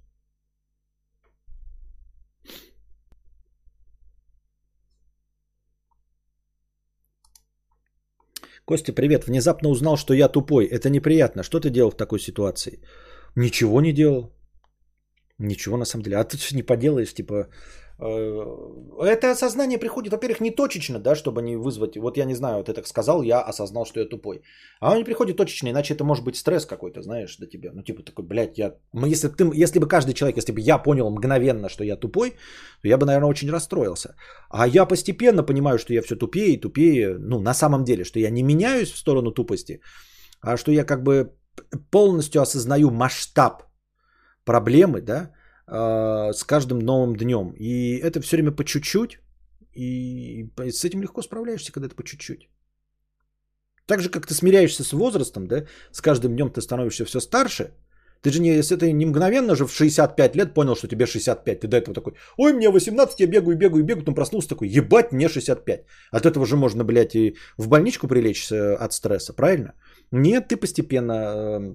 Костя, привет. Внезапно узнал, что я тупой. Это неприятно. Что ты делал в такой ситуации? Ничего не делал. Ничего на самом деле. А ты что не поделаешь, типа... Это осознание приходит, во-первых, не точечно, да, чтобы не вызвать... Вот я не знаю, ты так сказал, я осознал, что я тупой. А оно не приходит точечно, иначе это может быть стресс какой-то, знаешь, до тебя. Ну, типа такой, блядь, я... Если, ты... если бы каждый человек, если бы я понял мгновенно, что я тупой, то я бы, наверное, очень расстроился. А я постепенно понимаю, что я все тупее и тупее. Ну, на самом деле, что я не меняюсь в сторону тупости, а что я как бы полностью осознаю масштаб проблемы, да, с каждым новым днем. И это все время по чуть-чуть. И с этим легко справляешься, когда это по чуть-чуть. Так же, как ты смиряешься с возрастом, да, с каждым днем ты становишься все старше. Ты же не, если ты не мгновенно же в шестьдесят пять лет понял, что тебе шестьдесят пять. Ты до этого такой, ой, мне восемнадцать, я бегаю, бегаю, бегаю. Потом проснулся такой, ебать, мне шестьдесят пять. От этого же можно, блядь, и в больничку прилечь от стресса, правильно? Нет, ты постепенно...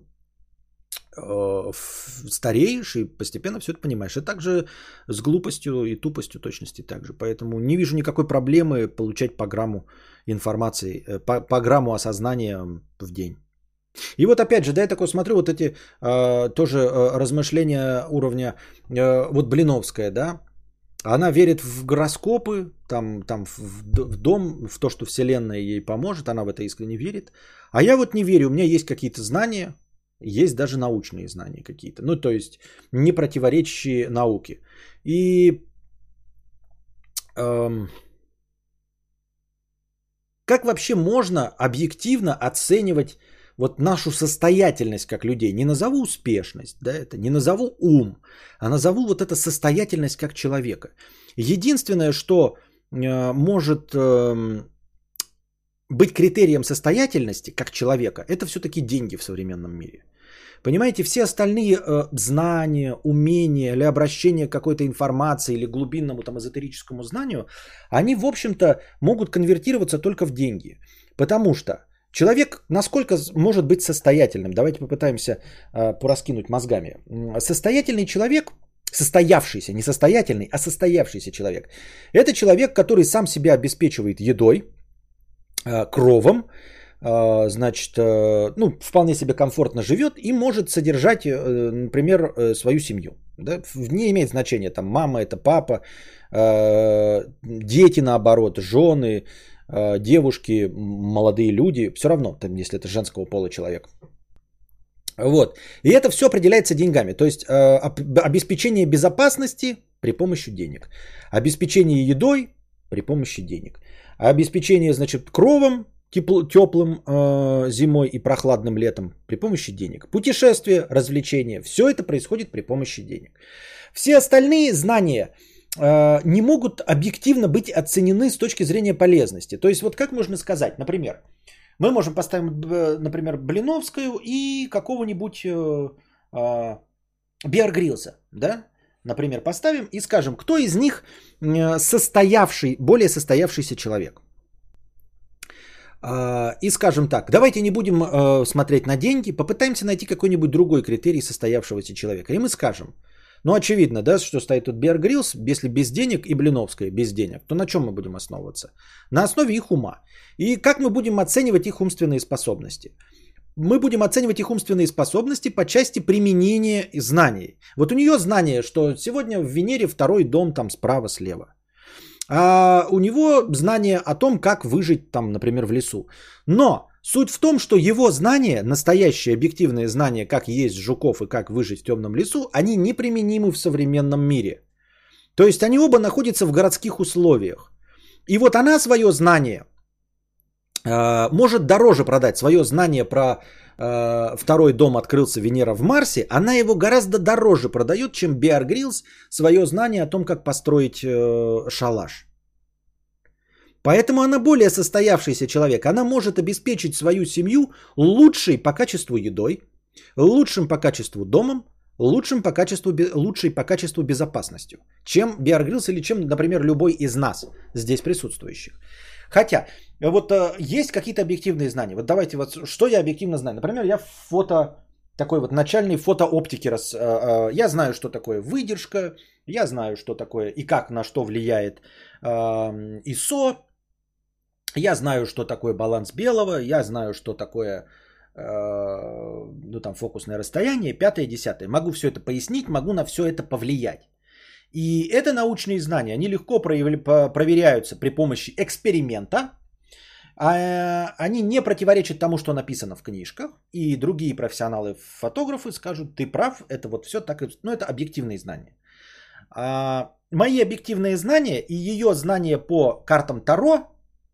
стареешь и постепенно все это понимаешь. И также с глупостью и тупостью точности также. Поэтому не вижу никакой проблемы получать по грамму информации, по, по грамму осознания в день. И вот опять же, да, я такой смотрю, вот эти э, тоже э, размышления уровня, э, вот Блиновская, да, она верит в гороскопы, там, там в, в дом, в то, что Вселенная ей поможет, она в это искренне верит. А я вот не верю, у меня есть какие-то знания, есть даже научные знания какие-то. Ну, то есть, не противоречащие науке. И эм, как вообще можно объективно оценивать вот нашу состоятельность как людей? Не назову успешность, да, это не назову ум, а назову вот эту состоятельность как человека. Единственное, что э, может... Э, быть критерием состоятельности как человека, это все-таки деньги в современном мире. Понимаете, все остальные э, знания, умения или обращение к какой-то информации или глубинному там эзотерическому знанию, они, в общем-то, могут конвертироваться только в деньги. Потому что человек насколько может быть состоятельным? Давайте попытаемся э, пораскинуть мозгами. Состоятельный человек, состоявшийся, не состоятельный, а состоявшийся человек, это человек, который сам себя обеспечивает едой, кровом, значит, ну, вполне себе комфортно живет и может содержать, например, свою семью. Да? Не имеет значения, там, мама это папа, дети наоборот, жены, девушки, молодые люди, все равно, там, если это женского пола человек. Вот. И это все определяется деньгами. То есть обеспечение безопасности при помощи денег. Обеспечение едой при помощи денег. А обеспечение, значит, кровом, тепло, теплым э, зимой и прохладным летом при помощи денег. Путешествия, развлечения, все это происходит при помощи денег. Все остальные знания э, не могут объективно быть оценены с точки зрения полезности. То есть вот как можно сказать, например, мы можем поставить, например, Блиновскую и какого-нибудь э, э, Беар Гриллса, да? Например, поставим и скажем, кто из них состоявший, более состоявшийся человек. И скажем так, давайте не будем смотреть на деньги, попытаемся найти какой-нибудь другой критерий состоявшегося человека. И мы скажем, ну очевидно, да, что стоит тут Беар Гриллс, если без денег, и Блиновская без денег, то на чем мы будем основываться? На основе их ума. И как мы будем оценивать их умственные способности? Мы будем оценивать их умственные способности по части применения знаний. Вот у нее знание, что сегодня в Венере второй дом там справа-слева. А у него знание о том, как выжить там, например, в лесу. Но суть в том, что его знания, настоящие объективные знания, как есть жуков и как выжить в темном лесу, они неприменимы в современном мире. То есть они оба находятся в городских условиях. И вот она свое знание может дороже продать, свое знание про э, второй дом открылся, Венера в Марсе, она его гораздо дороже продает, чем Беар Гриллс свое знание о том, как построить э, шалаш. Поэтому она более состоявшийся человек. Она может обеспечить свою семью лучшей по качеству едой, лучшим по качеству домом, лучшим по качеству, лучшей по качеству безопасностью, чем Беар Гриллс или чем, например, любой из нас здесь присутствующих. Хотя, вот э, есть какие-то объективные знания. Вот давайте, вот что я объективно знаю. Например, я фото, такой вот начальный фотооптики. Раз, э, э, я знаю, что такое выдержка, я знаю, что такое и как на что влияет э, ай эс о. Я знаю, что такое баланс белого, я знаю, что такое э, ну, там, фокусное расстояние, пятое, десятое. Могу все это пояснить, могу на все это повлиять. И это научные знания, они легко проверяются при помощи эксперимента. Они не противоречат тому, что написано в книжках. И другие профессионалы-фотографы скажут, ты прав, это вот все так, ну это объективные знания. А мои объективные знания и ее знания по картам Таро,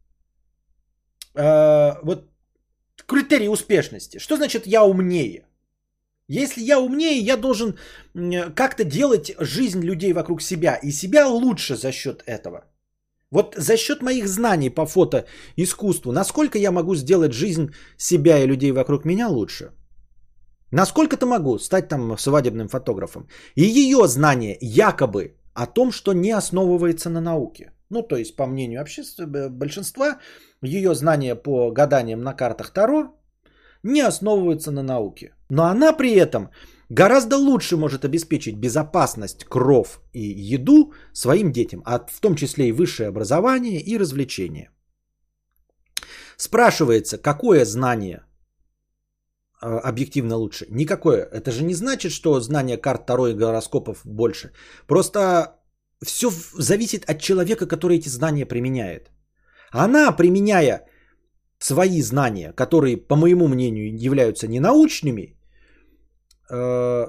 вот критерий успешности. Что значит я умнее? Если я умнее, я должен как-то делать жизнь людей вокруг себя и себя лучше за счет этого. Вот за счет моих знаний по фотоискусству, насколько я могу сделать жизнь себя и людей вокруг меня лучше? Насколько-то могу стать там свадебным фотографом. И ее знание якобы о том, что не основывается на науке. Ну, то есть, по мнению общества, большинства, ее знания по гаданиям на картах Таро не основываются на науке. Но она при этом гораздо лучше может обеспечить безопасность, кров и еду своим детям, а в том числе и высшее образование и развлечения. Спрашивается, какое знание объективно лучше? Никакое. Это же не значит, что знание карт Таро и гороскопов больше. Просто все зависит от человека, который эти знания применяет. Она, применяя свои знания, которые, по моему мнению, являются ненаучными, э,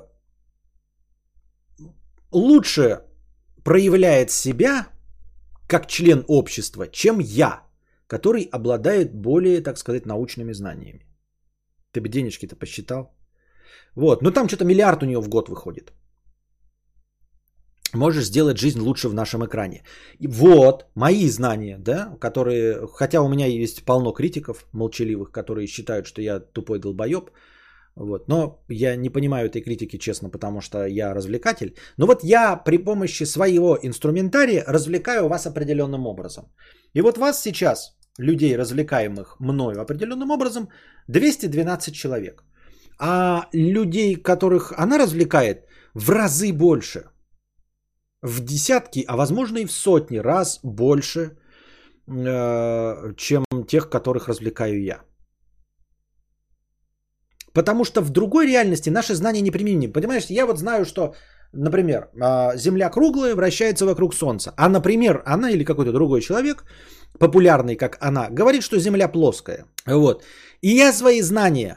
лучше проявляет себя как член общества, чем я, который обладает более, так сказать, научными знаниями. Ты бы денежки-то посчитал. Вот, ну там что-то миллиард у нее в год выходит. Можешь сделать жизнь лучше в нашем экране. И вот, мои знания, да, которые, хотя у меня есть полно критиков молчаливых, которые считают, что я тупой долбоеб, вот, но я не понимаю этой критики, честно, потому что я развлекатель. Но вот я при помощи своего инструментария развлекаю вас определенным образом. И вот вас сейчас, людей, развлекаемых мною определенным образом, двести двенадцать человек. А людей, которых она развлекает, в разы больше. В десятки, а возможно и в сотни раз больше, э, чем тех, которых развлекаю я. Потому что в другой реальности наши знания неприменимы. Понимаешь, я вот знаю, что, например, Земля круглая, вращается вокруг Солнца. А, например, она или какой-то другой человек, популярный как она, говорит, что Земля плоская. Вот. И я свои знания,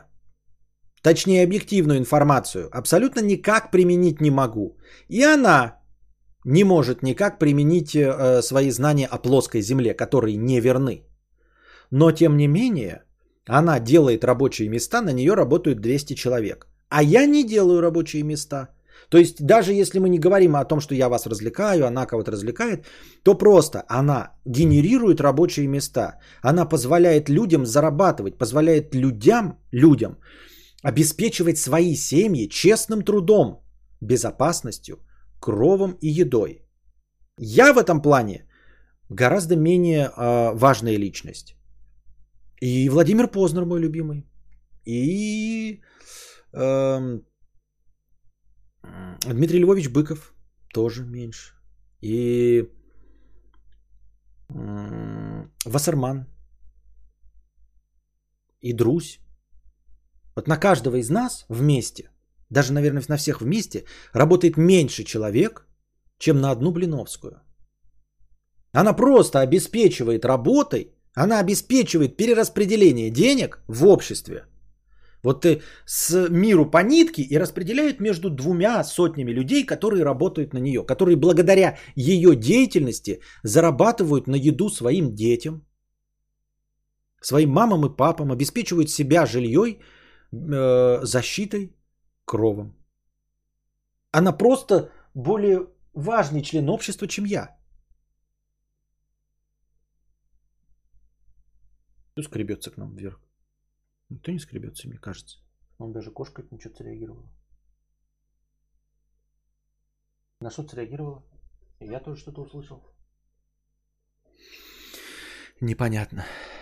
точнее объективную информацию, абсолютно никак применить не могу. И она не может никак применить э, свои знания о плоской Земле, которые не верны. Но тем не менее, она делает рабочие места, на нее работают двести человек. А я не делаю рабочие места. То есть даже если мы не говорим о том, что я вас развлекаю, она кого-то развлекает, то просто она генерирует рабочие места. Она позволяет людям зарабатывать, позволяет людям, людям обеспечивать свои семьи честным трудом, безопасностью, кровом и едой. Я в этом плане гораздо менее э, важная личность. И Владимир Познер мой любимый. И э, Дмитрий Львович Быков тоже меньше. И э, Вассерман. И Друзь. Вот на каждого из нас вместе, даже, наверное, на всех вместе, работает меньше человек, чем на одну Блиновскую. Она просто обеспечивает работой, она обеспечивает перераспределение денег в обществе. Вот ты с миру по нитке и распределяет между двумя сотнями людей, которые работают на нее, которые благодаря ее деятельности зарабатывают на еду своим детям, своим мамам и папам, обеспечивают себя жильей, э, защитой, кровом. Она просто более важный член общества, чем я. Кто скребется к нам вверх? Никто не скребется, мне кажется. Он даже кошка от ничего среагировала. На что среагировала? И я тоже что-то услышал. Непонятно.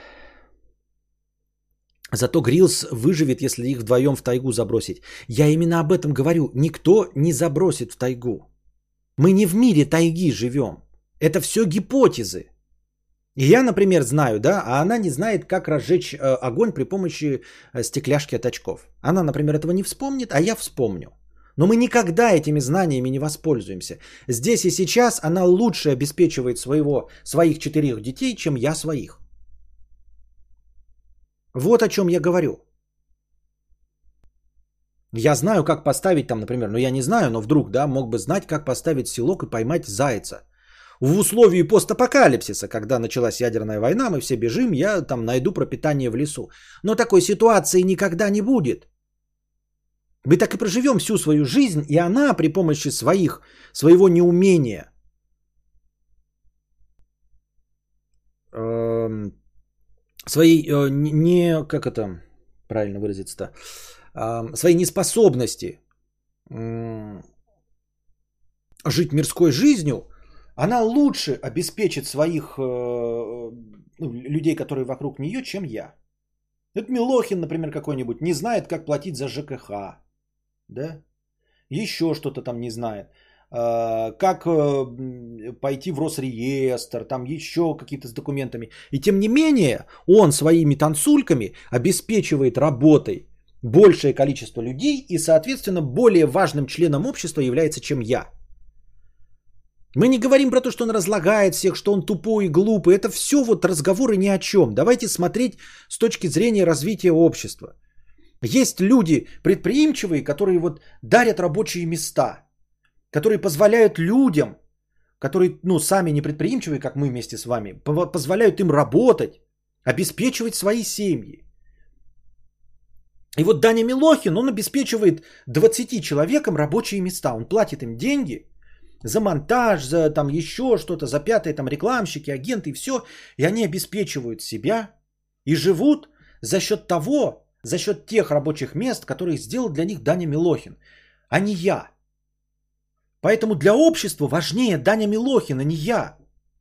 Зато Гриллс выживет, если их вдвоем в тайгу забросить. Я именно об этом говорю. Никто не забросит в тайгу. Мы не в мире тайги живем. Это все гипотезы. И я, например, знаю, да, а она не знает, как разжечь э, огонь при помощи э, стекляшки от очков. Она, например, этого не вспомнит, а я вспомню. Но мы никогда этими знаниями не воспользуемся. Здесь и сейчас она лучше обеспечивает своего, своих четырех детей, чем я своих. Вот о чем я говорю. Я знаю, как поставить там, например, ну я не знаю, но вдруг, да, мог бы знать, как поставить селок и поймать зайца. В условии постапокалипсиса, когда началась ядерная война, мы все бежим, я там найду пропитание в лесу. Но такой ситуации никогда не будет. Мы так и проживем всю свою жизнь, и она при помощи своих, своего неумения, э, своей, э, не, как это правильно выразиться-то, э, своей неспособности э, жить мирской жизнью, она лучше обеспечит своих э, ну, людей, которые вокруг нее, чем я. Это Милохин, например, какой-нибудь, не знает, как платить за ЖКХ. Да? Еще что-то там не знает. Э, как э, пойти в Росреестр, там еще какие-то с документами. И тем не менее, он своими танцульками обеспечивает работой большее количество людей и, соответственно, более важным членом общества является, чем я. Мы не говорим про то, что он разлагает всех, что он тупой и глупый. Это все вот разговоры ни о чем. Давайте смотреть с точки зрения развития общества. Есть люди предприимчивые, которые вот дарят рабочие места, которые позволяют людям, которые ну, сами не предприимчивые, как мы вместе с вами, позволяют им работать, обеспечивать свои семьи. И вот Даня Милохин, он обеспечивает двадцати человекам рабочие места. Он платит им деньги за монтаж, за там еще что-то, за пятые там рекламщики, агенты и все. И они обеспечивают себя и живут за счет того, за счет тех рабочих мест, которые сделал для них Даня Милохин, а не я. Поэтому для общества важнее Даня Милохин, а не я.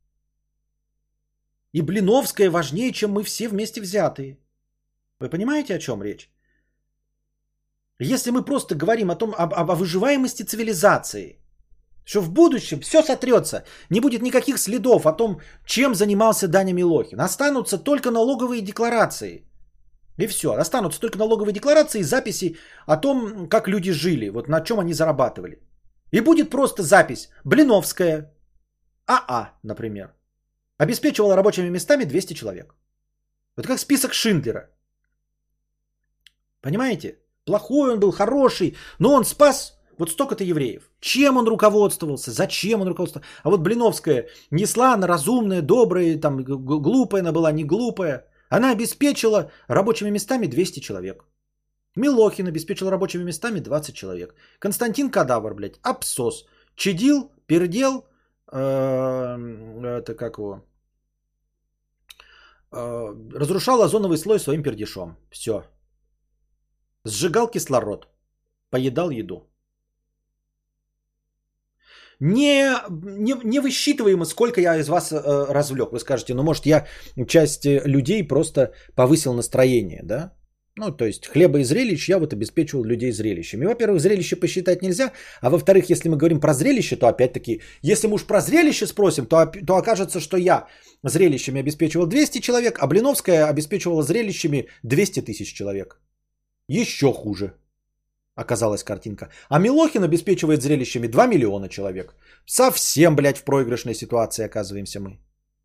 И Блиновская важнее, чем мы все вместе взятые. Вы понимаете, о чем речь? Если мы просто говорим о том, об, об выживаемости цивилизации, что в будущем все сотрется, не будет никаких следов о том, чем занимался Даня Милохин. Останутся только налоговые декларации. И все. Останутся только налоговые декларации и записи о том, как люди жили, вот на чем они зарабатывали. И будет просто запись. Блиновская, АА, например, обеспечивала рабочими местами двести человек. Вот как список Шиндлера. Понимаете? Плохой он был, хороший, но он спас Вот столько-то евреев. Чем он руководствовался? Зачем он руководствовался? А вот Блиновская несла, она разумная, добрая, там, глупая она была, не глупая. Она обеспечила рабочими местами двести человек. Милохин обеспечил рабочими местами двадцать человек. Константин Кадавр, блядь, абсос. Чадил, пердел, это как его, разрушал озоновый слой своим пердешом. Все. Сжигал кислород. Поедал еду. Не, не, не высчитываемо, сколько я из вас э, развлек. Вы скажете, ну может я часть людей просто повысил настроение, да? Ну то есть хлеба и зрелищ я вот обеспечивал людей зрелищами. Во-первых, зрелище посчитать нельзя, а во-вторых, если мы говорим про зрелище, то опять-таки, если мы уж про зрелище спросим, то, то окажется, что я зрелищами обеспечивал двести человек, а Блиновская обеспечивала зрелищами двести тысяч человек. Еще хуже. Оказалась картинка. А Милохин обеспечивает зрелищами два миллиона человек. Совсем, блядь, в проигрышной ситуации оказываемся мы.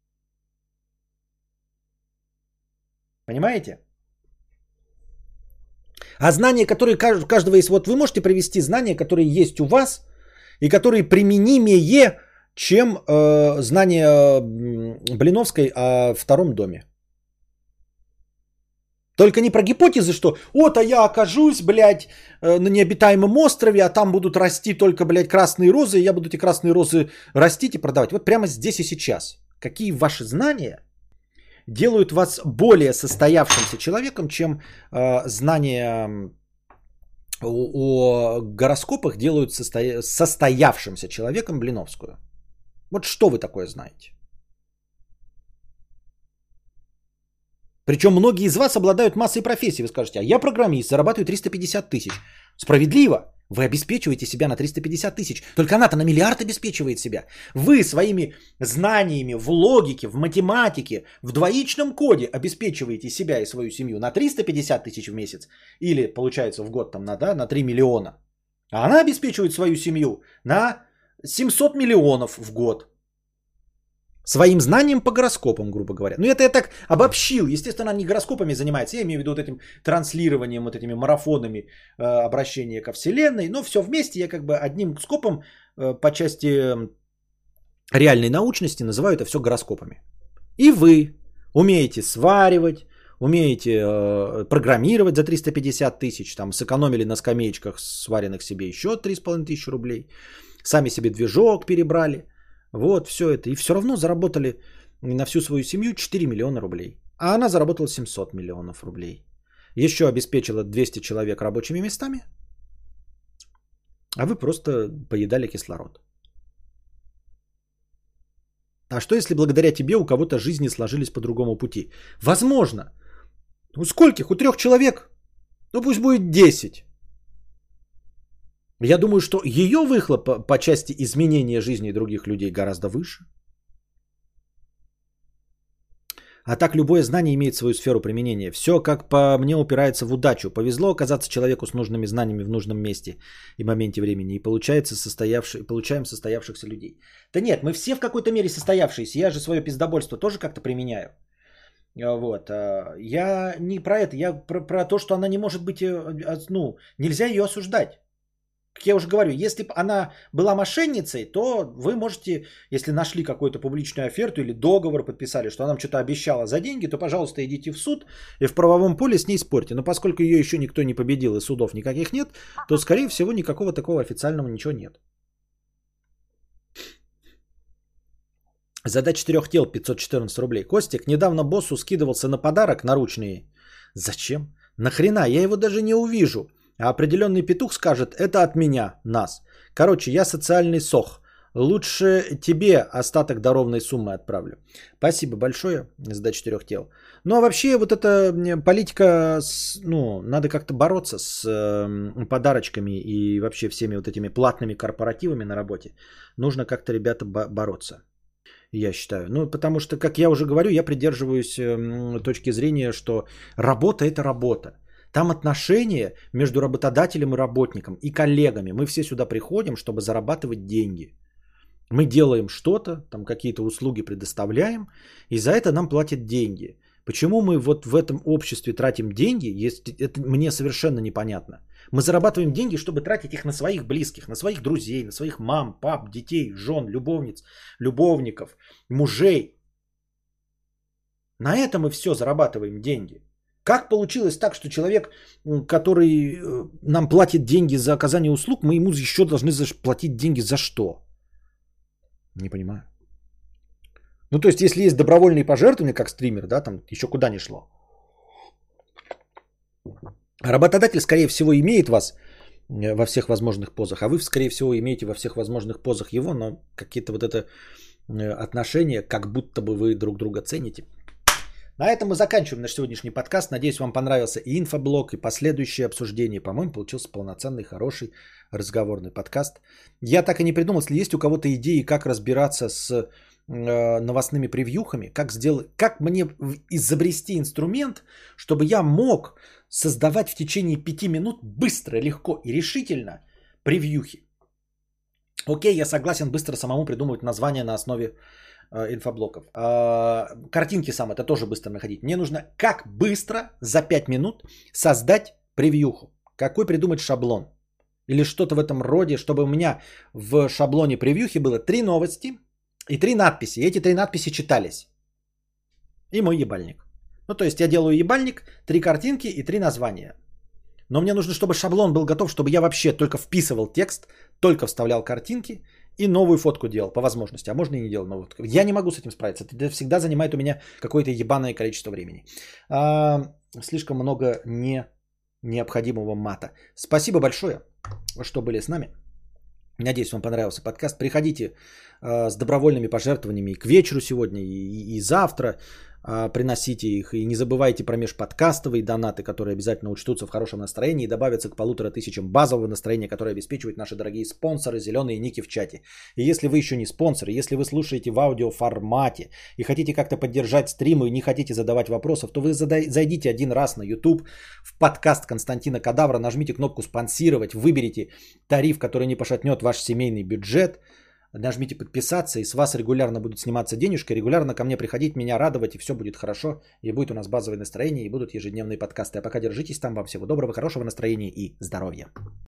Понимаете? А знания, которые каждого из... Вот вы можете привести знания, которые есть у вас, и которые применимее, чем э, знания Блиновской о втором доме. Только не про гипотезы, что вот, а я окажусь, блядь, на необитаемом острове, а там будут расти только, блядь, красные розы, и я буду эти красные розы растить и продавать. Вот прямо здесь и сейчас. Какие ваши знания делают вас более состоявшимся человеком, чем э, знания о, о гороскопах делают состоя... состоявшимся человеком Блиновскую? Вот что вы такое знаете? Причем многие из вас обладают массой профессий. Вы скажете, а я программист, зарабатываю триста пятьдесят тысяч. Справедливо. Вы обеспечиваете себя на триста пятьдесят тысяч. Только она-то на миллиард обеспечивает себя. Вы своими знаниями в логике, в математике, в двоичном коде обеспечиваете себя и свою семью на триста пятьдесят тысяч в месяц. Или, получается, в год там на, да, на три миллиона. А она обеспечивает свою семью на семьсот миллионов в год. Своим знанием по гороскопам, грубо говоря. Ну, это я так обобщил. Естественно, она не гороскопами занимается. Я имею в виду вот этим транслированием, вот этими марафонами э, обращения ко Вселенной. Но все вместе я как бы одним скопом э, по части реальной научности называю это все гороскопами. И вы умеете сваривать, умеете э, программировать за триста пятьдесят тысяч. Там сэкономили на скамеечках сваренных себе еще три с половиной тысячи рублей. Сами себе движок перебрали. Вот, все это. И все равно заработали на всю свою семью четыре миллиона рублей. А она заработала семьсот миллионов рублей. Еще обеспечила двести человек рабочими местами. А вы просто поедали кислород. А что если благодаря тебе у кого-то жизни сложились по другому пути? Возможно. У скольких? У трех человек? Ну пусть будет десять. Я думаю, что ее выхлоп по, по части изменения жизни других людей гораздо выше. А так любое знание имеет свою сферу применения. Все, как по мне, упирается в удачу. Повезло оказаться человеку с нужными знаниями в нужном месте и моменте времени. И получается состоявший, получаем состоявшихся людей. Да нет, мы все в какой-то мере состоявшиеся. Я же свое пиздобольство тоже как-то применяю. Вот. Я не про это. Я про, про то, что она не может быть... Ну, нельзя ее осуждать. Как я уже говорю, если бы она была мошенницей, то вы можете, если нашли какую-то публичную оферту или договор подписали, что она нам что-то обещала за деньги, то, пожалуйста, идите в суд и в правовом поле с ней спорьте. Но поскольку ее еще никто не победил и судов никаких нет, то, скорее всего, никакого такого официального ничего нет. Задача четырех тел пятьсот четырнадцать рублей. Костик, недавно боссу скидывался на подарок наручные. Зачем? Нахрена? Я его даже не увижу. А определенный петух скажет, это от меня, нас. Короче, я социальный сох. Лучше тебе остаток до ровной суммы отправлю. Спасибо большое за четырех тел. Ну а вообще вот эта политика, ну, надо как-то бороться с э, подарочками и вообще всеми вот этими платными корпоративами на работе. Нужно как-то, ребята, бо- бороться. Я считаю. Ну, потому что, как я уже говорю, я придерживаюсь э, точки зрения, что работа – это работа. Там отношения между работодателем и работником и коллегами. Мы все сюда приходим, чтобы зарабатывать деньги. Мы делаем что-то, там какие-то услуги предоставляем, и за это нам платят деньги. Почему мы вот в этом обществе тратим деньги, если это мне совершенно непонятно. Мы зарабатываем деньги, чтобы тратить их на своих близких, на своих друзей, на своих мам, пап, детей, жен, любовниц, любовников, мужей. На это мы все зарабатываем деньги. Как получилось так, что человек, который нам платит деньги за оказание услуг, мы ему еще должны платить деньги за что? Не понимаю. Ну, то есть, если есть добровольные пожертвования, как стример, да, там еще куда ни шло. Работодатель, скорее всего, имеет вас во всех возможных позах, а вы, скорее всего, имеете во всех возможных позах его, но какие-то вот это отношения, как будто бы вы друг друга цените. На этом мы заканчиваем наш сегодняшний подкаст. Надеюсь, вам понравился и инфоблог, и последующее обсуждение. По-моему, получился полноценный, хороший разговорный подкаст. Я так и не придумал, если есть у кого-то идеи, как разбираться с э, новостными превьюхами, как, сделать, как мне изобрести инструмент, чтобы я мог создавать в течение пяти минут быстро, легко и решительно превьюхи. Окей, я согласен быстро самому придумывать название на основе инфоблоков. Картинки сам это тоже быстро находить. Мне нужно как быстро за пять минут создать превьюху. Какой придумать шаблон. Или что-то в этом роде, чтобы у меня в шаблоне превьюхи было три новости и три надписи. И эти три надписи читались. И мой ебальник. Ну то есть я делаю ебальник, три картинки и три названия. Но мне нужно, чтобы шаблон был готов, чтобы я вообще только вписывал текст, только вставлял картинки и новую фотку делал по возможности. А можно и не делать новую фотку. Я не могу с этим справиться. Это всегда занимает у меня какое-то ебаное количество времени. А, слишком много не необходимого мата. Спасибо большое, что были с нами. Надеюсь, вам понравился подкаст. Приходите а, с добровольными пожертвованиями и к вечеру сегодня, и, и, и завтра. Приносите их и не забывайте про межподкастовые донаты, которые обязательно учтутся в хорошем настроении и добавятся к полутора тысячам базового настроения, которое обеспечивают наши дорогие спонсоры, зеленые ники в чате. И если вы еще не спонсоры, если вы слушаете в аудиоформате и хотите как-то поддержать стримы и не хотите задавать вопросов, то вы задай, зайдите один раз на YouTube в подкаст Константина Кадавра, нажмите кнопку «Спонсировать», выберите тариф, который не пошатнет ваш семейный бюджет, нажмите подписаться, и с вас регулярно будут сниматься денежки, регулярно ко мне приходить, меня радовать, и все будет хорошо, и будет у нас базовое настроение, и будут ежедневные подкасты. А пока держитесь там, вам всего доброго, хорошего настроения и здоровья.